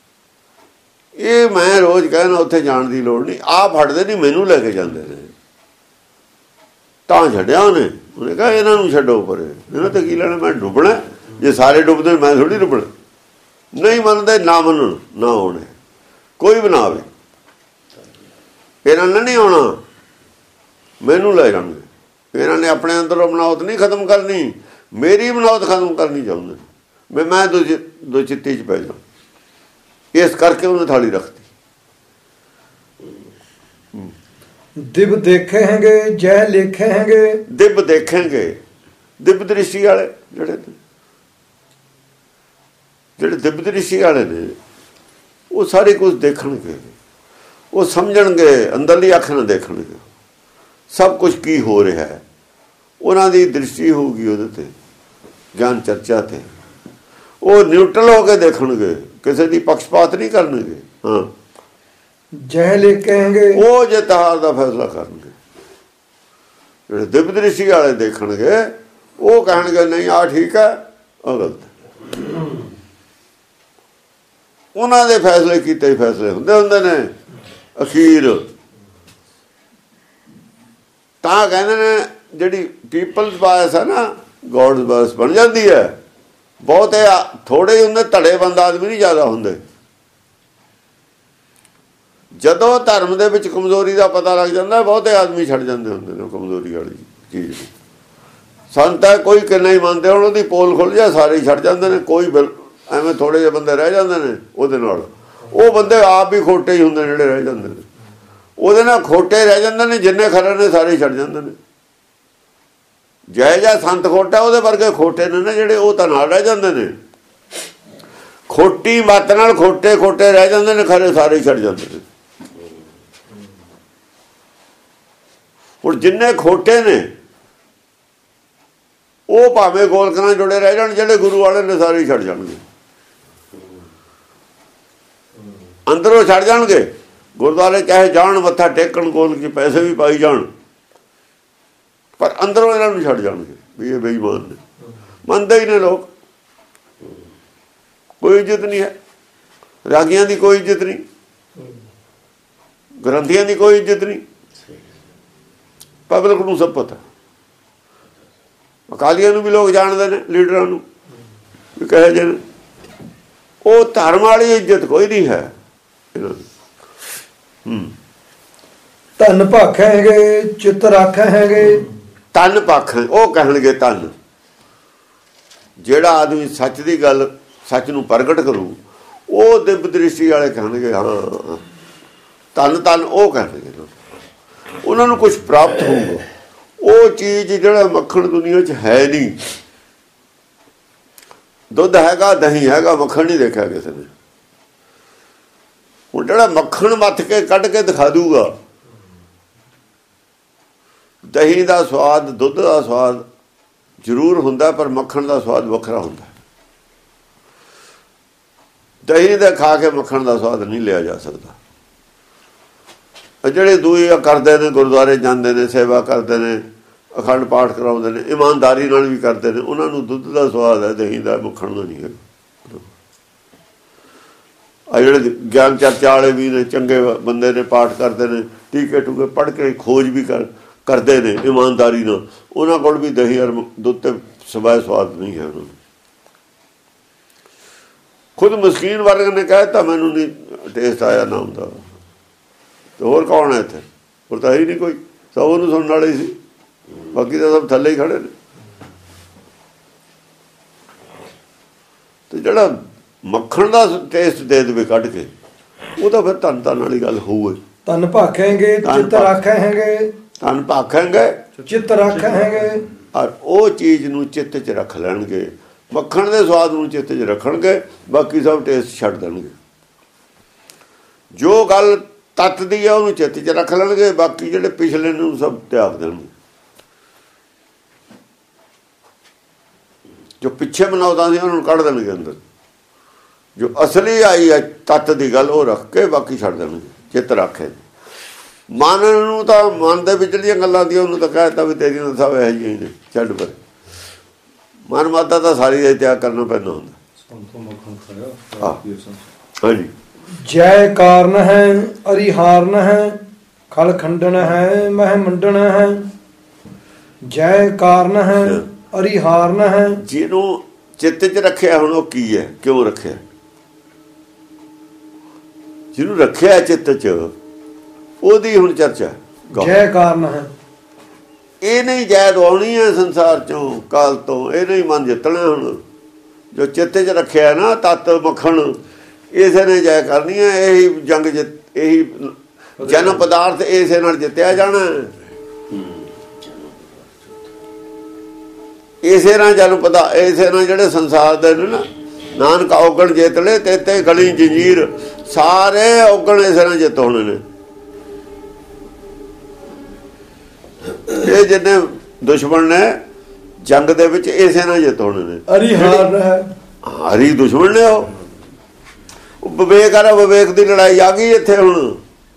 ਇਹ ਮੈਂ ਰੋਜ਼ ਕਹਿਣਾ ਉੱਥੇ ਜਾਣ ਦੀ ਲੋੜ ਨਹੀਂ, ਆਪ ਹਟਦੇ ਨਹੀਂ, ਮੈਨੂੰ ਲੈ ਕੇ ਜਾਂਦੇ ਨੇ। ਤਾਂ ਛੱਡਿਆ ਉਹਨੇ ਕਿਹਾ ਇਹਨਾਂ ਨੂੰ ਛੱਡੋ ਪਰੇ, ਇਹਨਾਂ ਤੇ ਕੀ ਲੈਣਾ, ਮੈਂ ਡੁੱਬਣਾ, ਜੇ ਸਾਰੇ ਡੁੱਬਦੇ ਮੈਂ ਥੋੜ੍ਹੀ ਡੁੱਬਣਾ। ਨਹੀਂ ਮੰਨਦੇ, ਨਾ ਮੰਨਣ, ਨਾ ਆਉਣੇ, ਕੋਈ ਵੀ ਨਾ ਆਵੇ, ਇਹਨਾਂ ਨੇ ਨਹੀਂ ਆਉਣਾ, ਮੈਨੂੰ ਲੈ ਜਾਣਗੇ। ਇਹਨਾਂ ਨੇ ਆਪਣੇ ਅੰਦਰੋਂ ਮਨੌਤ ਨਹੀਂ ਖਤਮ ਕਰਨੀ, ਮੇਰੀ ਮਨੌਤ ਖਤਮ ਕਰਨੀ ਚਾਹੁੰਦੇ, ਮੈਂ ਦੋ ਚਿੱਤੀ 'ਚ ਪੈ ਜਾ। ਇਸ ਕਰਕੇ ਉਹਨੇ ਥਾਲੀ ਰੱਖਤੀ। ਦਿਵ ਦੇਖੇ ਹੈਗੇ ਜੈ ਲੇਖੇ ਹੈਗੇ, ਦਿਵ ਦੇਖेंगे, ਦਿਵ ਦ੍ਰਿਸ਼ਟੀ ਵਾਲੇ ਜਿਹੜੇ ਦਿਵ ਦ੍ਰਿਸ਼ਟੀ ਵਾਲੇ ਨੇ ਉਹ ਸਾਰੇ ਕੁਝ ਦੇਖਣਗੇ, ਉਹ ਸਮਝਣਗੇ, ਅੰਦਰਲੀ ਅੱਖ ਨਾਲ ਦੇਖਣਗੇ ਸਭ ਕੁਝ ਕੀ ਹੋ ਰਿਹਾ ਹੈ। ਉਹਨਾਂ ਦੀ ਦ੍ਰਿਸ਼ਟੀ ਹੋਊਗੀ ਉਹਦੇ ਤੇ, ਗਿਆਨ ਚਰਚਾ ਤੇ, ਉਹ ਨਿਊਟਰਲ ਹੋ ਕੇ ਦੇਖਣਗੇ, ਕਿਸੇ ਦੀ ਪੱਖਪਾਤ ਨਹੀਂ ਕਰਨਗੇ। ਹਾਂ, ਜੈ ਲਿਖਣਗੇ, ਉਹ ਜੇ ਤਹਾਰ ਦਾ ਫੈਸਲਾ ਕਰਨਗੇ। ਜਿਹੜੇ ਦਿਵ ਦ੍ਰਿਸ਼ਟੀ ਵਾਲੇ ਦੇਖਣਗੇ ਉਹ ਕਹਿਣਗੇ ਨਹੀਂ ਆਹ ਠੀਕ ਹੈ, ਆਹ ਗਲਤ ਹੈ। ਉਹਨਾਂ ਦੇ ਫੈਸਲੇ ਕੀਤੇ ਫੈਸਲੇ ਹੁੰਦੇ ਨੇ ਅਖੀਰ। ਤਾਂ ਕਹਿੰਦੇ ਨੇ ਜਿਹੜੀ ਪੀਪਲਸ ਬਾਇਸ ਹੈ ਨਾ, ਗੋਡਸ ਬਾਇਸ ਬਣ ਜਾਂਦੀ ਹੈ। ਬਹੁਤੇ ਥੋੜੇ ਹੁੰਦੇ, ਧੜੇਬੰਦ ਆਦਮੀ ਨਹੀਂ ਜ਼ਿਆਦਾ ਹੁੰਦੇ। ਜਦੋਂ ਧਰਮ ਦੇ ਵਿੱਚ ਕਮਜ਼ੋਰੀ ਦਾ ਪਤਾ ਲੱਗ ਜਾਂਦਾ, ਬਹੁਤੇ ਆਦਮੀ ਛੱਡ ਜਾਂਦੇ ਹੁੰਦੇ ਨੇ ਕਮਜ਼ੋਰੀ ਵਾਲੀ ਚੀਜ਼। ਸੰਤ ਹੈ ਕੋਈ ਕਿੰਨਾ ਹੀ ਮੰਨਦੇ ਹੁਣ, ਉਹਦੀ ਪੋਲ ਖੁੱਲ ਜਾ ਸਾਰੇ ਛੱਡ ਜਾਂਦੇ ਨੇ। ਕੋਈ ਐਵੇਂ ਥੋੜੇ ਜਿਹੇ ਬੰਦੇ ਰਹਿ ਜਾਂਦੇ ਨੇ ਉਹਦੇ ਨਾਲ, ਉਹ ਬੰਦੇ ਆਪ ਵੀ ਖੋਟੇ ਹੀ ਹੁੰਦੇ ਜਿਹੜੇ ਰਹਿ ਜਾਂਦੇ ਨੇ ਉਹਦੇ ਨਾਲ, ਖੋਟੇ ਰਹਿ ਜਾਂਦੇ ਨੇ। ਜਿੰਨੇ ਖਰੇ ਨੇ ਸਾਰੇ ਛੱਡ ਜਾਂਦੇ ਨੇ। ਜੈ ਜੈ ਸੰਤ ਖੋਟਾ, ਉਹਦੇ ਵਰਗੇ ਖੋਟੇ ਨੇ ਨਾ ਜਿਹੜੇ, ਉਹ ਤਾਂ ਨਾਲ ਰਹਿ ਜਾਂਦੇ ਨੇ। ਖੋਟੀ ਮੱਤ ਨਾਲ ਖੋਟੇ ਰਹਿ ਜਾਂਦੇ ਨੇ, ਖਰੇ ਸਾਰੇ ਛੱਡ ਜਾਂਦੇ ਨੇ। ਹੁਣ ਜਿੰਨੇ ਖੋਟੇ ਨੇ ਉਹ ਭਾਵੇਂ ਗੋਲਕ ਨਾਲ ਜੁੜੇ ਰਹਿ ਜਾਣ, ਜਿਹੜੇ ਗੁਰੂ ਵਾਲੇ ਨੇ ਸਾਰੇ ਛੱਡ ਜਾਣਗੇ, ਅੰਦਰੋਂ ਛੱਡ ਜਾਣਗੇ। ਗੁਰਦੁਆਰੇ ਚਾਹੇ ਜਾਣ, ਮੱਥਾ ਟੇਕਣ, ਗੋਲਕ 'ਚ ਪੈਸੇ ਵੀ ਪਾਈ ਜਾਣ, ਪਰ ਅੰਦਰੋਂ ਇਹਨਾਂ ਨੂੰ ਛੱਡ ਜਾਣਗੇ ਵੀ ਇਹ ਬੇਈਮਾਨ ਨੇ। ਮੰਨਦੇ ਹੀ ਨੇ ਲੋਕ, ਕੋਈ ਇੱਜ਼ਤ ਨਹੀਂ ਹੈ। ਰਾਗੀਆਂ ਦੀ ਕੋਈ ਇੱਜ਼ਤ ਨਹੀਂ, ਗ੍ਰੰਥੀਆਂ ਦੀ ਕੋਈ ਇੱਜ਼ਤ ਨਹੀਂ, ਪਬਲਿਕ ਨੂੰ ਸਭ ਪਤਾ। ਅਕਾਲੀਆਂ ਨੂੰ ਵੀ ਲੋਕ ਜਾਣਦੇ ਨੇ, ਲੀਡਰਾਂ ਨੂੰ ਵੀ ਕਹੇ ਜੇ ਨੇ। ਉਹ ਧਰਮ ਵਾਲੀ ਇੱਜ਼ਤ ਕੋਈ ਨਹੀਂ ਹੈ ਇਹਨਾਂ ਦੀ। ਧਨ ਭਾਖਾਂਗੇ ਚਿੱਤ ਰੱਖਾਂਗੇ, ਤਨ ਪੱਖ ਉਹ ਕਹਿਣਗੇ ਤਨ। ਜਿਹੜਾ ਆਦਮੀ ਸੱਚ ਦੀ ਗੱਲ, ਸੱਚ ਨੂੰ ਪ੍ਰਗਟ ਕਰੂ, ਉਹ ਦਿਵ ਦ੍ਰਿਸ਼ਟੀ ਵਾਲੇ ਕਹਿਣਗੇ ਹਾਂ ਤਨ ਉਹ ਕਹਿਣਗੇ। ਉਹਨਾਂ ਨੂੰ ਕੁਝ ਪ੍ਰਾਪਤ ਹੋਊਗਾ, ਉਹ ਚੀਜ਼ ਜਿਹੜਾ ਮੱਖਣ ਦੁਨੀਆ 'ਚ ਹੈ ਨਹੀਂ। ਦੁੱਧ ਹੈਗਾ, ਦਹੀਂ ਹੈਗਾ, ਮੱਖਣ ਨਹੀਂ ਦੇਖਿਆ ਕਿਸੇ ਨੇ। ਹੁਣ ਜਿਹੜਾ ਮੱਖਣ ਮੱਥ ਕੇ ਕੱਢ ਕੇ ਦਿਖਾ ਦੂਗਾ, ਦਹੀਂ ਦਾ ਸਵਾਦ, ਦੁੱਧ ਦਾ ਸਵਾਦ ਜ਼ਰੂਰ ਹੁੰਦਾ, ਪਰ ਮੱਖਣ ਦਾ ਸਵਾਦ ਵੱਖਰਾ ਹੁੰਦਾ। ਦਹੀਂ ਦਾ ਖਾ ਕੇ ਮੱਖਣ ਦਾ ਸਵਾਦ ਨਹੀਂ ਲਿਆ ਜਾ ਸਕਦਾ। ਜਿਹੜੇ ਦੂਏ ਕਰਦੇ ਨੇ, ਗੁਰਦੁਆਰੇ ਜਾਂਦੇ ਨੇ, ਸੇਵਾ ਕਰਦੇ ਨੇ, ਅਖੰਡ ਪਾਠ ਕਰਾਉਂਦੇ ਨੇ, ਇਮਾਨਦਾਰੀ ਨਾਲ ਵੀ ਕਰਦੇ ਨੇ, ਉਹਨਾਂ ਨੂੰ ਦੁੱਧ ਦਾ ਸਵਾਦ ਹੈ, ਦਹੀਂ ਦਾ, ਮੱਖਣ ਦਾ ਨਹੀਂ ਹੈ। ਆ ਜਿਹੜੇ ਗਿਆਨ ਚਰਚਾ ਵਾਲੇ ਵੀ ਨੇ, ਚੰਗੇ ਬੰਦੇ ਨੇ, ਪਾਠ ਕਰਦੇ ਨੇ, ਟੀਕੇ ਟੂਕੇ ਪੜ੍ਹ ਕੇ ਖੋਜ ਵੀ ਕਰਦੇ ਨੇ ਇਮਾਨਦਾਰੀ ਨਾਲ, ਉਹਨਾਂ ਕੋਲ ਵੀ ਦਹੀਂ ਔਰ ਦੁੱਧ ਤੇ ਸਵਾਏ ਸਵਾਦ ਨਹੀਂ ਹੈ ਉਹਨਾਂ ਨੂੰ। ਖੁਦ ਮਸਕੀਨ ਵਰਗ ਨੇ ਕਹਿ ਦਿੱਤਾ ਮੈਨੂੰ ਨਹੀਂ ਟੇਸਟ ਆਇਆ ਨਾਮ ਦਾ, ਤੇ ਹੋਰ ਕੌਣ ਹੈ ਇੱਥੇ? ਹੋਰ ਤਾਂ ਹੀ ਨਹੀਂ ਕੋਈ, ਸਭ ਉਹਨੂੰ ਸੁਣਨ ਵਾਲੇ ਸੀ, ਬਾਕੀ ਤਾਂ ਸਭ ਥੱਲੇ ਹੀ ਖੜੇ ਨੇ। ਤੇ ਜਿਹੜਾ ਮੱਖਣ ਦਾ ਟੇਸਟ ਦੇ ਦੇਵੇ ਕੱਢ ਕੇ, ਉਹ ਤਾਂ ਫਿਰ ਧੰਨ ਵਾਲੀ ਗੱਲ ਹੋਊਗੀ। ਧਨ ਭਾਖਾਂਗੇ ਚਿੱਤ ਰੱਖਾਂਗੇ, ਧਨ ਭਾਖਾਂਗੇ ਚਿੱਤ ਰੱਖਾਂਗੇ, ਔਰ ਉਹ ਚੀਜ਼ ਨੂੰ ਚਿੱਤ 'ਚ ਰੱਖ ਲੈਣਗੇ। ਮੱਖਣ ਦੇ ਸਵਾਦ ਨੂੰ ਚਿੱਤ 'ਚ ਰੱਖਣਗੇ, ਬਾਕੀ ਸਭ ਟੇਸਟ ਛੱਡ ਦੇਣਗੇ। ਜੋ ਗੱਲ ਤੱਤ ਦੀ ਆ ਉਹਨੂੰ ਚਿੱਤ 'ਚ ਰੱਖ ਲੈਣਗੇ, ਬਾਕੀ ਜਿਹੜੇ ਪਿਛਲੇ ਨੂੰ ਸਭ ਤਿਆਗ ਦੇਣਗੇ। ਜੋ ਪਿੱਛੇ ਬਣਾਉਂਦਾ ਸੀ ਉਹਨਾਂ ਨੂੰ ਕੱਢ ਦੇਣਗੇ ਅੰਦਰ। ਜੋ ਅਸਲੀ ਆਈ ਹੈ ਤੱਤ ਦੀ ਗੱਲ ਉਹ ਰੱਖ ਕੇ ਬਾਕੀ ਛੱਡ ਦੇਣਗੇ। ਚਿੱਤ ਰੱਖੇ ਮਨ ਨੂੰ ਤਾਂ ਮਨ ਦੇ ਵਿਚਲੀਆਂ ਗੱਲਾਂ ਦੀਆਂ ਉਹਨੂੰ ਤਾਂ ਕਹਿ ਦਿੱਤਾ ਵੀ ਤੇਰੀਆਂ ਸਭ ਇਹੋ ਜਿਹੀਆਂ ਨੇ, ਛੱਡ ਪਰ। ਮਨ ਮਾਤਾ ਤਾਂ ਸਾਰੀ ਦਾ ਤਿਆਗ ਕਰਨਾ ਪੈਂਦਾ ਹੁੰਦਾ। ਹਾਂਜੀ। ਜੈ ਕਾਰਨ ਹੈ ਅਰਿਹਾਰਨ ਹੈ, ਖਲ ਖੰਡਨ ਹੈ ਮਹਿ ਮੰਡਨ ਹੈ। ਜੈ ਕਾਰਨ ਹੈ ਅਰਿਹਾਰਨ ਹੈ। ਜਿਹਨੂੰ ਚਿੱਤ 'ਚ ਰੱਖਿਆ ਹੁਣ ਉਹ ਕੀ ਹੈ, ਕਿਉਂ ਰੱਖਿਆ? ਜਿਹਨੂੰ ਰੱਖਿਆ ਚਿੱਤ 'ਚ ਉਹਦੀ ਹੁਣ ਚਰਚਾ। ਜੈ ਕਾਰਨ ਹੈ, ਇਹ ਨਹੀਂ ਜੈ ਦਵਾਉਣੀ ਹੈ ਸੰਸਾਰ ਚੋਂ, ਕਾਲ ਤੋਂ। ਇਹ ਨਹੀਂ ਮਨ ਜਿੱਤਣਾ। ਹੁਣ ਜੋ ਚਿੱਤ 'ਚ ਰੱਖਿਆ ਨਾ ਤਤ ਮੱਖਣ, ਇਸੇ ਨੇ ਜੈ ਕਰਨੀ ਹੈ। ਇਹੀ ਜੰਗ ਇਹੀ ਜਨਮ ਪਦਾਰਥ ਇਸੇ ਨਾਲ ਜਿੱਤਿਆ ਜਾਣਾ। ਇਸੇ ਨਾਲ ਜਨਮ ਪਦਾ ਇਸੇ ਨਾਲ ਜਿਹੜੇ ਸੰਸਾਰ ਦੇ ਨੇ ਨਾ, ਨਾਨਕ ਔਗਣ ਜਿੱਤ ਲੈ ਤੇ ਗਲੀ ਜੰਜੀਰ, ਸਾਰੇ ਔਗਣ ਇਸੇ ਨਾਲ ਜਿੱਤ ਹੋਣੇ ਨੇ। ਇਹ ਜਿੰਨੇ ਦੁਸ਼ਮਣ ਨੇ ਜੰਗ ਦੇ ਵਿੱਚ ਇਸੇ ਨਾਲ ਜਿੱਤ ਹੋਣੇ ਨੇ। ਅਰਿਹਾਰ ਹੈ, ਹਰੀ ਦੁਸ਼ਮਣ ਨੇ। ਉਹ ਵਿਵੇਕ ਆ, ਵਿਵੇਕ ਦੀ ਲੜਾਈ ਆ ਗਈ ਇੱਥੇ ਹੁਣ।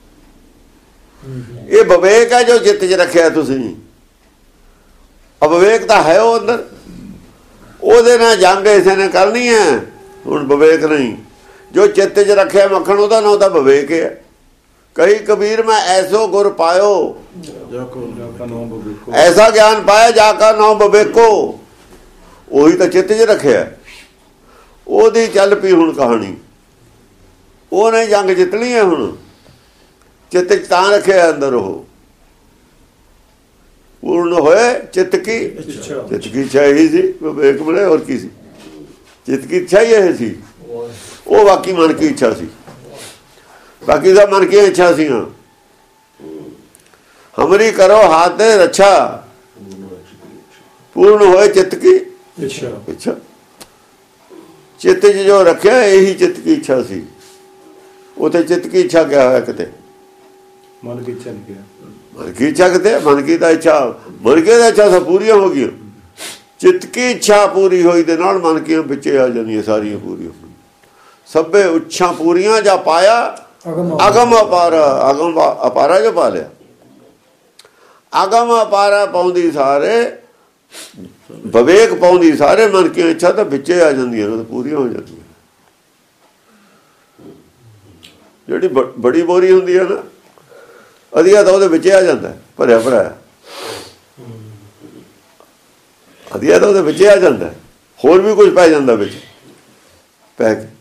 ਇਹ ਵਿਵੇਕ ਹੈ ਜੋ ਜਿੱਤ 'ਚ ਰੱਖਿਆ ਤੁਸੀਂ। ਅਵਿਵੇਕ ਤਾਂ ਹੈ ਉਹ ਅੰਦਰ, ਉਹਦੇ ਨਾਲ ਜੰਗ ਇਸੇ ਨੇ ਕਰਨੀ ਹੈ। ਹੁਣ ਵਿਵੇਕ ਨਹੀਂ, ਜੋ ਚਿੱਤ 'ਚ ਰੱਖਿਆ ਮੱਖਣ ਉਹਦਾ ਨਾਂ ਤਾਂ ਵਿਵੇਕ ਹੈ। ਕਈ ਕਬੀਰ ਮੈਂ ਐਸੋ ਗੁਰ ਪਾਇਓ, ਐਸਾ ਗਿਆਨ ਪਾਇਆ ਜਾ ਕਾ ਨਾਮ ਵਿਵੇਕੋ। ਉਹੀ ਤਾਂ ਚਿੱਤ 'ਚ ਰੱਖਿਆ, ਉਹਦੀ ਚੱਲ ਪਈ ਹੁਣ ਕਹਾਣੀ। ਉਹਨੇ ਜੰਗ ਜਿੱਤਣੀ ਹੈ ਹੁਣ। ਚਿੱਤ 'ਚ ਤਾਂ ਰੱਖਿਆ ਅੰਦਰ ਉਹ ਪੂਰਨ ਹੋਏ ਚਿੱਤ ਕੀ ਇੱਛਾ ਇਹੀ ਸੀ। ਵਿਵੇਕ ਮਿਲੇ ਹੋਰ ਕੀ ਸੀ? ਚਿੱਤ ਕੀ ਇੱਛਾ ਹੀ ਇਹ ਸੀ। ਉਹ ਬਾਕੀ ਮਨ ਕੀ ਇੱਛਾ ਸੀ, ਬਾਕੀ ਦਾ ਮਨ ਕੀ ਇੱਛਾ ਸੀ। ਹਮਰੀ ਕਰੋ ਹਾਥ ਦੇ ਰੱਛਾ, ਪੂਰਨ ਹੋਏ ਚਿੱਤ ਕੀ ਇੱਛਾ। ਚਿੱਤ 'ਚ ਜੋ ਰੱਖਿਆ ਇਹੀ ਚਿੱਤ ਕੀ ਇੱਛਾ ਸੀ। ਉੱਥੇ ਚਿੱਤ ਕੀ ਇੱਛਾ ਕਿਆ ਹੋਇਆ? ਕਿਤੇ ਮਨ ਕੀ ਇੱਛਾ ਨਹੀਂ। ਮਨ ਕੀ ਇੱਛਾ ਕਿਤੇ? ਮਨ ਕੀ ਦਾ ਇੱਛਾ, ਮਨ ਕੀ ਦਾ ਇੱਛਾ ਸਭ ਪੂਰੀਆਂ ਹੋ ਗਈਆਂ। ਚਿੱਤ ਕੀ ਇੱਛਾ ਪੂਰੀ ਹੋਈ ਦੇ ਨਾਲ ਮਨ ਕੀ ਪਿੱਛੇ ਆ ਜਾਂਦੀਆਂ ਸਾਰੀਆਂ ਪੂਰੀਆਂ। ਸਭੇ ਇੱਛਾ ਪੂਰੀਆਂ ਜਾ ਪਾਇਆ ਅਗਮ ਅਪਾਰਾ। ਅਗਮ ਅਪਾਰਾ ਜੋ ਪਾ ਲਿਆ, ਅਗਮ ਅਪਾਰਾ ਪਾਉਂਦੀ ਸਾਰੇ, ਵਿਵੇਕ ਪਾਉਂਦੀ ਸਾਰੇ। ਮਨ ਕੀ ਇੱਛਾ ਤਾਂ ਵਿੱਚੇ ਆ ਜਾਂਦੀਆਂ, ਪੂਰੀਆਂ ਹੋ ਜਾਂਦੀਆਂ। ਜਿਹੜੀ ਬੜੀ ਬੋਰੀ ਹੁੰਦੀ ਹੈ ਨਾ ਅਧੀਆ, ਤਾਂ ਉਹਦੇ ਵਿੱਚ ਆ ਜਾਂਦਾ ਭਰਿਆ ਭਰਾਇਆ। ਅਧੀਆ ਤਾਂ ਉਹਦੇ ਵਿੱਚ ਆ ਜਾਂਦਾ, ਹੋਰ ਵੀ ਕੁਝ ਪੈ ਜਾਂਦਾ ਵਿੱਚ ਪੈ ਕੇ।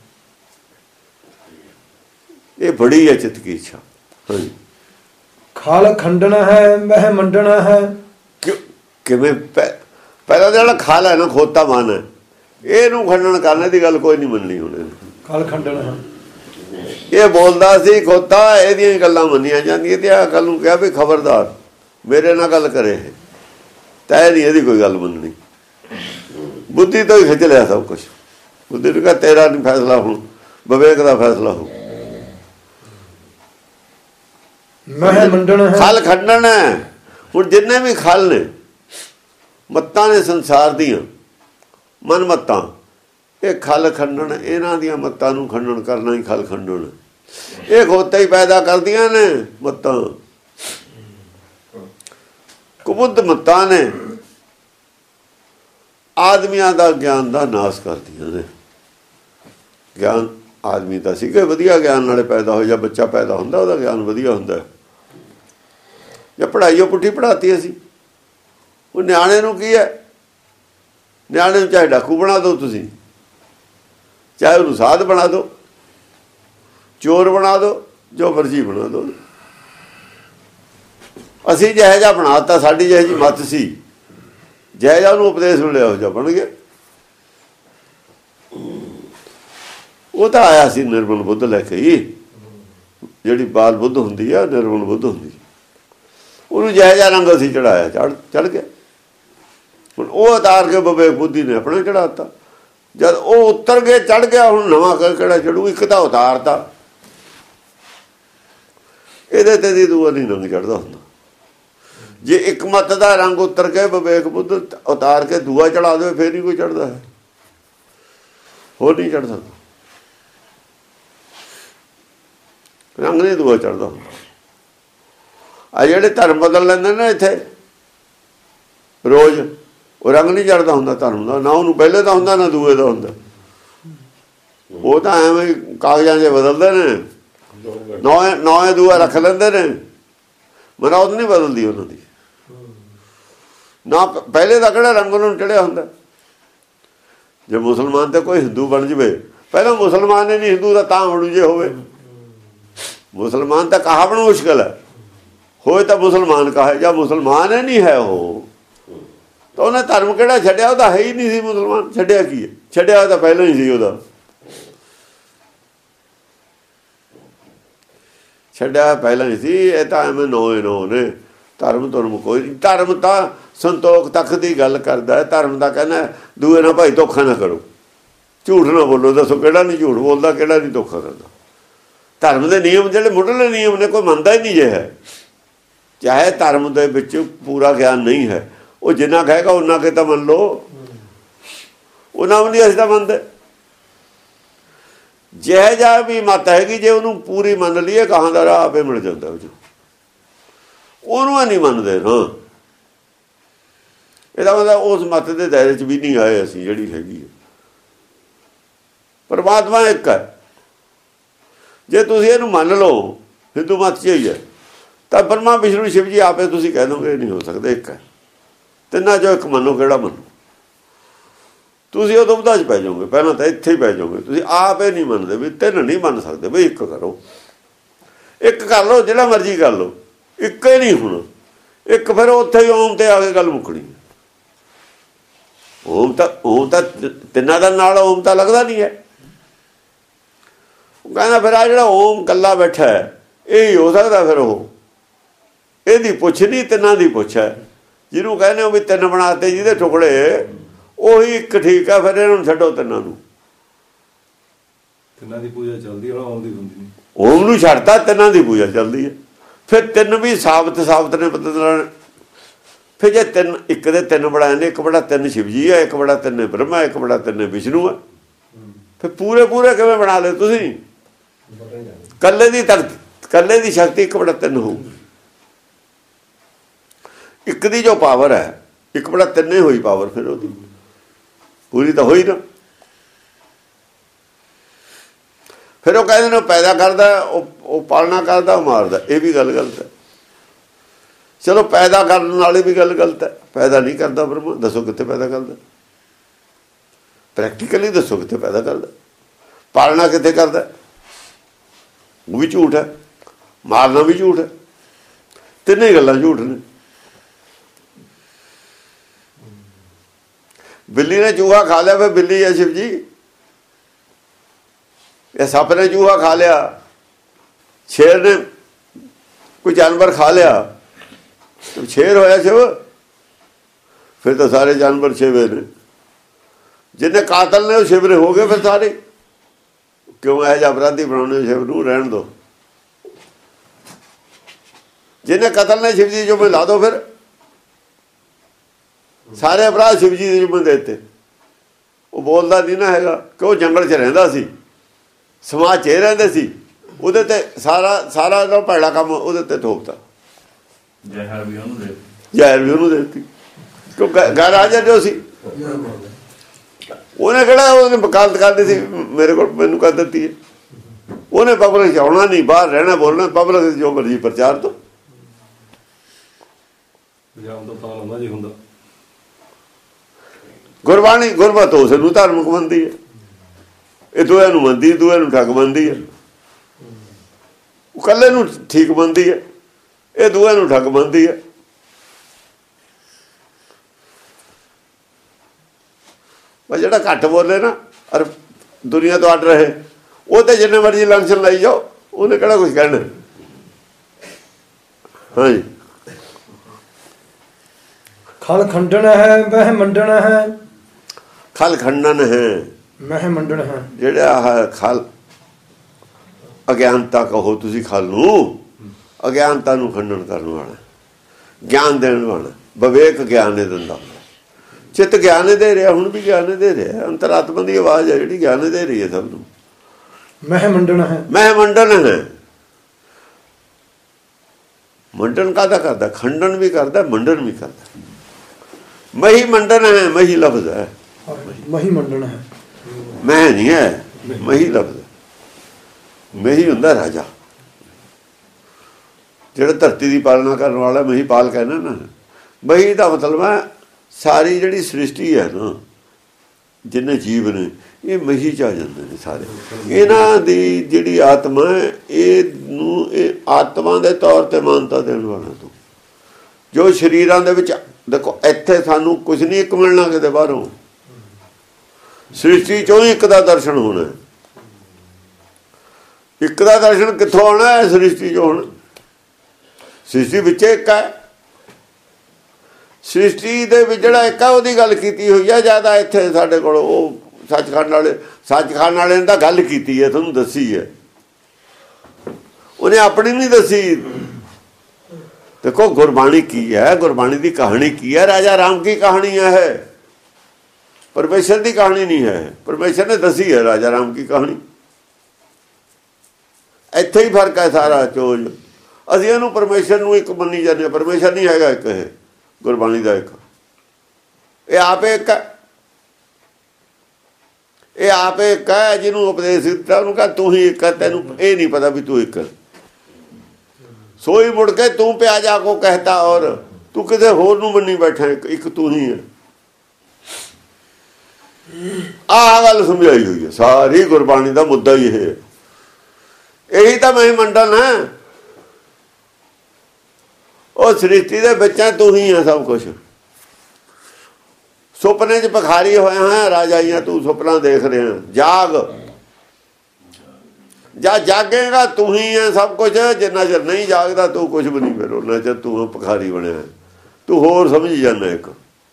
ਇਹ ਬੜੀ ਹੈ ਚਿੱਤ ਕੀ ਇੱਛਾ। ਹਾਂਜੀ। ਖਲ ਖੰਡਣਾ ਹੈ ਮਹਿ ਮੰਡਣਾ ਹੈ। ਕਿਵੇਂ? ਪਹਿਲਾਂ ਜਿਹੜਾ ਖਾਲ ਹੈ ਨਾ, ਖੋਤਾ ਮਨ ਹੈ, ਇਹਨੂੰ ਖੰਡਨ ਕਰਨੇ ਦੀ ਗੱਲ ਕੋਈ ਨਹੀਂ ਮੰਨਣੀ। ਹੁਣ ਖਲ ਖੰਡਣਾ ਹੈ, ਇਹ ਬੋਲਦਾ ਸੀ ਖੋਤਾ, ਇਹਦੀਆਂ ਗੱਲਾਂ ਮੰਨੀਆਂ ਜਾਂਦੀਆਂ। ਤੇ ਆਹ ਗੱਲ ਨੂੰ ਕਿਹਾ ਵੀ ਖਬਰਦਾਰ ਮੇਰੇ ਨਾਲ ਗੱਲ ਕਰੇ, ਤੈ ਨਹੀਂ ਇਹਦੀ ਕੋਈ ਗੱਲ ਮੰਨਣੀ। ਬੁੱਧੀ ਤੋਂ ਹੀ ਖਿੱਚ ਲਿਆ ਸਭ ਕੁਛ। ਬੁੱਧੀ ਨੂੰ ਕਿਹਾ ਤੇਰਾ ਨਹੀਂ ਫੈਸਲਾ, ਹੁਣ ਵਿਵੇਕ ਦਾ ਫੈਸਲਾ ਹੋ। ਮਹਿ ਮੰਡਣ ਹੈ, ਖਲ ਖੰਡਣ ਹੈ। ਹੁਣ ਜਿੰਨੇ ਵੀ ਖਲ ਨੇ, ਮੱਤਾਂ ਨੇ ਸੰਸਾਰ ਦੀਆਂ, ਮਨ ਮੱਤਾਂ, ਇਹ ਖਲ ਖੰਡਣ। ਇਹਨਾਂ ਦੀਆਂ ਮੱਤਾਂ ਨੂੰ ਖੰਡਨ ਕਰਨਾ ਹੀ ਖਲ ਖੰਡਣ। ਇਹ ਖੋਤਾ ਹੀ ਪੈਦਾ ਕਰਦੀਆਂ ਨੇ ਮੱਤਾਂ। ਕੁਬੁੱਧ ਮੱਤਾਂ ਨੇ ਆਦਮੀਆਂ ਦਾ ਗਿਆਨ ਦਾ ਨਾਸ ਕਰਦੀਆਂ ਨੇ। ਗਿਆਨ ਆਦਮੀ ਤਾਂ ਸੀ ਕਿ ਵਧੀਆ ਗਿਆਨ ਨਾਲੇ ਪੈਦਾ ਹੋ, ਜਾਂ ਬੱਚਾ ਪੈਦਾ ਹੁੰਦਾ ਉਹਦਾ ਗਿਆਨ ਵਧੀਆ ਹੁੰਦਾ। ਜਾਂ ਪੜ੍ਹਾਈ ਉਹ ਪੁੱਠੀ ਪੜ੍ਹਾਤੀ ਅਸੀਂ। ਉਹ ਨਿਆਣੇ ਨੂੰ ਕੀ ਹੈ? ਨਿਆਣੇ ਨੂੰ ਚਾਹੇ ਡਾਕੂ ਬਣਾ ਦਿਓ ਤੁਸੀਂ, ਚਾਹੇ ਉਹਨੂੰ ਸਾਧ ਬਣਾ ਦਿਓ, ਚੋਰ ਬਣਾ ਦਿਓ, ਜੋ ਮਰਜ਼ੀ ਬਣਾ ਦਿਓ। ਅਸੀਂ ਜਿਹੋ ਜਿਹਾ ਬਣਾਤਾ, ਸਾਡੀ ਜਿਹੋ ਜਿਹੀ ਮੱਤ ਸੀ, ਜਿਹੋ ਜਿਹਾ ਉਹਨੂੰ ਉਪਦੇਸ਼ ਮਿਲਿਆ ਉਹ ਜਿਹਾ ਬਣ ਗਿਆ। ਉਹ ਤਾਂ ਆਇਆ ਸੀ ਨਿਰਮਲ ਬੁੱਧ ਲੈ ਕੇ ਹੀ। ਜਿਹੜੀ ਬਾਲ ਬੁੱਧ ਹੁੰਦੀ ਆ, ਨਿਰਮਲ ਬੁੱਧ ਹੁੰਦੀ, ਉਹਨੂੰ ਜਿਹੋ ਜਿਹਾ ਰੰਗ ਅਸੀਂ ਚੜਾਇਆ, ਚੜ ਗਿਆ। ਹੁਣ ਉਹ ਉਤਾਰ ਕੇ ਵਿਵੇਕ ਬੁੱਧੀ ਨੇ ਆਪਣਾ ਚੜਾਤਾ। ਜਦ ਉਹ ਉਤਰ ਗਏ, ਚੜ ਗਿਆ, ਹੁਣ ਨਵਾਂ ਕਿਹੜਾ ਚੜੂ? ਇੱਕ ਤਾਂ ਉਤਾਰਤਾ, ਇਹਦੇ ਤੇ ਦੀ ਦੂਆ ਨਹੀਂ ਰੰਗ ਚੜਦਾ ਹੁੰਦਾ। ਜੇ ਇੱਕ ਮੱਤ ਦਾ ਰੰਗ ਉਤਰ ਕੇ ਵਿਵੇਕ ਬੁੱਧ ਉਤਾਰ ਕੇ ਦੂਆ ਚੜਾ ਦੇਵੇ ਫੇਰ ਹੀ ਕੋਈ ਚੜਦਾ ਹੈ, ਹੋਰ ਨਹੀਂ ਚੜ ਸਕਦਾ। ਰੰਗ ਨਹੀਂ ਦੂਆ ਚੜਦਾ ਹੁੰਦਾ। ਆ ਜਿਹੜੇ ਧਰਮ ਬਦਲ ਲੈਂਦੇ ਨੇ ਇੱਥੇ ਰੋਜ਼, ਉਹ ਰੰਗ ਨਹੀਂ ਚੜਦਾ ਹੁੰਦਾ ਧਰਮ ਦਾ, ਨਾ ਉਹਨੂੰ ਪਹਿਲੇ ਦਾ ਹੁੰਦਾ ਨਾ ਦੂਏ ਦਾ ਹੁੰਦਾ। ਉਹ ਤਾਂ ਐਵੇਂ ਕਾਗਜ਼ਾਂ 'ਚ ਬਦਲਦੇ ਨੇ, ਨੌਂ ਦੂਆ ਰੱਖ ਲੈਂਦੇ ਨੇ, ਮਨੌਤ ਨਹੀਂ ਬਦਲਦੀ ਉਹਨਾਂ ਦੀ। ਨਾ ਪਹਿਲੇ ਦਾ ਕਿਹੜਾ ਰੰਗ ਉਹਨਾਂ ਨੂੰ ਚੜਿਆ ਹੁੰਦਾ। ਜੇ ਮੁਸਲਮਾਨ ਤੇ ਕੋਈ ਹਿੰਦੂ ਬਣ ਜਾਵੇ, ਪਹਿਲਾਂ ਮੁਸਲਮਾਨ ਨੇ ਨਹੀਂ ਹਿੰਦੂ ਦਾ ਤਾਂ ਬਣੂ ਜੇ ਹੋਵੇ। ਮੁਸਲਮਾਨ ਤਾਂ ਕਹਾ ਬਣੂ ਮੁਸ਼ਕਿਲ ਹੈ, ਹੋਏ ਤਾਂ ਮੁਸਲਮਾਨ ਕਹਾ, ਜਾਂ ਮੁਸਲਮਾਨ ਹੀ ਨਹੀਂ ਹੈ ਉਹ ਤਾਂ ਉਹਨੇ ਧਰਮ ਕਿਹੜਾ ਛੱਡਿਆ, ਉਹਦਾ ਹੈ ਹੀ ਨਹੀਂ ਸੀ ਮੁਸਲਮਾਨ। ਛੱਡਿਆ ਕੀ ਹੈ, ਛੱਡਿਆ ਤਾਂ ਪਹਿਲਾਂ ਹੀ ਸੀ, ਉਹਦਾ ਛੱਡਿਆ ਪਹਿਲਾਂ ਹੀ ਸੀ। ਇਹ ਤਾਂ ਐਵੇਂ ਨੌ ਨੇ। ਧਰਮ ਕੋਈ ਨਹੀਂ। ਧਰਮ ਤਾਂ ਸੰਤੋਖ ਤੱਕ ਦੀ ਗੱਲ ਕਰਦਾ ਹੈ। ਧਰਮ ਦਾ ਕਹਿੰਦਾ ਦੂਏ ਨਾਲ ਭਾਈ ਧੋਖਾ ਨਾ ਕਰੋ, ਝੂਠ ਨਾ ਬੋਲੋ। ਦੱਸੋ ਕਿਹੜਾ ਨਹੀਂ ਝੂਠ ਬੋਲਦਾ, ਕਿਹੜਾ ਨਹੀਂ ਧੋਖਾ ਕਰਦਾ। ਧਰਮ ਦੇ ਨਿਯਮ ਜਿਹੜੇ ਮੁੱਢਲੇ ਨਿਯਮ ਨੇ ਕੋਈ ਮੰਨਦਾ ਹੀ ਨਹੀਂ ਜੇ ਹੈ। ਚਾਹੇ ਧਰਮ ਦੇ ਵਿੱਚ ਪੂਰਾ ਗਿਆਨ ਨਹੀਂ ਹੈ, ਉਹ ਜਿੰਨਾ ਕਹੇਗਾ ਉਹਨਾਂ ਕੇ ਤਾਂ ਮੰਨ ਲਓ, ਉਹਨਾਂ ਵੀ ਨਹੀਂ ਅਸੀਂ ਤਾਂ ਮੰਨਦੇ। ਜਿਹੋ ਜਿਹਾ ਵੀ ਮਤ ਹੈਗੀ, ਜੇ ਉਹਨੂੰ ਪੂਰੀ ਮੰਨ ਲਈਏ ਕਹਾਂ ਦਾ ਰਾਹ ਆਪੇ ਮਿਲ ਜਾਂਦਾ। ਉਹਨੂੰ ਨਹੀਂ ਮੰਨਦੇ ਨਾ। ਇਹਦਾ ਮਤਲਬ ਉਸ ਮਤ ਦੇ ਦਾਇਰੇ 'ਚ ਵੀ ਨਹੀਂ ਆਏ ਅਸੀਂ। ਜਿਹੜੀ ਹੈਗੀ ਹੈ ਪਰਮਾਤਮਾ ਇੱਕ ਹੈ। ਜੇ ਤੁਸੀਂ ਇਹਨੂੰ ਮੰਨ ਲਓ, ਹਿੰਦੂ ਮਤ 'ਚ ਹੀ ਹੈ, ਤਾਂ ਬ੍ਰਹਮਾ ਵਿਸ਼ਨੂੰ ਸ਼ਿਵ ਜੀ ਆਪੇ ਤੁਸੀਂ ਕਹਿ ਦੋਗੇ ਨਹੀਂ ਹੋ ਸਕਦੇ, ਇੱਕ ਹੈ। ਤਿੰਨਾਂ 'ਚੋਂ ਇੱਕ ਮੰਨੋ, ਕਿਹੜਾ ਮੰਨੋ? ਤੁਸੀਂ ਉਹ ਦੁਬਿਧਾ 'ਚ ਪੈ ਜਾਓਗੇ, ਪਹਿਲਾਂ ਤਾਂ ਇੱਥੇ ਹੀ ਪੈ ਜਾਓਗੇ। ਤੁਸੀਂ ਆਪ ਇਹ ਨਹੀਂ ਮੰਨਦੇ ਵੀ ਤਿੰਨ ਨਹੀਂ ਮੰਨ ਸਕਦੇ, ਬਈ ਇੱਕ ਕਰੋ, ਇੱਕ ਕਰ ਲਓ, ਜਿਹੜਾ ਮਰਜ਼ੀ ਕਰ ਲਓ, ਇੱਕ ਹੀ ਨਹੀਂ ਹੋਣਾ। ਇੱਕ ਫਿਰ ਉੱਥੇ ਹੀ ਓਮ ਤੇ ਆ ਕੇ ਗੱਲ ਮੁੱਕਣੀ। ਓਮ ਤਾਂ ਤਿੰਨਾਂ ਦਾ ਨਾਲ ਓਮ ਤਾਂ ਲੱਗਦਾ ਨਹੀਂ ਹੈ। ਉਹ ਕਹਿੰਦਾ ਫਿਰ ਆ ਜਿਹੜਾ ਓਮ ਇਕੱਲਾ ਬੈਠਾ ਹੈ, ਇਹ ਹੀ ਹੋ ਸਕਦਾ। ਫਿਰ ਉਹ ਇਹਦੀ ਪੁੱਛ ਨਹੀਂ, ਤਿੰਨਾਂ ਦੀ ਪੁੱਛ ਹੈ। ਜਿਹਨੂੰ ਕਹਿੰਦੇ ਹੋ ਵੀ ਤਿੰਨ ਬਣਾਤੇ ਜਿਹਦੇ ਟੁਕੜੇ, ਉਹੀ ਇੱਕ ਠੀਕ ਹੈ। ਫਿਰ ਇਹਨੂੰ ਛੱਡੋ, ਤਿੰਨਾਂ ਨੂੰ। ਤਿੰਨਾਂ ਦੀ ਪੂਜਾ ਚੱਲਦੀ, ਓਮ ਦੀ ਹੁੰਦੀ ਨਹੀਂ। ਓਮ ਨੂੰ ਛੱਡਤਾ, ਤਿੰਨਾਂ ਦੀ ਪੂਜਾ ਚੱਲਦੀ ਹੈ। ਫਿਰ ਤਿੰਨ ਵੀ ਸਾਬਤ ਨੇ ਬਦਲਣ। ਫਿਰ ਜੇ ਤਿੰਨ ਇੱਕ ਦੇ ਤਿੰਨ ਬਣਾਏ ਨੇ, ਇੱਕ ਬੜਾ ਤਿੰਨ ਸ਼ਿਵ ਜੀ ਹੈ, ਇੱਕ ਬੜਾ ਤਿੰਨ ਬ੍ਰਹਮਾ, ਇੱਕ ਬੜਾ ਤਿੰਨ ਵਿਸ਼ਨੂੰ ਹੈ। ਫਿਰ ਪੂਰੇ ਕਿਵੇਂ ਬਣਾ ਲਏ ਤੁਸੀਂ? ਕੱਲੇ ਦੀ ਸ਼ਕਤੀ ਇੱਕ ਬੜਾ ਤਿੰਨ ਹੋਊ। ਇੱਕ ਦੀ ਜੋ ਪਾਵਰ ਹੈ, ਇੱਕ ਬੜਾ ਤਿੰਨੇ ਹੋਈ ਪਾਵਰ, ਫਿਰ ਉਹਦੀ ਪੂਰੀ ਤਾਂ ਹੋਈ ਨਾ। ਫਿਰ ਉਹ ਕਹਿੰਦੇ ਨੇ ਪੈਦਾ ਕਰਦਾ, ਉਹ ਪਾਲਣਾ ਕਰਦਾ, ਉਹ ਮਾਰਦਾ। ਇਹ ਵੀ ਗੱਲ ਗਲਤ ਹੈ। ਚਲੋ ਪੈਦਾ ਕਰਨ ਵਾਲੀ ਵੀ ਗੱਲ ਗਲਤ ਹੈ। ਪੈਦਾ ਨਹੀਂ ਕਰਦਾ ਬ੍ਰਹਮਾ, ਦੱਸੋ ਕਿੱਥੇ ਪੈਦਾ ਕਰਦਾ? ਪ੍ਰੈਕਟੀਕਲੀ ਦੱਸੋ ਕਿੱਥੇ ਪੈਦਾ ਕਰਦਾ? ਪਾਲਣਾ ਕਿੱਥੇ ਕਰਦਾ? ਉਹ ਵੀ ਝੂਠ ਹੈ, ਮਾਰਨਾ ਵੀ ਝੂਠ ਹੈ। ਤਿੰਨੇ ਗੱਲਾਂ ਝੂਠ ਨੇ। ਬਿੱਲੀ ਨੇ ਚੂਹਾ ਖਾ ਲਿਆ, ਫਿਰ ਬਿੱਲੀ ਹੈ ਸ਼ਿਵ ਜੀ। ਇਹ ਸੱਪ ਨੇ ਚੂਹਾ ਖਾ ਲਿਆ, ਸ਼ੇਰ ਨੇ ਕੋਈ ਜਾਨਵਰ ਖਾ ਲਿਆ, ਸ਼ੇਰ ਹੋਇਆ ਸ਼ਿਵ। ਫਿਰ ਤਾਂ ਸਾਰੇ ਜਾਨਵਰ ਸ਼ਿਵੇ ਨੇ। ਜਿਹਨੇ ਕਾਤਲ ਨੇ ਉਹ ਸ਼ਿਵ ਹੋ ਗਏ ਫਿਰ ਸਾਰੇ। ਕਿਉਂ ਇਹ ਜਿਹਾ ਅਪਰਾਧੀ ਬਣਾਉਣੇ ਸ਼ਿਵ ਨੂੰ? ਰਹਿਣ ਦੋ। ਜਿਹਨੇ ਕਤਲ ਨੇ ਸ਼ਿਵ ਜੀ ਜੋ ਮੈਂ ਲਾ ਦੋ, ਫਿਰ ਸਾਰੇ ਅਪਰਾਧ ਸ਼ਿਵ ਜੀ ਦੇ ਜੁਮੇ ਦੇ ਦਿੱਤੇ। ਉਹ ਬੋਲਦਾ ਨਹੀਂ ਨਾ ਹੈਗਾ ਕਿ ਉਹ ਜੰਗਲ 'ਚ ਰਹਿੰਦਾ ਸੀ, ਸਮਾਜ 'ਚ ਰਹਿੰਦੇ ਸੀ। ਉਹਦੇ ਤੇ ਸਾਰਾ ਦਾ ਭੈੜਾ ਕੰਮ ਉਹਦੇ ਤੇ ਥੋਪਤਾ। ਜ਼ਹਿਰ ਵੀ ਉਹਨੂੰ ਦੇ ਦਿੱਤੀ। ਕਿਉਂ ਘਰ ਆ ਜਾਂਦੇ ਸੀ। ਉਹਨੇ ਕਿਹੜਾ ਉਹਨੇ ਵਕਾਲਤ ਕਰਦੀ ਸੀ, ਮੇਰੇ ਕੋਲ ਮੈਨੂੰ ਕਰ ਦਿੱਤੀ ਹੈ। ਉਹਨੇ ਪਬਲਿਕ 'ਚ ਆਉਣਾ ਨਹੀਂ, ਬਾਹਰ ਰਹਿਣਾ, ਬੋਲਣਾ। ਪਬਲਿਕ ਜੋ ਮਰਜ਼ੀ ਪ੍ਰਚਾਰ ਤੋਂ ਗੁਰਬਾਣੀ ਗੁਰਮਤਿ ਉਸ ਨੂੰ ਧਾਰਮਿਕ ਮੰਨਦੀ ਹੈ। ਇਹ ਦੋਹਾਂ ਨੂੰ ਮੰਨਦੀ, ਦੋਹਾਂ ਨੂੰ ਠੱਗ ਮੰਨਦੀ ਹੈ। ਉਹ ਇਕੱਲੇ ਨੂੰ ਠੀਕ ਮੰਨਦੀ ਹੈ, ਇਹ ਦੋਹਾਂ ਨੂੰ ਠੱਗ ਮੰਨਦੀ ਹੈ। ਬਸ ਜਿਹੜਾ ਘੱਟ ਬੋਲੇ ਨਾ ਔਰ ਦੁਨੀਆ ਤੋਂ ਅੱਡ ਰਹੇ, ਉਹ ਤੇ ਜਿੰਨੇ ਮਰਜ਼ੀ ਲੰਘਣ ਲਾਈ ਜਾਓ, ਉਹਨੇ ਕਿਹੜਾ ਕੁਛ ਕਹਿਣਾ। ਹਾਂਜੀ। ਖਲ ਖੰਡਨ ਹੈ ਮਹਿ ਮੰਡਣ ਹੈ। ਖਲ ਖੰਡਨ ਹੈ, ਮਹਿ ਮੰਡਣ ਹੈ। ਜਿਹੜਾ ਖਲ ਅਗਿਆਨਤਾ ਕਹੋ ਤੁਸੀਂ ਖਲ ਨੂੰ, ਅਗਿਆਨਤਾ ਨੂੰ ਖੰਡਨ ਕਰਨ ਵਾਲਾ, ਗਿਆਨ ਦੇਣ ਵਾਲਾ, ਵਿਵੇਕ ਗਿਆਨ ਨੇ ਦਿੰਦਾ। ਚਿੱਤ ਗਿਆਨ ਦੇ ਰਿਹਾ, ਹੁਣ ਵੀ ਗਿਆਨ ਦੇ ਰਿਹਾ। ਅੰਤਰਾਤਮਾ ਦੀ ਆਵਾਜ਼ ਹੈ ਜਿਹੜੀ ਗਿਆਨ ਦੇ ਰਹੀ ਹੈ ਸਭ ਨੂੰ। ਮਹਿ ਮੰਡਣ ਹੈ, ਮਹਿ ਮੰਡਨ ਹੈ। ਮੰਡਨ ਕਾਹਦਾ ਕਰਦਾ? ਖੰਡਨ ਵੀ ਕਰਦਾ, ਮੰਡਨ ਵੀ ਕਰਦਾ। ਮਹੀ ਮੰਡਨ ਹੈ, ਮਹੀ ਲਫ਼ਜ਼ ਹੈ। ਮਹੀ ਮੰਡਣ ਹੈ, ਮੈਂ ਨਹੀਂ ਹੈ, ਮਹੀ ਲਫ਼ਜ਼। ਮਹੀ ਹੁੰਦਾ ਰਾਜਾ, ਜਿਹੜਾ ਧਰਤੀ ਦੀ ਪਾਲਣਾ ਕਰਨ ਵਾਲਾ, ਮਹੀ ਪਾਲ ਕਹਿੰਦੇ ਨਾ। ਮਹੀ ਦਾ ਮਤਲਬ ਹੈ ਸਾਰੀ ਜਿਹੜੀ ਸ੍ਰਿਸ਼ਟੀ ਹੈ ਨਾ, ਜਿੰਨੇ ਜੀਵ ਨੇ, ਇਹ ਮਹੀ ਚ ਆ ਜਾਂਦੇ ਨੇ ਸਾਰੇ। ਇਹਨਾਂ ਦੀ ਜਿਹੜੀ ਆਤਮਾ ਹੈ, ਇਹ ਆਤਮਾ ਦੇ ਤੌਰ ਤੇ ਮਾਨਤਾ ਦੇਣ ਵਾਲਾ ਤੂੰ। ਜੋ ਸਰੀਰਾਂ ਦੇ ਵਿੱਚ ਦੇਖੋ, ਇੱਥੇ ਸਾਨੂੰ ਕੁਝ ਨਹੀਂ ਇੱਕ ਮਿਲਣਾ ਕਿਤੇ ਬਾਹਰੋਂ, ਸ੍ਰਿਸ਼ਟੀ ਚੋਂ ਹੀ ਇੱਕ ਦਾ ਦਰਸ਼ਨ ਹੋਣਾ। ਇੱਕ ਦਾ ਦਰਸ਼ਨ ਕਿੱਥੋਂ ਆਉਣਾ ਹੈ? ਸ੍ਰਿਸ਼ਟੀ ਚੋਂ ਹੋਣਾ। ਸ੍ਰਿਸ਼ਟੀ ਵਿੱਚ ਇੱਕ ਹੈ। ਸ੍ਰਿਸ਼ਟੀ ਦੇ ਵਿੱਚ ਜਿਹੜਾ ਇੱਕ ਹੈ, ਉਹਦੀ ਗੱਲ ਕੀਤੀ ਹੋਈ ਹੈ ਜ਼ਿਆਦਾ। ਇੱਥੇ ਸਾਡੇ ਕੋਲ ਉਹ ਸੱਚਖੰਡ ਵਾਲੇ ਨੇ ਤਾਂ ਗੱਲ ਕੀਤੀ ਹੈ, ਤੁਹਾਨੂੰ ਦੱਸੀ ਹੈ, ਉਹਨੇ ਆਪਣੀ ਨਹੀਂ ਦੱਸੀ। ਦੇਖੋ ਗੁਰਬਾਣੀ ਕੀ ਹੈ, ਗੁਰਬਾਣੀ ਦੀ ਕਹਾਣੀ ਕੀ ਹੈ? ਰਾਜਾ ਰਾਮ ਕੀ ਕਹਾਣੀ ਹੈ, ਪਰਮੇਸ਼ਰ ਦੀ ਕਹਾਣੀ ਨਹੀਂ ਹੈ। ਪਰਮੇਸ਼ਰ ਨੇ ਦੱਸੀ ਹੈ ਰਾਜਾ ਰਾਮ ਕੀ ਕਹਾਣੀ। ਇੱਥੇ ਹੀ ਫਰਕ ਹੈ ਸਾਰਾ ਚੋਜ। ਅਸੀਂ ਇਹਨੂੰ ਪਰਮੇਸ਼ਰ ਨੂੰ ਇੱਕ ਮੰਨੀ ਜਾਂਦੇ ਹਾਂ। ਪਰਮੇਸ਼ਰ ਨਹੀਂ ਹੈਗਾ ਇੱਕ, ਇਹ ਗੁਰਬਾਣੀ ਦਾ ਇੱਕ। ਇਹ ਆਪੇ ਇੱਕ ਹੈ, ਇਹ ਆਪੇ ਇੱਕ ਹੈ। ਜਿਹਨੂੰ ਉਪਦੇਸ਼ ਦਿੱਤਾ ਉਹਨੂੰ ਕਹ ਤੂੰ ਹੀ ਇੱਕ ਹੈ, ਤੈਨੂੰ ਇਹ ਨਹੀਂ ਪਤਾ ਵੀ ਤੂੰ ਇੱਕ ਹੈ। ਸੋਈ ਮੁੜ ਕੇ ਤੂੰ ਪਿਆ ਜਾ ਕੋ ਕਹਿਤਾ, ਔਰ ਤੂੰ ਕਿਸੇ ਹੋਰ ਨੂੰ ਮੰਨੀ ਬੈਠਾ, ਇੱਕ ਤੂੰ ਹੀ ਹੈ। ਆਹ ਗੱਲ ਸਮਝਾਈ ਹੋਈ ਹੈ। ਸਾਰੀ ਗੁਰਬਾਣੀ ਦਾ ਮੁੱਦਾ ਹੀ ਇਹ ਹੈ। ਇਹੀ ਤਾਂ ਮਹੀ ਮੰਡਨ ਹੈ। ਉਹ ਸ੍ਰਿਸ਼ਟੀ ਦੇ ਵਿੱਚ ਤੂੰ ਹੀ ਹੈ ਸਭ ਕੁਛ। ਸੁਪਨੇ 'ਚ ਭਿਖਾਰੀ ਹੋਇਆ ਹੈ ਰਾਜਾਈਆਂ, ਤੂੰ ਸੁਪਨਾ ਦੇਖ ਰਿਹਾ। ਜਾਗ, ਜਾਂ ਜਾਗੇਗਾ ਤੂੰ ਹੀ ਹੈ ਸਭ ਕੁਛ। ਜਿੰਨਾ ਚਿਰ ਨਹੀਂ ਜਾਗਦਾ ਤੂੰ ਕੁਛ ਵੀ ਨਹੀਂ। ਫਿਰ ਉਹਨਾਂ ਚਿਰ ਤੂੰ ਭਿਖਾਰੀ ਬਣਿਆ, ਤੂੰ ਹੋਰ ਸਮਝ ਜਾਂਦਾ। ਇੱਕ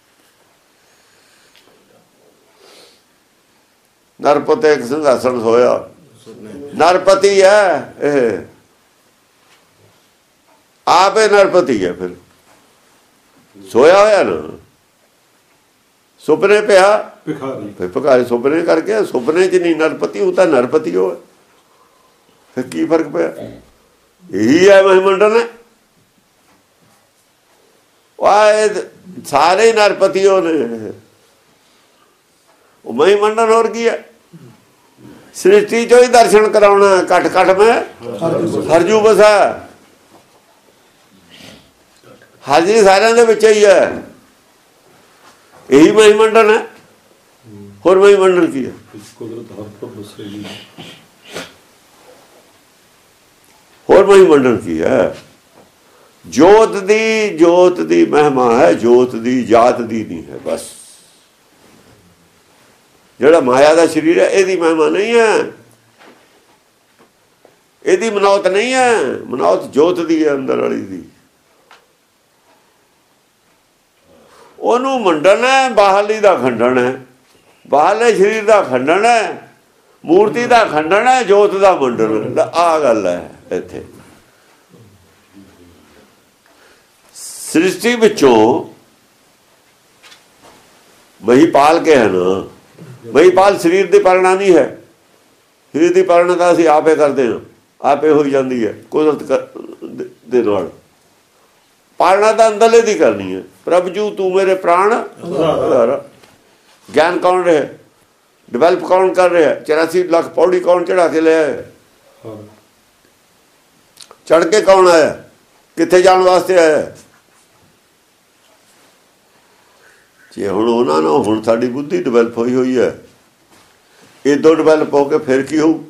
ਨਰਪਤੀ ਇੱਕ ਸਿੰਘਾਸਣ ਸੋਇਆ, ਨਰਪਤੀ ਹੈ ਇਹ, ਆਪੇ ਨਰਪਤੀ ਹੈ। ਫਿਰ ਸੋਇਆ ਹੋਇਆ ਨਾ, ਸੁਪਨੇ ਪਿਆ, ਫਿਰ ਭਿਖਾਰੀ ਸੁਪਨੇ ਕਰਕੇ। ਸੁਪਨੇ 'ਚ ਨਹੀਂ ਨਰਪਤੀ, ਉਹ ਤਾਂ ਨਰਪਤੀ ਹੋ। ਫਿਰ ਕੀ ਫਰਕ ਪਿਆ? ਇਹੀ ਹੈ ਮਹੀ ਮੰਡਨ ਹੈ। ਸਾਰੇ ਨਰਪਤੀ ਹੋ ਨੇ। ਉਹ ਮਹੀ ਮੰਡਨ ਹੋਰ ਕੀ ਹੈ? ਸ੍ਰਿਸ਼ਟੀ ਚੋਂ ਹੀ ਦਰਸ਼ਨ ਕਰਾਉਣਾ। ਘਟ ਘਟ ਮੈਂ ਹਰਜੂ ਬਸਾ, ਹਾਜ਼ਰੀ ਸਾਰਿਆਂ ਦੇ ਵਿੱਚ ਹੀ ਹੈ। ਇਹੀ ਮਹੀ ਮੰਡਨ ਹੈ। ਹੋਰ ਮਹੀ ਮੰਡਨ ਕੀ ਹੈ? ਹੋਰ ਮਹੀ ਮੰਡਨ ਕੀ ਹੈ? ਜੋਤ ਦੀ ਮਹਿਮਾ ਹੈ। ਜੋਤ ਦੀ ਜਾਤ ਦੀ ਨਹੀਂ ਹੈ। ਬਸ ਜਿਹੜਾ ਮਾਇਆ ਦਾ ਸਰੀਰ ਹੈ, ਇਹਦੀ ਮਹਿਮਾ ਨਹੀਂ ਹੈ, ਇਹਦੀ ਮਨੌਤ ਨਹੀਂ ਹੈ। ਮਨੌਤ ਜੋਤ ਦੀ ਹੈ, ਅੰਦਰ ਵਾਲੀ ਦੀ। ਉਹਨੂੰ ਮੰਡਨ ਹੈ, ਬਾਹਰਲੀ ਦਾ ਖੰਡਨ ਹੈ। ਬਾਹਰਲੇ ਸਰੀਰ ਦਾ ਖੰਡਨ ਹੈ, ਮੂਰਤੀ ਦਾ ਖੰਡਨ ਹੈ, ਜੋਤ ਦਾ ਮੰਡਨ। ਆਹ ਗੱਲ ਹੈ ਇੱਥੇ। ਸ੍ਰਿਸ਼ਟੀ ਵਿੱਚੋਂ ਮਹੀਪਾਲ ਕੇ ਹੈ ਨਾ। ਮਹੀਪਾਲ ਸਰੀਰ ਦੀ ਪਾਲਣਾ ਨਹੀਂ ਹੈ। ਸਰੀਰ ਦੀ ਪਾਲਣਾ ਤਾਂ ਅਸੀਂ ਆਪੇ ਕਰਦੇ ਹਾਂ, ਆਪੇ ਹੋਈ ਜਾਂਦੀ ਹੈ ਕੁਦਰਤ ਦੇ ਨਾਲ। ਪਾਲਣਾ ਤਾਂ ਅੰਦਰਲੇ ਦੀ ਕਰਨੀ ਹੈ। ਪ੍ਰਭ ਜੂ ਤੂੰ ਮੇਰੇ ਪ੍ਰਾਣ ਆਧਾਰ। ਗਿਆਨ ਕੌਣ ਰਿਹਾ? ਡਿਵੈਲਪ ਕੌਣ ਕਰ ਰਿਹਾ? 84 ਲੱਖ ਪੌੜੀ ਕੌਣ ਚੜਾ ਕੇ ਲਿਆ? ਚੜ ਕੇ ਕੌਣ ਆਇਆ? ਕਿੱਥੇ ਜਾਣ ਵਾਸਤੇ ਆਇਆ? ਜੇ ਹੁਣ ਉਹਨਾਂ ਨੂੰ, ਹੁਣ ਸਾਡੀ ਬੁੱਧੀ ਡਿਵੈਲਪ ਹੋਈ ਹੈ, ਇਦੋਂ ਡਿਵੈਲਪ ਹੋ ਕੇ ਫਿਰ ਕੀ ਹੋਊ?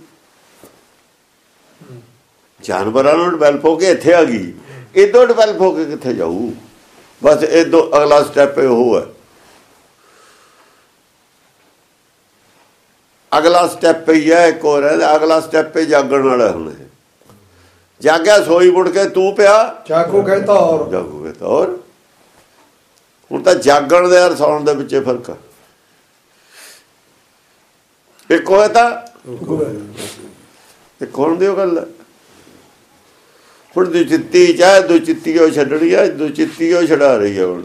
ਜਾਨਵਰਾਂ ਨੂੰ ਡਿਵੈਲਪ ਹੋ ਕੇ ਇੱਥੇ ਆ ਗਈ, ਇਦੋਂ ਡਿਵੈਲਪ ਹੋ ਕੇ ਕਿੱਥੇ ਜਾਊ? ਬਸ ਇਦੋਂ ਅਗਲਾ ਸਟੈਪ ਉਹ ਹੈ। ਅਗਲਾ ਸਟੈਪ ਹੀ ਹੈ ਇੱਕ ਹੋਰ ਹੈ। ਅਗਲਾ ਸਟੈਪ ਹੀ ਜਾਗਣ ਵਾਲਾ। ਹੁਣ ਜਾਗਿਆ ਸੋਈ ਮੁੜ ਕੇ ਤੂੰ ਪਿਆ, ਜਾਗੋ ਕਹਿੰਦਾ ਔਰ ਜਾਗੋਗੇ ਤਾਂ ਔਰ। ਹੁਣ ਤਾਂ ਜਾਗਣ ਦੇ ਔਰ ਸੌਣ ਦੇ ਵਿੱਚ ਫਰਕ ਆ। ਇੱਕ ਹੋਇਆ ਤਾਂ ਇੱਕ ਹੋਣ ਦੀ ਉਹ ਗੱਲ ਹੈ। ਹੁਣ ਦੁਚਿੱਤੀ ਚਾਹੇ ਦੁਚਿੱਤੀਓ ਛੱਡਣੀ ਹੈ, ਦੁਚਿੱਤੀਓ ਛਡਾ ਰਹੀ ਹੈ। ਹੁਣ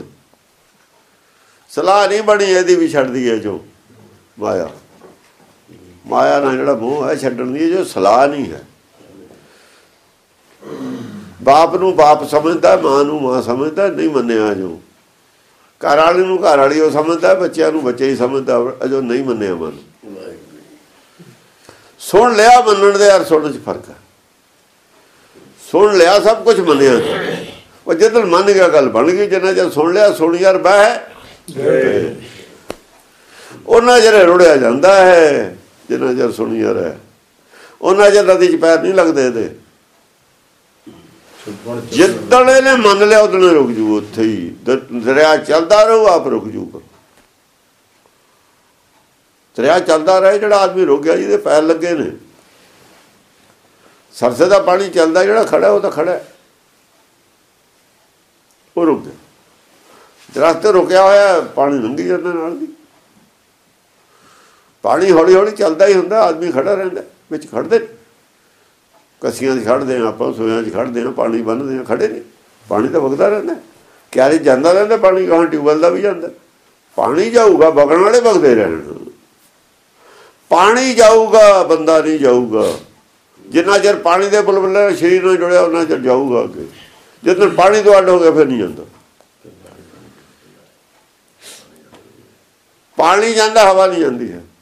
ਸਲਾਹ ਨਹੀਂ ਬਣੀ ਇਹਦੀ ਵੀ ਛੱਡਦੀ ਹੈ ਜੋ ਮਾਇਆ। ਮਾਇਆ ਨਾਲ ਜਿਹੜਾ ਮੋਹ ਹੈ ਛੱਡਣ ਦੀ, ਜੋ ਸਲਾਹ ਨਹੀਂ ਹੈ। ਬਾਪ ਨੂੰ ਬਾਪ ਸਮਝਦਾ, ਮਾਂ ਨੂੰ ਮਾਂ ਸਮਝਦਾ, ਨਹੀਂ ਮੰਨਿਆ ਜੋ। ਘਰ ਵਾਲੀ ਨੂੰ ਘਰ ਵਾਲੀ ਉਹ ਸਮਝਦਾ, ਬੱਚਿਆਂ ਨੂੰ ਬੱਚੇ ਹੀ ਸਮਝਦਾ, ਅਜੋ ਨਹੀਂ ਮੰਨਿਆ ਮਨ। ਸੁਣ ਲਿਆ ਮੰਨਣ ਦੇ ਯਾਰ ਸੁਣਨ 'ਚ ਫਰਕ ਹੈ। ਸੁਣ ਲਿਆ ਸਭ ਕੁਝ ਮੰਨਿਆ, ਉਹ ਜਦੋਂ ਮੰਨ ਗਿਆ ਗੱਲ ਬਣ ਗਈ। ਜਿੰਨਾ ਚਿਰ ਸੁਣ ਲਿਆ ਸੁਣ ਯਾਰ ਬਹਿ ਉਹਨਾਂ ਜਿਹੜੇ ਰੁੜਿਆ ਜਾਂਦਾ ਹੈ। ਜਿੰਨਾ ਚਿਰ ਸੁਣੀ ਯਾਰ ਹੈ ਉਹਨਾਂ ਚਿਰ ਨਦੀ 'ਚ ਪੈਰ ਨਹੀਂ ਲੱਗਦੇ ਇਹਦੇ। ਜਿੱਦਣ ਇਹਨੇ ਮੰਨ ਲਿਆ ਉਦੋਂ ਰੁਕ ਜੂ, ਉੱਥੇ ਹੀ ਦਰਿਆ ਚੱਲਦਾ ਰਹੂ, ਆਪ ਰੁਕ ਜੂਗਾ। ਦਰਿਆ ਚੱਲਦਾ ਰਹੇ, ਜਿਹੜਾ ਆਦਮੀ ਰੁਕ ਗਿਆ ਜਿਹਦੇ ਪੈਰ ਲੱਗੇ ਨੇ। ਸਰਸੇ ਦਾ ਪਾਣੀ ਚੱਲਦਾ, ਜਿਹੜਾ ਖੜਾ ਉਹ ਤਾਂ ਖੜਾ, ਉਹ ਰੁਕ ਗਿਆ। ਦਰਖਤ ਰੁਕਿਆ ਹੋਇਆ, ਪਾਣੀ ਲੰਘੀ ਜਾਂਦਾ ਨਾਲ ਦੀ। ਪਾਣੀ ਹੌਲੀ ਹੌਲੀ ਚੱਲਦਾ ਹੀ ਹੁੰਦਾ, ਆਦਮੀ ਖੜਾ ਰਹਿੰਦਾ। ਵਿੱਚ ਖੜਦੇ ਕਸੀਆਂ 'ਚ ਖੜਦੇ ਹਾਂ ਆਪਾਂ, ਸੋਇਆਂ 'ਚ ਖੜਦੇ ਹਾਂ, ਪਾਣੀ ਬੰਨ੍ਹਦੇ ਹਾਂ, ਖੜੇ ਨਹੀਂ। ਪਾਣੀ ਤਾਂ ਵਗਦਾ ਰਹਿੰਦਾ, ਕਿਆਰੇ ਜਾਂਦਾ ਰਹਿੰਦਾ ਪਾਣੀ। ਗਾਹਾਂ ਟਿਊਬਵੈੱਲ ਦਾ ਵੀ ਜਾਂਦਾ ਪਾਣੀ, ਜਾਊਗਾ ਵਗਣ ਵਾਲੇ ਵਗਦੇ ਰਹਿਣ। ਪਾਣੀ ਜਾਊਗਾ, ਬੰਦਾ ਨਹੀਂ ਜਾਊਗਾ। ਜਿੰਨਾ ਚਿਰ ਪਾਣੀ ਦੇ ਬੁਲਬੁਲੇ ਸਰੀਰ ਨਾਲ ਜੁੜਿਆ ਉਹਨਾਂ ਚਿਰ ਜਾਊਗਾ ਅੱਗੇ। ਜਦੋਂ ਪਾਣੀ ਤੋਂ ਅੱਡ ਹੋ ਗਿਆ ਫਿਰ ਨਹੀਂ ਜਾਂਦਾ। ਪਾਣੀ ਜਾਂਦਾ, ਹਵਾ ਨਹੀਂ ਜਾਂਦੀ ਹੈ।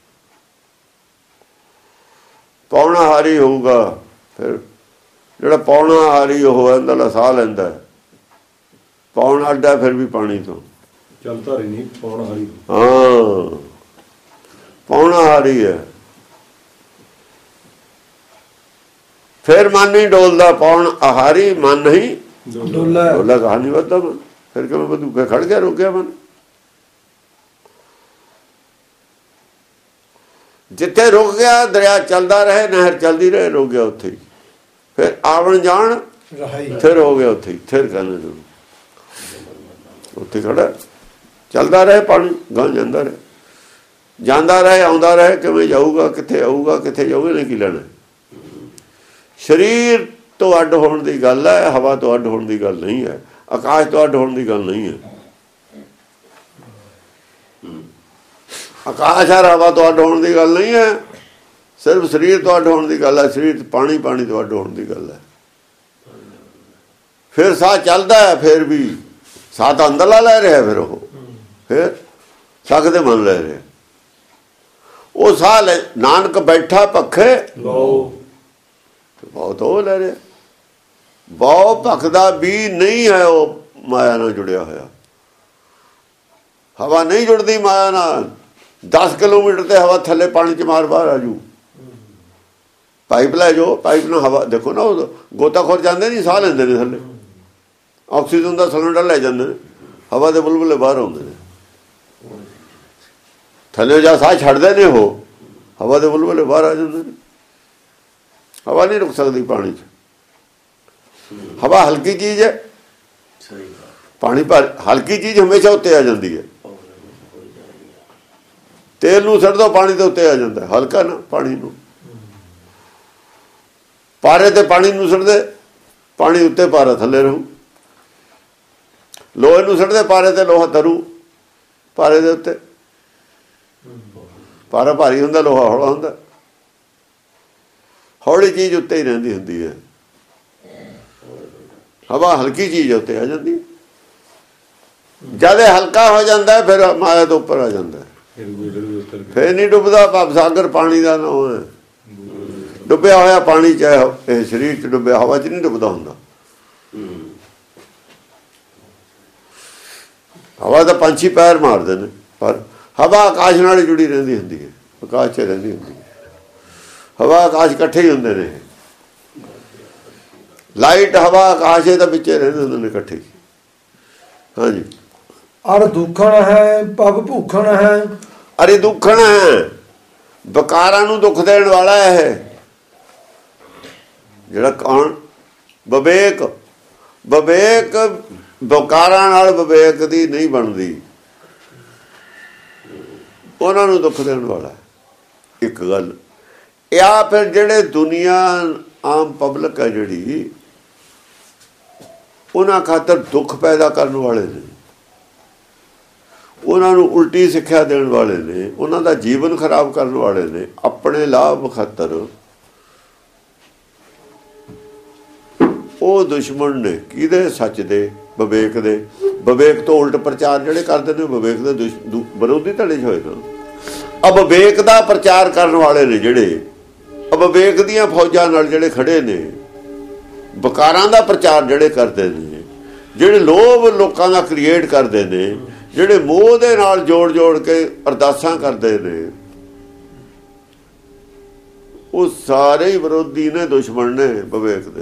ਪੌਣਾ ਹਾਰੀ ਹੋਊਗਾ, ਫਿਰ ਜਿਹੜਾ ਪੌਣਾ ਹਾਰੀ ਉਹ ਅੰਦਰਲਾ ਸਾਹ ਲੈਂਦਾ, ਪੌਣਾ ਅੱਡਾ ਫਿਰ ਵੀ ਪਾਣੀ ਤੋਂ ਚੱਲਦਾ ਰਹੀ ਨਹੀਂ ਪੌਣਾ ਹਾਰੀ। ਹਾਂ, ਪੌਣਾ ਹਾਰੀ ਹੈ। ਫਿਰ ਮਨ ਨਹੀਂ ਡੋਲਦਾ, ਪੌਣ ਆਹਾਰੀ ਮਨ ਨਹੀਂ ਡੋਲਾ। ਕਹਾਣੀ ਵੱਧਦਾ ਮਨ, ਫਿਰ ਕਿਵੇਂ ਵਧੂ? ਖੜ ਗਿਆ, ਰੁਕ ਗਿਆ ਮਨ। ਜਿੱਥੇ ਰੁਕ ਗਿਆ ਦਰਿਆ ਚੱਲਦਾ ਰਹੇ, ਨਹਿਰ ਚੱਲਦੀ ਰਹੇ, ਰੁਕ ਗਿਆ ਉੱਥੇ ਹੀ। ਫਿਰ ਆਵਣ ਜਾਣ ਫਿਰ ਹੋ ਗਿਆ ਉੱਥੇ ਹੀ। ਫਿਰ ਕਹਿੰਦੇ ਉੱਥੇ ਖੜਾ, ਚੱਲਦਾ ਰਹੇ ਪਾਣੀ, ਗਾਂ ਜਾਂਦਾ ਰਹੇ, ਜਾਂਦਾ ਰਹੇ, ਆਉਂਦਾ ਰਹੇ। ਕਿਵੇਂ ਜਾਊਗਾ, ਕਿੱਥੇ ਆਊਗਾ, ਕਿੱਥੇ ਜਾਊਗਾ, ਨਹੀਂ ਕੀ ਲੈਣਾ। ਸਰੀਰ ਤੋਂ ਅੱਡ ਹੋਣ ਦੀ ਗੱਲ ਹੈ, ਹਵਾ ਤੋਂ ਅੱਡ ਹੋਣ ਦੀ ਗੱਲ ਨਹੀਂ ਹੈ, ਆਕਾਸ਼ ਤੋਂ ਅੱਡ ਹੋਣ ਦੀ ਗੱਲ ਨਹੀਂ ਹੈ। ਆਕਾਸ਼ ਔਰ ਹਵਾ ਤੋਂ ਅੱਡ ਹੋਣ ਦੀ ਗੱਲ ਨਹੀਂ ਹੈ, ਸਿਰਫ ਸਰੀਰ ਤੋਂ ਅੱਡ ਹੋਣ ਦੀ ਗੱਲ ਹੈ। ਸਰੀਰ ਪਾਣੀ, ਪਾਣੀ ਤੋਂ ਅੱਡ ਹੋਣ ਦੀ ਗੱਲ ਹੈ। ਫਿਰ ਸਾਹ ਚੱਲਦਾ ਹੈ, ਫਿਰ ਵੀ ਸਾਹ ਤਾਂ ਅੰਦਰਲਾ ਲੈ ਰਿਹਾ, ਫਿਰ ਉਹ ਫਿਰ ਸਕਦੇ ਮਨ ਲੈ ਰਿਹਾ। ਉਹ ਸਾਹ ਲੈ, ਨਾਨਕ ਬੈਠਾ ਪੱਖੇ ਬਹੁਤ ਉਹ ਲੈ ਰਿਹਾ। ਬਹੁਤ ਭਖਦਾ ਵੀ ਨਹੀਂ ਹੈ, ਉਹ ਮਾਇਆ ਨਾਲ ਜੁੜਿਆ ਹੋਇਆ। ਹਵਾ ਨਹੀਂ ਜੁੜਦੀ ਮਾਇਆ ਨਾਲ। 10 ਕਿਲੋਮੀਟਰ ਤੇ ਹਵਾ ਥੱਲੇ ਪਾਣੀ 'ਚ ਮਾਰ ਬਾਹਰ ਆ ਜੂ। ਪਾਈਪ ਲੈ ਜਾਓ, ਪਾਈਪ ਨਾਲ ਹਵਾ ਦੇਖੋ ਨਾ, ਉਹ ਗੋਤਾਖੋਰ ਜਾਂਦੇ ਨਹੀਂ, ਸਾਹ ਲੈਂਦੇ ਨੇ ਥੱਲੇ, ਆਕਸੀਜਨ ਦਾ ਸਿਲੰਡਰ ਲੈ ਜਾਂਦੇ ਨੇ, ਹਵਾ ਦੇ ਬੁਲਬੁਲੇ ਬਾਹਰ ਆਉਂਦੇ ਨੇ। ਥੱਲੇ ਜਾ ਸਾਹ ਛੱਡਦੇ ਨੇ, ਉਹ ਹਵਾ ਦੇ ਬੁਲਬੁਲੇ ਬਾਹਰ ਆ ਜਾਂਦੇ ਨੇ। ਹਵਾ ਨਹੀਂ ਰੁਕ ਸਕਦੀ ਪਾਣੀ 'ਚ। ਹਵਾ ਹਲਕੀ ਚੀਜ਼ ਹੈ, ਪਾਣੀ ਪਰ ਹਲਕੀ ਚੀਜ਼ ਹਮੇਸ਼ਾ ਉੱਤੇ ਆ ਜਾਂਦੀ ਹੈ। ਤੇਲ ਨੂੰ ਛੱਡ ਦੋ, ਪਾਣੀ ਦੇ ਉੱਤੇ ਆ ਜਾਂਦਾ, ਹਲਕਾ ਨਾ ਪਾਣੀ ਨੂੰ। ਪਾਰੇ ਤੇ ਪਾਣੀ ਨੂੰ ਛੱਡਦੇ, ਪਾਣੀ ਉੱਤੇ, ਪਾਰਾ ਥੱਲੇ ਰਹੂ। ਲੋਹੇ ਨੂੰ ਛੱਡਦੇ ਪਾਰੇ ਤੇ, ਲੋਹਾ ਤਰੂ ਪਾਰੇ ਦੇ ਉੱਤੇ। ਪਾਰਾ ਭਾਰੀ ਹੁੰਦਾ, ਲੋਹਾ ਹੌਲਾ ਹੁੰਦਾ। ਹੌਲੀ ਚੀਜ਼ ਉੱਤੇ ਹੀ ਰਹਿੰਦੀ ਹੁੰਦੀ ਹੈ, ਹਵਾ ਹਲਕੀ ਚੀਜ਼ ਉੱਤੇ ਆ ਜਾਂਦੀ। ਜਦ ਹਲਕਾ ਹੋ ਜਾਂਦਾ ਫਿਰ ਮਾਇਆ ਤੋਂ ਉੱਪਰ ਆ ਜਾਂਦਾ, ਫਿਰ ਨਹੀਂ ਡੁੱਬਦਾ। ਭਵ ਸਾਗਰ ਪਾਣੀ ਦਾ ਨਾਮ ਹੈ। ਡੁੱਬਿਆ ਹੋਇਆ ਪਾਣੀ, ਚਾਹੇ ਇਹ ਸਰੀਰ 'ਚ ਡੁੱਬਿਆ, ਹਵਾ 'ਚ ਨਹੀਂ ਡੁੱਬਦਾ ਹੁੰਦਾ। ਹਵਾ ਦਾ ਪੰਛੀ ਪੈਰ ਮਾਰਦੇ ਨੇ, ਪਰ ਹਵਾ ਆਕਾਸ਼ ਨਾਲ ਜੁੜੀ ਰਹਿੰਦੀ ਹੁੰਦੀ ਹੈ, ਆਕਾਸ਼ 'ਚ ਰਹਿੰਦੀ ਹੁੰਦੀ ਹੈ। ਹਵਾ ਆਕਾਸ਼ ਇਕੱਠੇ ਹੀ ਹੁੰਦੇ ਨੇ। ਲਾਈਟ ਹਵਾ ਆਕਾਸ਼ ਦੇ ਵਿੱਚੇ ਰਹਿੰਦੇ ਹੁੰਦੇ ਨੇ ਇਕੱਠੇ। ਹਾਂਜੀ। ਅਰ ਦੁੱਖਣ ਹੈ ਪਗ ਭੂਖਣ ਹੈ। ਅਰੇ ਦੁੱਖਣ ਹੈ, ਬਕਾਰਾਂ ਨੂੰ ਦੁੱਖ ਦੇਣ ਵਾਲਾ ਹੈ। ਜਿਹੜਾ ਕੌਣ? ਵਿਵੇਕ। ਵਿਵੇਕ ਬਕਾਰਾਂ ਨਾਲ ਵਿਵੇਕ ਦੀ ਨਹੀਂ ਬਣਦੀ, ਉਹਨਾਂ ਨੂੰ ਦੁੱਖ ਦੇਣ ਵਾਲਾ ਇੱਕ ਗੱਲ। ਜਾਂ ਫਿਰ ਜਿਹੜੇ ਦੁਨੀਆ ਆਮ ਪਬਲਿਕ ਹੈ ਜਿਹੜੀ, ਉਹਨਾਂ ਖਾਤਰ ਦੁੱਖ ਪੈਦਾ ਕਰਨ ਵਾਲੇ ਨੇ, ਉਹਨਾਂ ਨੂੰ ਉਲਟੀ ਸਿੱਖਿਆ ਦੇਣ ਵਾਲੇ ਨੇ, ਉਹਨਾਂ ਦਾ ਜੀਵਨ ਖਰਾਬ ਕਰਨ ਵਾਲੇ ਨੇ, ਆਪਣੇ ਲਾਭ ਖਾਤਰ ਉਹ ਦੁਸ਼ਮਣ ਨੇ। ਕਿਹਦੇ? ਸੱਚ ਦੇ, ਵਿਵੇਕ ਦੇ। ਵਿਵੇਕ ਤੋਂ ਉਲਟ ਪ੍ਰਚਾਰ ਜਿਹੜੇ ਕਰਦੇ ਨੇ ਵਿਵੇਕ ਦੇ ਵਿਰੋਧੀ ਧੜੇ 'ਚ ਹੋਏ ਨਾ। ਅਵਿਵੇਕ ਦਾ ਪ੍ਰਚਾਰ ਕਰਨ ਵਾਲੇ ਨੇ ਜਿਹੜੇ, ਅਵਿਵੇਕ ਦੀਆਂ ਫੌਜਾਂ ਨਾਲ ਜਿਹੜੇ ਖੜੇ ਨੇ, ਵਿਕਾਰਾਂ ਦਾ ਪ੍ਰਚਾਰ ਜਿਹੜੇ ਕਰਦੇ ਨੇ, ਜਿਹੜੇ ਲੋਭ ਲੋਕਾਂ ਦਾ ਕ੍ਰੀਏਟ ਕਰਦੇ ਨੇ, ਜਿਹੜੇ ਮੋਹ ਦੇ ਨਾਲ ਜੋੜ ਜੋੜ ਕੇ ਅਰਦਾਸਾਂ ਕਰਦੇ ਨੇ, ਉਹ ਸਾਰੇ ਹੀ ਵਿਰੋਧੀ ਨੇ, ਦੁਸ਼ਮਣ ਨੇ ਵਿਵੇਕ ਦੇ।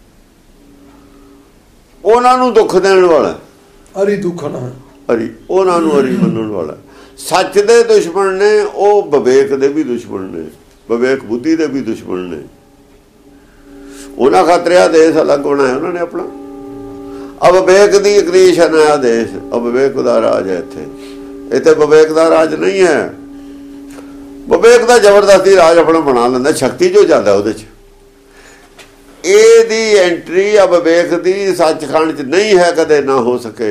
ਉਹਨਾਂ ਨੂੰ ਦੁੱਖ ਦੇਣ ਵਾਲਾ ਅਰੀ ਦੁੱਖਣ ਹੈ, ਅਰੀ ਉਹਨਾਂ ਨੂੰ ਅਰੀ ਮੰਨਣ ਵਾਲਾ। ਸੱਚ ਦੇ ਦੁਸ਼ਮਣ ਨੇ ਉਹ, ਵਿਵੇਕ ਦੇ ਵੀ ਦੁਸ਼ਮਣ ਨੇ, ਵਿਵੇਕ ਬੁੱਧੀ ਦੇ ਵੀ ਦੁਸ਼ਮਣ ਨੇ। ਉਹਨਾਂ ਖਾਤਰ ਦੇਸ਼ ਅਲੱਗ ਬਣਾਇਆ ਉਹਨਾਂ ਨੇ ਆਪਣਾ। ਅਵਿਵੇਕ ਦੀ ਕ੍ਰੀਏਸ਼ਨ ਹੈ ਦੇਸ਼, ਅਵਿਵੇਕ ਦਾ ਰਾਜ ਹੈ ਇੱਥੇ ਵਿਵੇਕ ਦਾ ਰਾਜ ਨਹੀਂ ਹੈ। ਵਿਵੇਕ ਦਾ ਜ਼ਬਰਦਸਤੀ ਰਾਜ ਆਪਣਾ ਬਣਾ ਲੈਂਦਾ, ਸ਼ਕਤੀ ਜੋ ਜ਼ਿਆਦਾ ਉਹਦੇ 'ਚ। ਇਹਦੀ ਐਂਟਰੀ ਅਵਿਵੇਕ ਦੀ ਸੱਚਖੰਡ 'ਚ ਨਹੀਂ ਹੈ, ਕਦੇ ਨਾ ਹੋ ਸਕੇ।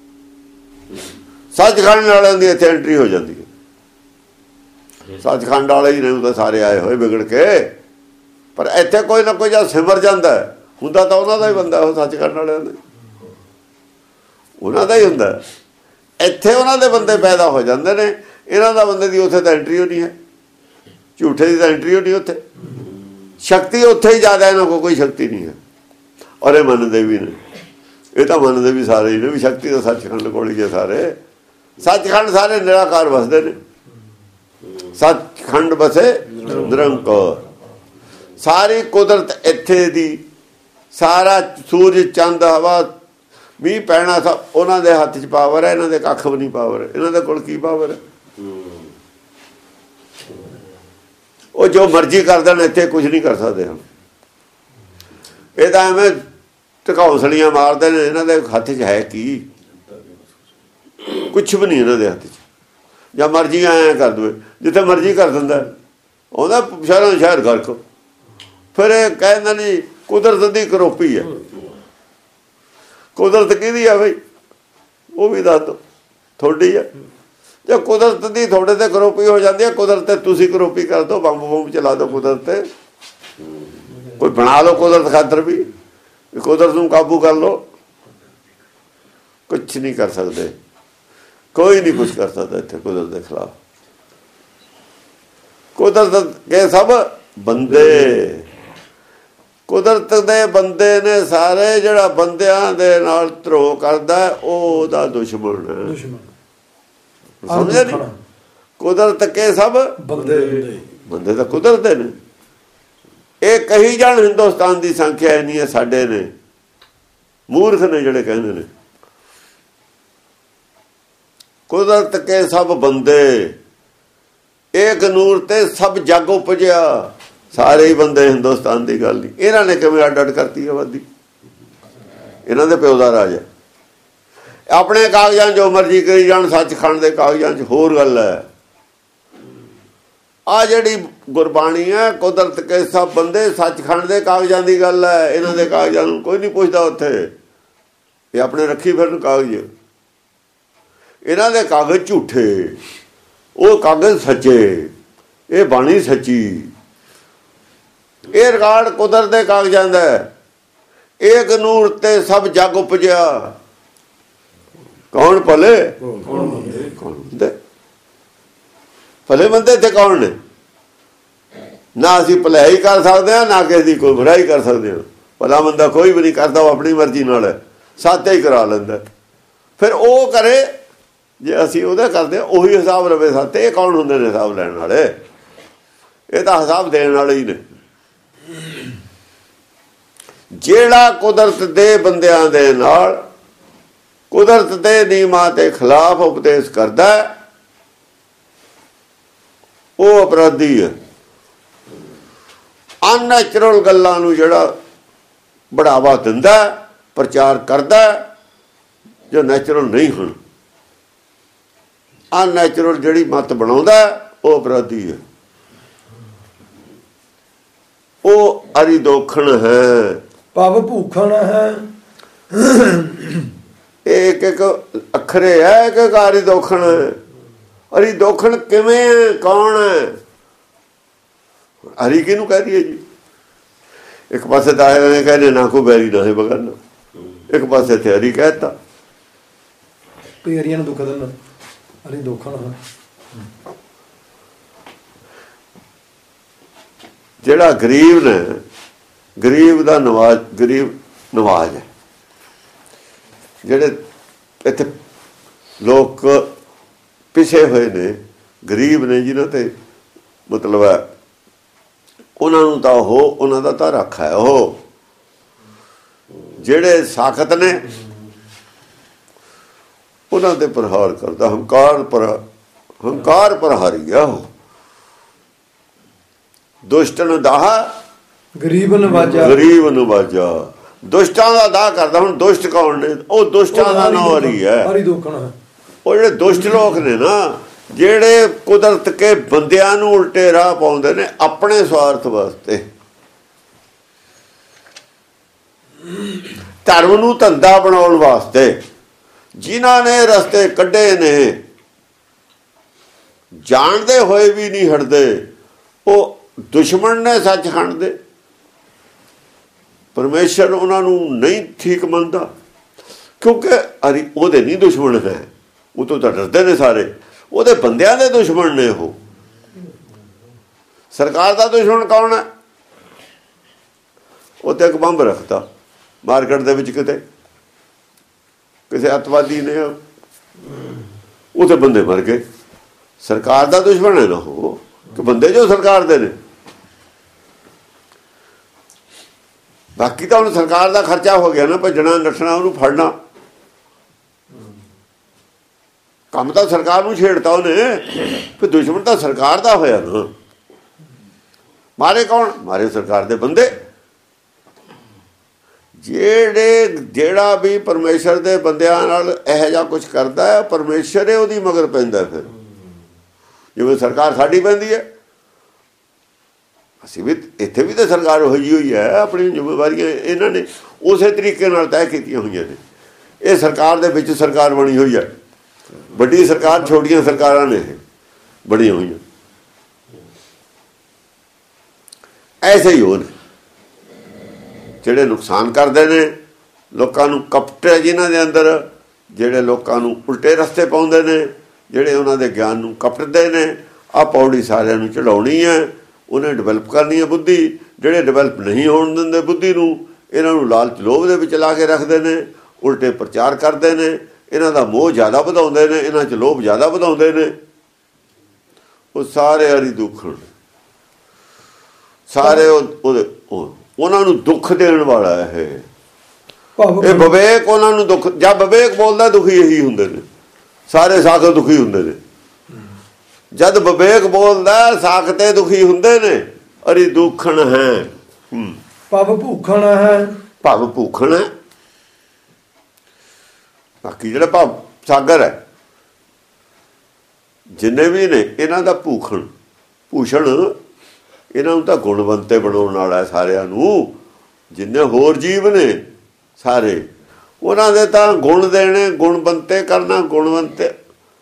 ਸੱਚਖੰਡ ਵਾਲਿਆਂ ਦੀ ਇੱਥੇ ਐਂਟਰੀ ਹੋ ਜਾਂਦੀ ਹੈ। ਸੱਚਖੰਡ ਵਾਲੇ ਹੀ ਨਹੀਂ ਤਾਂ ਸਾਰੇ ਆਏ ਹੋਏ ਵਿਗੜ ਕੇ, ਪਰ ਇੱਥੇ ਕੋਈ ਨਾ ਕੋਈ ਜਦ ਸਿਮਰ ਜਾਂਦਾ ਹੁੰਦਾ ਤਾਂ ਉਹਨਾਂ ਦਾ ਹੀ ਬੰਦਾ, ਉਹ ਸੱਚਖੰਡ ਵਾਲਿਆਂ ਦੇ ਉਹਨਾਂ ਦਾ ਹੀ ਹੁੰਦਾ। ਇੱਥੇ ਉਹਨਾਂ ਦੇ ਬੰਦੇ ਪੈਦਾ ਹੋ ਜਾਂਦੇ ਨੇ, ਇਹਨਾਂ ਦਾ ਬੰਦੇ ਦੀ ਉੱਥੇ ਤਾਂ ਐਂਟਰੀ ਹੋਣੀ ਹੈ, ਝੂਠੇ ਦੀ ਤਾਂ ਐਂਟਰੀ ਹੋਣੀ ਉੱਥੇ। ਸ਼ਕਤੀ ਉੱਥੇ ਹੀ ਜ਼ਿਆਦਾ, ਇਹਨਾਂ ਕੋਲ ਕੋਈ ਸ਼ਕਤੀ ਨਹੀਂ ਹੈ। ਔਰ ਇਹ ਮੰਨਦੇ ਵੀ ਨੇ, ਇਹ ਤਾਂ ਮੰਨਦੇ ਵੀ ਸਾਰੇ ਹੀ ਨੇ ਵੀ ਸ਼ਕਤੀ ਤਾਂ ਸੱਚਖੰਡ ਕੋਲ ਹੀ ਹੈ। ਸਾਰੇ ਸੱਚਖੰਡ ਸਾਰੇ ਨਿਰਾਕਾਰ ਵਸਦੇ ਨੇ, ਸੱਚਖੰਡ ਵਸੇ ਨਿਰੰਕਾਰ। ਸਾਰੀ ਕੁਦਰਤ ਇੱਥੇ ਦੀ, ਸਾਰਾ ਸੂਰਜ ਚੰਦ ਹਵਾ ਮੀਂਹ ਪੈਣਾ ਸਭ ਉਹਨਾਂ ਦੇ ਹੱਥ 'ਚ ਪਾਵਰ ਹੈ। ਇਹਨਾਂ ਦੇ ਕੱਖ ਵੀ ਨਹੀਂ ਪਾਵਰ, ਇਹਨਾਂ ਦੇ ਕੋਲ ਕੀ ਪਾਵਰ ਹੈ? ਉਹ ਜੋ ਮਰਜ਼ੀ ਕਰ ਦੇਣ, ਇੱਥੇ ਕੁਝ ਨਹੀਂ ਕਰ ਸਕਦੇ ਹਨ। ਇਹ ਤਾਂ ਐਵੇਂ ਢਕੌਂਸਲੀਆਂ ਮਾਰਦੇ ਨੇ, ਇਹਨਾਂ ਦੇ ਹੱਥ 'ਚ ਹੈ ਕੀ? ਕੁਛ ਵੀ ਨਹੀਂ ਇਹਨਾਂ ਦੇ ਹੱਥ 'ਚ। ਜਾਂ ਮਰਜ਼ੀ ਐਂ ਕਰ ਦੇਵੇ, ਜਿੱਥੇ ਮਰਜ਼ੀ ਕਰ ਦਿੰਦਾ, ਉਹਦਾ ਸ਼ਹਿਰਾਂ ਸ਼ਹਿਰ ਗਰਕ। ਫਿਰ ਇਹ ਕਹਿੰਦਾ ਨਹੀਂ ਕੁਦਰਤ ਦੀ ਕਰੋਪੀ ਹੈ। ਕੁਦਰਤ ਕਿਹਦੀ ਆ ਬਈ? ਉਹ ਵੀ ਦੱਸ ਦਿਓ, ਤੁਹਾਡੀ ਆ। ਜੇ ਕੁਦਰਤ ਦੀ ਤੁਹਾਡੇ ਤੇ ਕਰੋਪੀ ਹੋ ਜਾਂਦੀ ਹੈ, ਕੁਦਰਤ ਤੇ ਤੁਸੀਂ ਕਰੋਪੀ ਕਰ ਦਿਓ, ਬੰਬ ਚਲਾ ਦਿਓ ਕੁਦਰਤ ਤੇ, ਕੋਈ ਬਣਾ ਲਓ ਕੁਦਰਤ ਖਾਤਰ ਵੀ, ਕੁਦਰਤ ਨੂੰ ਕਾਬੂ ਕਰ ਲਓ। ਕੁਛ ਨਹੀਂ ਕਰ ਸਕਦੇ, ਕੋਈ ਨਹੀਂ ਕੁਛ ਕਰ ਸਕਦਾ ਇੱਥੇ ਕੁਦਰਤ ਦੇ ਖਿਲਾਫ। ਕੁਦਰਤ ਕੇ ਸਭ ਬੰਦੇ, ਕੁਦਰਤ ਦੇ ਬੰਦੇ ਨੇ ਸਾਰੇ। ਜਿਹੜਾ ਬੰਦਿਆਂ ਦੇ ਨਾਲ ਧਰੋਹ ਕਰਦਾ ਉਹ ਉਹਦਾ ਦੁਸ਼ਮਣ ਹੈ। ਸਮਝਿਆ ਨਹੀਂ? ਕੁਦਰਤ ਕੇ ਸਭ ਬੰਦੇ, ਬੰਦੇ ਤਾਂ ਕੁਦਰਤ ਦੇ ਨੇ। ਇਹ ਕਹੀ ਜਾਣ ਹਿੰਦੁਸਤਾਨ ਦੀ ਸੰਖਿਆ ਇੰਨੀ ਹੈ, ਸਾਡੇ ਨੇ ਮੂਰਖ ਨੇ ਜਿਹੜੇ ਕਹਿੰਦੇ ਨੇ ਕੁਦਰਤ ਕੇ ਸਭ ਬੰਦੇ, ਏਕ ਨੂਰ ਤੇ ਸਭ ਜਗ ਉਪਜਿਆ। ਸਾਰੇ ਹੀ ਬੰਦੇ ਹਿੰਦੁਸਤਾਨ ਦੀ ਗੱਲ ਨਹੀਂ। ਇਹਨਾਂ ਨੇ ਕਿਵੇਂ ਅੱਡ ਅੱਡ ਕਰਤੀ ਆਬਾਦੀ? ਇਹਨਾਂ ਦੇ ਪਿਓ ਦਾ ਰਾਜ ਹੈ। ਆਪਣੇ ਕਾਗਜ਼ਾਂ ਜੋ ਮਰਜ਼ੀ ਕਰੀ ਜਾਣ, ਸੱਚਖੰਡ ਦੇ ਕਾਗਜ਼ਾਂ 'ਚ ਹੋਰ ਗੱਲ ਹੈ। ਆ ਜਿਹੜੀ ਗੁਰਬਾਣੀ ਹੈ, ਕੁਦਰਤ ਕੇ ਸਭ ਬੰਦੇ, ਸੱਚਖੰਡ ਦੇ ਕਾਗਜ਼ਾਂ ਦੀ ਗੱਲ ਹੈ। ਇਹਨਾਂ ਦੇ ਕਾਗਜ਼ਾਂ ਨੂੰ ਕੋਈ ਨਹੀਂ ਪੁੱਛਦਾ ਉੱਥੇ। ਇਹ ਆਪਣੇ ਰੱਖੀ ਫਿਰਨ ਕਾਗਜ਼। ਇਹਨਾਂ ਦੇ ਕਾਗਜ਼ ਝੂਠੇ, ਉਹ ਕਾਗਜ਼ ਸੱਚੇ, ਇਹ ਬਾਣੀ ਸੱਚੀ। ਇਹ ਰਿਕਾਰਡ ਕੁਦਰਤ ਦੇ ਕਾਗਜ਼ਾਂ ਦਾ। ਏਕ ਨੂਰ ਤੇ ਸਭ ਜਗ ਉਪਜਿਆ। ਕੌਣ ਭਲੇ? ਕੌਣ ਭਲੇ ਬੰਦੇ ਤੇ ਕੌਣ ਨੇ? ਨਾ ਅਸੀਂ ਭਲਾਈ ਕਰ ਸਕਦੇ ਹਾਂ, ਨਾ ਕਿਸੇ ਦੀ ਕੋਈ ਬੁਰਾਈ ਕਰ ਸਕਦੇ ਹਾਂ। ਭਲਾ ਬੰਦਾ ਕੋਈ ਵੀ ਨਹੀਂ ਕਰਦਾ, ਉਹ ਆਪਣੀ ਮਰਜ਼ੀ ਨਾਲ ਹੈ, ਸਾਥ ਹੀ ਕਰਾ ਲੈਂਦਾ। ਫਿਰ ਉਹ ਕਰੇ, ਜੇ ਅਸੀਂ ਉਹਦਾ ਕਰਦੇ ਉਹੀ ਹਿਸਾਬ ਰਵੇ ਸਾਥੇ। ਇਹ ਕੌਣ ਹੁੰਦੇ ਨੇ ਹਿਸਾਬ ਲੈਣ ਵਾਲੇ? ਇਹ ਤਾਂ ਹਿਸਾਬ ਦੇਣ ਵਾਲੇ ਹੀ ਨੇ। ਜਿਹੜਾ ਕੁਦਰਤ ਦੇ ਬੰਦਿਆਂ ਦੇ ਨਾਲ, ਕੁਦਰਤ ਦੇ ਨਿਯਮਾਂ ਦੇ ਖਿਲਾਫ ਉਪਦੇਸ਼ ਕਰਦਾ, ਉਹ ਅਪਰਾਧੀ ਹੈ। ਅਨਨੈਚੁਰਲ ਗੱਲਾਂ ਨੂੰ ਜਿਹੜਾ ਬੜਾਵਾ ਦਿੰਦਾ, ਪ੍ਰਚਾਰ ਕਰਦਾ, ਜੋ ਨੈਚੁਰਲ ਨਹੀਂ ਹੁਣ, ਅਨਨੈਚੁਰਲ ਜਿਹੜੀ ਮਤ ਬਣਾਉਂਦਾ, ਉਹ ਅਪਰਾਧੀ ਹੈ। ਉਹ ਅਰੀ ਦੋਖਣ ਹੈ, ਭਵ ਭੂਖਣ ਹੈ, ਇੱਕ ਇੱਕ ਅੱਖਰੇ ਹੈ, ਇੱਕ ਇੱਕ ਹਰੀ ਦੋਖਣ। ਹਰੀ ਦੋਖਣ ਕਿਵੇਂ ਹੈ, ਕੌਣ ਹੈ? ਹਰੀ ਕਿਹਨੂੰ ਕਹਿ ਦਈਏ ਜੀ? ਇੱਕ ਪਾਸੇ ਤਾਂ ਨੇ ਕਹਿੰਦੇ ਨਾ ਕੋਈ ਬੈਰੀ ਨਾ ਹੈ ਬਗਾਨਾ, ਇੱਕ ਪਾਸੇ ਤੇ ਹਰੀ ਕਹਿਤਾ। ਹਰੀਆਂ ਨੂੰ ਦੁੱਖ ਦਿੰਦਾ, ਹਰੀ ਦੋਖਣ। ਜਿਹੜਾ ਗਰੀਬ ਨੇ, ਗਰੀਬ ਦਾ ਨਵਾਜ਼, ਗਰੀਬ ਨਵਾਜ਼ ਹੈ। ਜਿਹੜੇ ਇੱਥੇ ਲੋਕ ਪਿਛੇ ਹੋਏ ਨੇ, ਗਰੀਬ ਨੇ, ਜਿਨ੍ਹਾਂ ਤੇ ਮਤਲਬ ਹੈ, ਉਹਨਾਂ ਨੂੰ ਤਾਂ ਉਹਨਾਂ ਦਾ ਤਾਂ ਰੱਖ ਹੈ। ਉਹ ਜਿਹੜੇ ਸਾਖਤ ਨੇ ਉਹਨਾਂ ਤੇ ਪ੍ਰਹਾਰ ਕਰਦਾ। ਹੰਕਾਰ ਪ੍ਰਹਾਰੀ ਆ ਉਹ। ਦੁਸ਼ਟਨ ਦਾਹ ਗਰੀਬ ਨਵਾਜਾ, ਗਰੀਬ ਨਵਾਜਾ। ਦੁਸ਼ਟਾਂ ਦਾ ਦਾਹ ਕਰਦਾ। ਹੁਣ ਦੁਸ਼ਟ ਕੌਣ ਨੇ? ਉਹ ਦੁਸ਼ਟਾਂ ਦਾ ਨਾਂ ਹਰੀ ਹੈ। ਹਰੀ ਦੋਖਣ ਹੈ। ਉਹ ਜਿਹੜੇ ਦੁਸ਼ਟ ਲੋਕ ਨੇ ਨਾ, ਜਿਹੜੇ ਕੁਦਰਤ ਕੇ ਬੰਦਿਆਂ ਨੂੰ ਉਲਟੇ ਰਾਹ ਪਾਉਂਦੇ ਨੇ ਆਪਣੇ ਸਵਾਰਥ ਵਾਸਤੇ, ਧਰਮ ਨੂੰ ਧੰਦਾ ਬਣਾਉਣ ਵਾਸਤੇ, ਜਿਨ੍ਹਾਂ ਨੇ ਰਸਤੇ ਕੱਢੇ ਨੇ, ਜਾਣਦੇ ਹੋਏ ਵੀ ਨਹੀਂ ਹਟਦੇ। ਉਹ ਦੁਸ਼ਮਣ ਨੇ ਸੱਚਖੰਡ ਦੇ। ਪਰਮੇਸ਼ਰ ਉਹਨਾਂ ਨੂੰ ਨਹੀਂ ਠੀਕ ਮੰਨਦਾ, ਕਿਉਂਕਿ ਹਰੀ ਉਹਦੇ ਨਹੀਂ ਦੁਸ਼ਮਣ ਹੈ। ਉਹ ਤੋਂ ਤਾਂ ਡਰਦੇ ਨੇ ਸਾਰੇ, ਉਹਦੇ ਬੰਦਿਆਂ ਦੇ ਦੁਸ਼ਮਣ ਨੇ ਉਹ। ਸਰਕਾਰ ਦਾ ਦੁਸ਼ਮਣ ਕੌਣ ਹੈ? ਉਹ ਤੇ ਇੱਕ ਬੰਬ ਰੱਖਤਾ ਮਾਰਕੀਟ ਦੇ ਵਿੱਚ, ਕਿਤੇ ਕਿਸੇ ਅੱਤਵਾਦੀ ਨੇ, ਉਹਦੇ ਬੰਦੇ ਮਰ ਗਏ। ਸਰਕਾਰ ਦਾ ਦੁਸ਼ਮਣ ਹੈ ਨਾ ਉਹ, ਕਿ ਬੰਦੇ ਜੋ ਸਰਕਾਰ ਦੇ ਨੇ। ਬਾਕੀ ਤਾਂ ਹੁਣ ਸਰਕਾਰ ਦਾ ਖਰਚਾ ਹੋ ਗਿਆ ਨਾ, ਭੱਜਣਾ ਨੱਠਣਾ, ਉਹਨੂੰ ਫੜਨਾ। ਕੰਮ ਤਾਂ ਸਰਕਾਰ ਨੂੰ ਛੇੜਤਾ ਉਹਨੇ, ਫਿਰ ਦੁਸ਼ਮਣ ਤਾਂ ਸਰਕਾਰ ਦਾ ਹੋਇਆ ਨਾ। ਮਾਰੇ ਕੌਣ? ਮਾਰੇ ਸਰਕਾਰ ਦੇ ਬੰਦੇ। ਜਿਹੜਾ ਵੀ ਪਰਮੇਸ਼ਰ ਦੇ ਬੰਦਿਆਂ ਨਾਲ ਇਹੋ ਜਿਹਾ ਕੁਝ ਕਰਦਾ ਹੈ, ਪਰਮੇਸ਼ਰ ਹੀ ਉਹਦੀ ਮਗਰ ਪੈਂਦਾ। ਫਿਰ ਜਿਵੇਂ ਸਰਕਾਰ ਸਾਡੀ ਪੈਂਦੀ ਹੈ, ਅਸੀਂ ਵੀ ਇੱਥੇ ਵੀ ਤਾਂ ਸਰਕਾਰ ਹੋਈ ਹੈ। ਆਪਣੀ ਜ਼ਿੰਮੇਵਾਰੀਆਂ ਇਹਨਾਂ ਨੇ ਉਸੇ ਤਰੀਕੇ ਨਾਲ ਤੈਅ ਕੀਤੀਆਂ ਹੋਈਆਂ ਨੇ। ਇਹ ਸਰਕਾਰ ਦੇ ਵਿੱਚ ਸਰਕਾਰ ਬਣੀ ਹੋਈ ਹੈ। ਵੱਡੀ ਸਰਕਾਰ, ਛੋਟੀਆਂ ਸਰਕਾਰਾਂ ਨੇ ਇਹ ਬਣੀਆਂ ਹੋਈਆਂ। ਐਸੇ ਹੀ ਹੋਣ ਜਿਹੜੇ ਨੁਕਸਾਨ ਕਰਦੇ ਨੇ ਲੋਕਾਂ ਨੂੰ, ਕਪਟ ਹੈ ਜਿਨ੍ਹਾਂ ਦੇ ਅੰਦਰ, ਜਿਹੜੇ ਲੋਕਾਂ ਨੂੰ ਉਲਟੇ ਰਸਤੇ ਪਾਉਂਦੇ ਨੇ, ਜਿਹੜੇ ਉਹਨਾਂ ਦੇ ਗਿਆਨ ਨੂੰ ਕਪਟਦੇ ਨੇ। ਆਹ ਪੌੜੀ ਸਾਰਿਆਂ ਨੂੰ ਚੜਾਉਣੀ ਹੈ, ਉਹਨੇ ਡਿਵੈਲਪ ਕਰਨੀ ਹੈ ਬੁੱਧੀ। ਜਿਹੜੇ ਡਿਵੈਲਪ ਨਹੀਂ ਹੋਣ ਦਿੰਦੇ ਬੁੱਧੀ ਨੂੰ, ਇਹਨਾਂ ਨੂੰ ਲਾਲਚ ਲੋਭ ਦੇ ਵਿੱਚ ਲਾ ਕੇ ਰੱਖਦੇ ਨੇ, ਉਲਟੇ ਪ੍ਰਚਾਰ ਕਰਦੇ ਨੇ, ਇਹਨਾਂ ਦਾ ਮੋਹ ਜ਼ਿਆਦਾ ਵਧਾਉਂਦੇ ਨੇ, ਇਹਨਾਂ 'ਚ ਲੋਭ ਜ਼ਿਆਦਾ ਵਧਾਉਂਦੇ ਨੇ। ਉਹ ਸਾਰੇ ਹਰੀ ਦੁੱਖਣ, ਸਾਰੇ ਉਹਨਾਂ ਨੂੰ ਦੁੱਖ ਦੇਣ ਵਾਲਾ ਹੈ ਇਹ ਵਿਵੇਕ। ਉਹਨਾਂ ਨੂੰ ਦੁੱਖ, ਜਦ ਵਿਵੇਕ ਬੋਲਦਾ ਦੁਖੀ ਇਹੀ ਹੁੰਦੇ ਨੇ ਸਾਰੇ, ਸਾਖਤ ਦੁਖੀ ਹੁੰਦੇ ਨੇ। ਜਦ ਵਿਵੇਕ ਬੋਲਦਾ ਸਾਖਤੇ ਦੁਖੀ ਹੁੰਦੇ ਨੇ। ਹਰੀ ਦੁੱਖਣ ਹੈ, ਭਵ ਭੂਖਣ ਹੈ। ਭਵ ਭੂਖਣ ਹੈ। ਬਾਕੀ ਜਿਹੜਾ ਭਵ ਸਾਗਰ ਹੈ, ਜਿੰਨੇ ਵੀ ਨੇ, ਇਹਨਾਂ ਦਾ ਭੂਖਣ ਭੂਸ਼ਣ, ਇਹਨਾਂ ਨੂੰ ਤਾਂ ਗੁਣਵੰਤੇ ਬਣਾਉਣ ਵਾਲਾ ਹੈ ਸਾਰਿਆਂ ਨੂੰ। ਜਿੰਨੇ ਹੋਰ ਜੀਵ ਨੇ ਸਾਰੇ, ਉਹਨਾਂ ਦੇ ਤਾਂ ਗੁਣ ਦੇਣੇ, ਗੁਣਵੰਤੇ ਕਰਨਾ। ਗੁਣਵੰਤਿਆਂ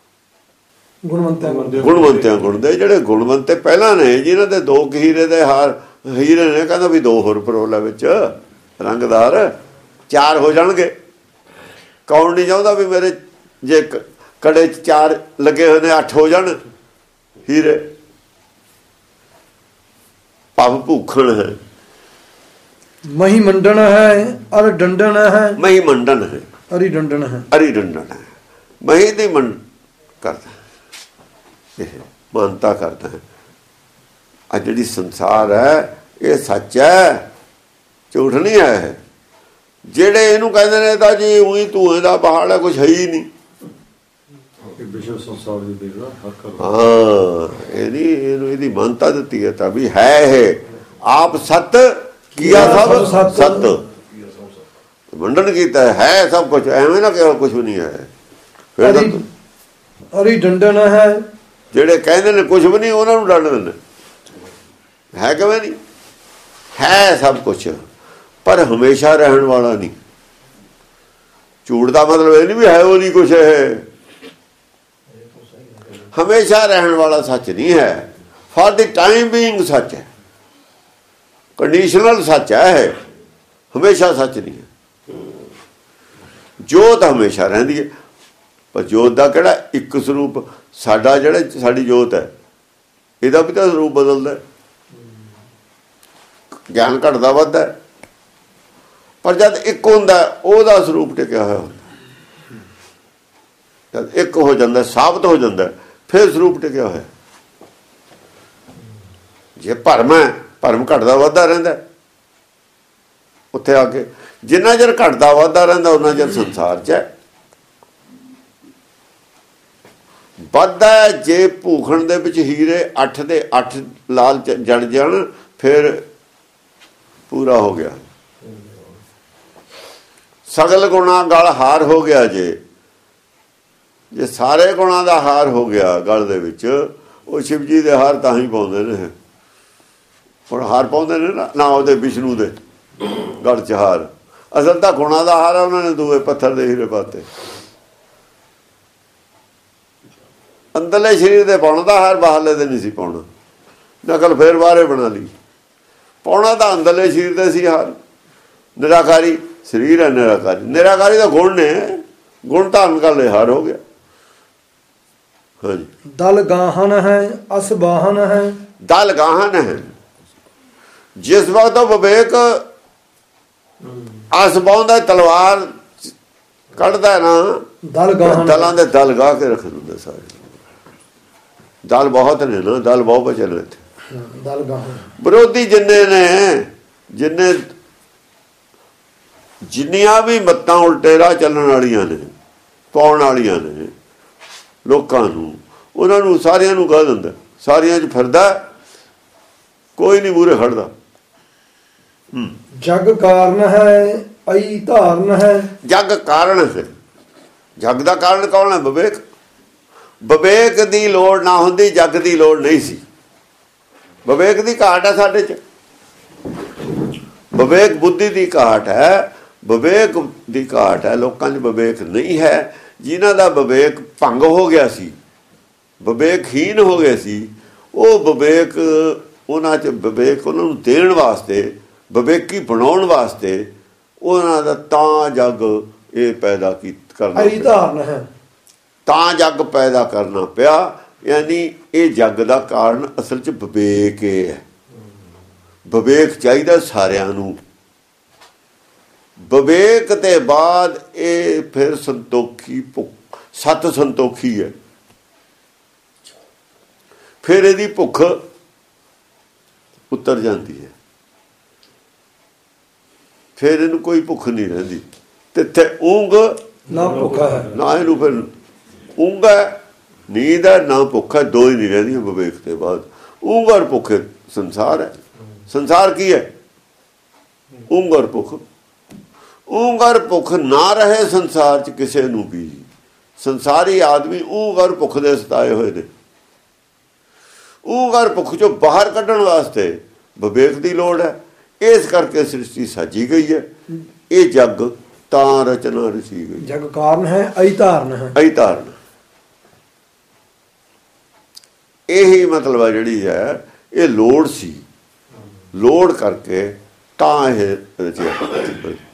ਗੁਣ ਦੇ। ਜਿਹੜੇ ਗੁਣਵੰਤੇ ਪਹਿਲਾਂ ਨੇ, ਜਿਨ੍ਹਾਂ ਦੇ 2 ਹੀਰੇ ਦੇ ਹੀਰੇ ਨੇ, ਕਹਿੰਦਾ ਵੀ 2 ਹੋਰ ਪਰੋਲਾ ਵਿੱਚ ਰੰਗਦਾਰ 4 ਹੋ ਜਾਣਗੇ। ਕੌਣ ਨਹੀਂ ਚਾਹੁੰਦਾ ਵੀ ਮੇਰੇ ਜੇ ਕੜੇ 'ਚ 4 ਲੱਗੇ ਹੋਏ ਨੇ 8 ਹੋ ਜਾਣ ਹੀਰੇ। ਭਵ ਭੂਖਣ ਹੈ। ਮਹੀ ਮੰਡਣ ਹੈ ਅਰ ਡੰਡਣ ਹੈ। ਮਹੀ ਮੰਡਣ ਹੈ, ਹਰੀ ਡੰਡਣ ਹੈ। ਹਰੀ ਡੰਡਣ ਹੈ। ਮਹੀ ਦੀ ਮੰਡ ਕਰਦਾ, ਇਹ ਮਾਨਤਾ ਕਰਦਾ ਹੈ। ਆ ਜਿਹੜੀ ਸੰਸਾਰ ਹੈ ਇਹ ਸੱਚ ਹੈ, ਝੂਠ ਨਹੀਂ ਹੈ। ਜਿਹੜੇ ਇਹਨੂੰ ਕਹਿੰਦੇ ਨੇ ਤਾਂ ਜੀ ਉਹੀ ਧੂਏ ਦਾ ਪਹਾੜ ਹੈ, ਕੁਛ ਹੈ ਹੀ ਨਹੀਂ। ਵਿਸ਼ਵ ਸੰਸਾਰ ਦੀ ਦੇਖਦਾ ਹਾਂ, ਇਹਦੀ ਮਾਨਤਾ ਦਿੱਤੀ ਹੈ ਤਾਂ ਵੀ ਹੈ ਇਹ ਆਪ ਸਤ ਕੀਆ ਸਭ ਸਤ। ਵੰਡਨ ਕੀਤਾ ਹੈ ਸਭ ਕੁਛ, ਐਵੇਂ ਨਾ ਕਿਹਾ ਕੁਛ ਵੀ ਨਹੀਂ ਹੈ। ਫਿਰ ਹਰੀ ਡੰਡਨ ਹੈ। ਜਿਹੜੇ ਕਹਿੰਦੇ ਨੇ ਕੁਛ ਵੀ ਨਹੀਂ, ਉਹਨਾਂ ਨੂੰ ਡੰਡ ਦਿੰਦੇ। ਹੈ ਕਿਵੇਂ ਨਹੀਂ? ਹੈ ਸਭ ਕੁਛ, ਪਰ ਹਮੇਸ਼ਾ ਰਹਿਣ ਵਾਲਾ ਨਹੀਂ। ਝੂਠ ਦਾ ਮਤਲਬ ਇਹ ਨਹੀਂ ਵੀ ਹੈ ਉਹ ਨਹੀਂ ਕੁਛ, ਇਹ ਹਮੇਸ਼ਾ ਰਹਿਣ ਵਾਲਾ ਸੱਚ ਨਹੀਂ ਹੈ। ਫॉर द टाइम बीइंग सच है, कंडीशनल सच है, हमेशा सच नहीं है। जोत हमेशा रहिंदी है, पर जोत का किहड़ा एक स्वरूप साडा जिहड़ा साडी जोत है ਇਹਦਾ भी तो स्वरूप बदलदा है, ज्ञान घटदा वधदा है, पर जब एक हुंदा ਉਹਦਾ स्वरूप टिकिया होया हुंदा, जब एक हो जांदा साबित हो जांदा फिर स्वरूप टिकिया होया। जे भरम है, भरम घटदा वधदा रहिंदा, उत्थे आके जिन्ना चਿਰ घटदा वधदा रहिंदा उन्ना चਿਰ संसार च है। ਵੱਧਦਾ ਜੇ ਭੂਖਣ ਦੇ ਵਿੱਚ ਹੀਰੇ 8 ਦੇ 8 ਲਾਲ ਜੜ ਜਾਣ ਫਿਰ ਪੂਰਾ ਹੋ ਗਿਆ। ਸਗਲ ਗੁਣਾ ਗਲ ਹਾਰ ਹੋ ਗਿਆ, ਜੇ ਸਾਰੇ ਗੁਣਾ ਦਾ ਹਾਰ ਹੋ ਗਿਆ ਗਲ ਦੇ ਵਿੱਚ, ਉਹ ਸ਼ਿਵ ਜੀ ਦੇ ਹਾਰ ਤਾਂ ਹੀ ਪਾਉਂਦੇ ਨੇ। ਹੁਣ ਹਾਰ ਪਾਉਂਦੇ ਨੇ ਨਾ ਉਹਦੇ ਵਿਸ਼ਨੂੰ ਦੇ ਗਲ 'ਚ ਹਾਰ, ਅਸਲ ਤਾਂ ਗੁਣਾ ਦਾ ਹਾਰ ਉਹਨਾਂ ਨੇ ਦੂਏ ਪੱਥਰ ਦੇ ਹੀਰੇ ਪਾਤੇ। ਅੰਦਰਲੇ ਸਰੀਰ ਦੇ ਪਾਉਣ ਦਾ ਹਾਰ, ਬਾਹਰਲੇ ਦੇ ਨਹੀਂ ਸੀ ਪਾਉਣਾ, ਨਕਲ ਫੇਰ ਬਾਹਰੇ ਬਣਾ ਲਈ। ਪਾਉਣਾ ਤਾਂ ਅੰਦਰਲੇ ਸਰੀਰ ਦੇ ਸੀ ਹਾਰ। ਨਿਰਾਕਾਰੀ ਸਰੀਰ ਹੈ, ਨਿਰਾਕਾਰੀ ਦਾ ਗੁਣ ਨੇ, ਗੁਣ ਧਾਰਨ ਕਰ ਲਏ, ਹਾਰ ਹੋ ਗਿਆ। ਹਾਂਜੀ, ਦਲ ਗਾਹਨ ਹੈ ਅਸ ਬਾਹਨ ਹੈ, ਦਲ ਗਾਹਨ ਹੈ। ਜਿਸ ਵਕਤ ਵਿਵੇਕ ਅਸ ਬਾਹੁੰਦਾ ਤਲਵਾਰ ਕੱਢਦਾ ਨਾ, ਦਲ ਗਾਹਨ, ਦਲਾਂ ਦੇ ਦਲ ਗਾ ਕੇ ਰੱਖ ਦਿੰਦੇ ਸਾਰੇ। ਦਲ ਬਹੁਤ ਨੇ ਨਾ, ਦਲ ਬਹੁਤ ਬਚੇ ਨੇ ਇੱਥੇ। ਦਲ ਗਾਹਨ ਵਿਰੋਧੀ ਜਿੰਨੇ ਨੇ, ਜਿੰਨੀਆਂ ਵੀ ਮੱਤਾਂ ਉਲਟੇ ਰਾਹ ਚੱਲਣ ਵਾਲੀਆਂ ਨੇ, ਪਾਉਣ ਵਾਲੀਆਂ ਨੇ ਲੋਕਾਂ ਨੂੰ, ਉਹਨਾਂ ਨੂੰ ਸਾਰਿਆਂ ਨੂੰ ਕਹਿ ਦਿੰਦਾ, ਸਾਰਿਆਂ 'ਚ ਫਿਰਦਾ, ਕੋਈ ਨਹੀਂ ਮੂਹਰੇ ਖੜਦਾ। ਜਗ ਕਾਰਨ ਹੈ ਅਈ ਧਾਰਨ ਹੈ, ਜਗ ਕਾਰਨ ਹੈ। ਜਗ ਦਾ ਕਾਰਨ ਕੌਣ ਹੈ? ਵਿਵੇਕ। ਵਿਵੇਕ ਦੀ ਲੋੜ ਨਾ ਹੁੰਦੀ, ਜਗ ਦੀ ਲੋੜ ਨਹੀਂ ਸੀ। ਵਿਵੇਕ ਦੀ ਘਾਟ ਹੈ ਸਾਡੇ 'ਚ, ਵਿਵੇਕ ਬੁੱਧੀ ਦੀ ਘਾਟ ਹੈ, ਵਿਵੇਕ ਦੀ ਘਾਟ ਹੈ। ਲੋਕਾਂ 'ਚ ਵਿਵੇਕ ਨਹੀਂ ਹੈ। ਜਿਨ੍ਹਾਂ ਦਾ ਵਿਵੇਕ ਭੰਗ ਹੋ ਗਿਆ ਸੀ, ਵਿਵੇਕਹੀਨ ਹੋ ਗਏ ਸੀ, ਉਹ ਵਿਵੇਕ ਉਹਨਾਂ 'ਚ ਵਿਵੇਕ ਉਹਨਾਂ ਨੂੰ ਦੇਣ ਵਾਸਤੇ, ਵਿਵੇਕੀ ਬਣਾਉਣ ਵਾਸਤੇ ਉਹਨਾਂ ਦਾ ਤਾਂ ਜਗ ਇਹ ਪੈਦਾ ਕਰਨਾ ਅਈ ਧਾਰਨ ਹੈ, ਤਾਂ ਜਗ ਪੈਦਾ ਕਰਨਾ ਪਿਆ। ਯਾਨੀ ਇਹ ਜਗ ਦਾ ਕਾਰਨ ਅਸਲ 'ਚ ਵਿਵੇਕ ਹੈ। ਵਿਵੇਕ ਚਾਹੀਦਾ ਸਾਰਿਆਂ ਨੂੰ। ਵਿਵੇਕ ਦੇ ਬਾਅਦ ਇਹ ਫਿਰ ਸੰਤੋਖੀ ਸਤ ਸੰਤੋਖੀ ਹੈ। ਫਿਰ ਇਹਦੀ ਭੁੱਖ ਉਤਰ ਜਾਂਦੀ ਹੈ, ਫਿਰ ਇਹਨੂੰ ਕੋਈ ਭੁੱਖ ਨਹੀਂ ਰਹਿੰਦੀ। ਤਿੱਥੇ ਊਂਘ ਨਾ ਭੁੱਖਾ ਹੈ, ਨਾ ਇਹਨੂੰ ਫਿਰ ਊਂਘ ਹੈ, ਨੀਂਦ ਹੈ, ਨਾ ਭੁੱਖ ਹੈ, ਦੋ ਹੀ ਨਹੀਂ ਰਹਿੰਦੀਆਂ ਵਿਵੇਕ ਦੇ ਬਾਅਦ। ਊਂਘ ਔਰ ਭੁੱਖ ਸੰਸਾਰ ਹੈ। ਸੰਸਾਰ ਕੀ ਹੈ? ਊਂਘ ਔਰ ਭੁੱਖ। ਊਂਘ ਔਰ ਭੁੱਖ ਨਾ ਰਹੇ ਸੰਸਾਰ 'ਚ ਕਿਸੇ ਨੂੰ ਵੀ। ਸੰਸਾਰੀ ਆਦਮੀ ਊਂਘ ਔਰ ਭੁੱਖ ਦੇ ਸਤਾਏ ਹੋਏ ਨੇ। ਊਂਘ ਔਰ ਭੁੱਖ 'ਚੋਂ ਬਾਹਰ ਕੱਢਣ ਵਾਸਤੇ ਵਿਵੇਕ ਦੀ ਲੋੜ ਹੈ। ਇਸ ਕਰਕੇ ਸ੍ਰਿਸ਼ਟੀ ਸਾਜੀ ਗਈ ਹੈ। ਇਹ ਜਗ ਤਾਂ ਰਚਨਾ ਰਚੀ ਗਈ। ਜਗ ਕਾਰਨ ਹੈ ਅਈ ਧਾਰਨ ਹੈ, ਅਈ ਧਾਰਨ। ਇਹੀ ਮਤਲਬ ਹੈ ਜਿਹੜੀ ਹੈ, ਇਹ ਲੋੜ ਸੀ, ਲੋੜ ਕਰਕੇ ਤਾਂ ਇਹ ਰਚਿਆ।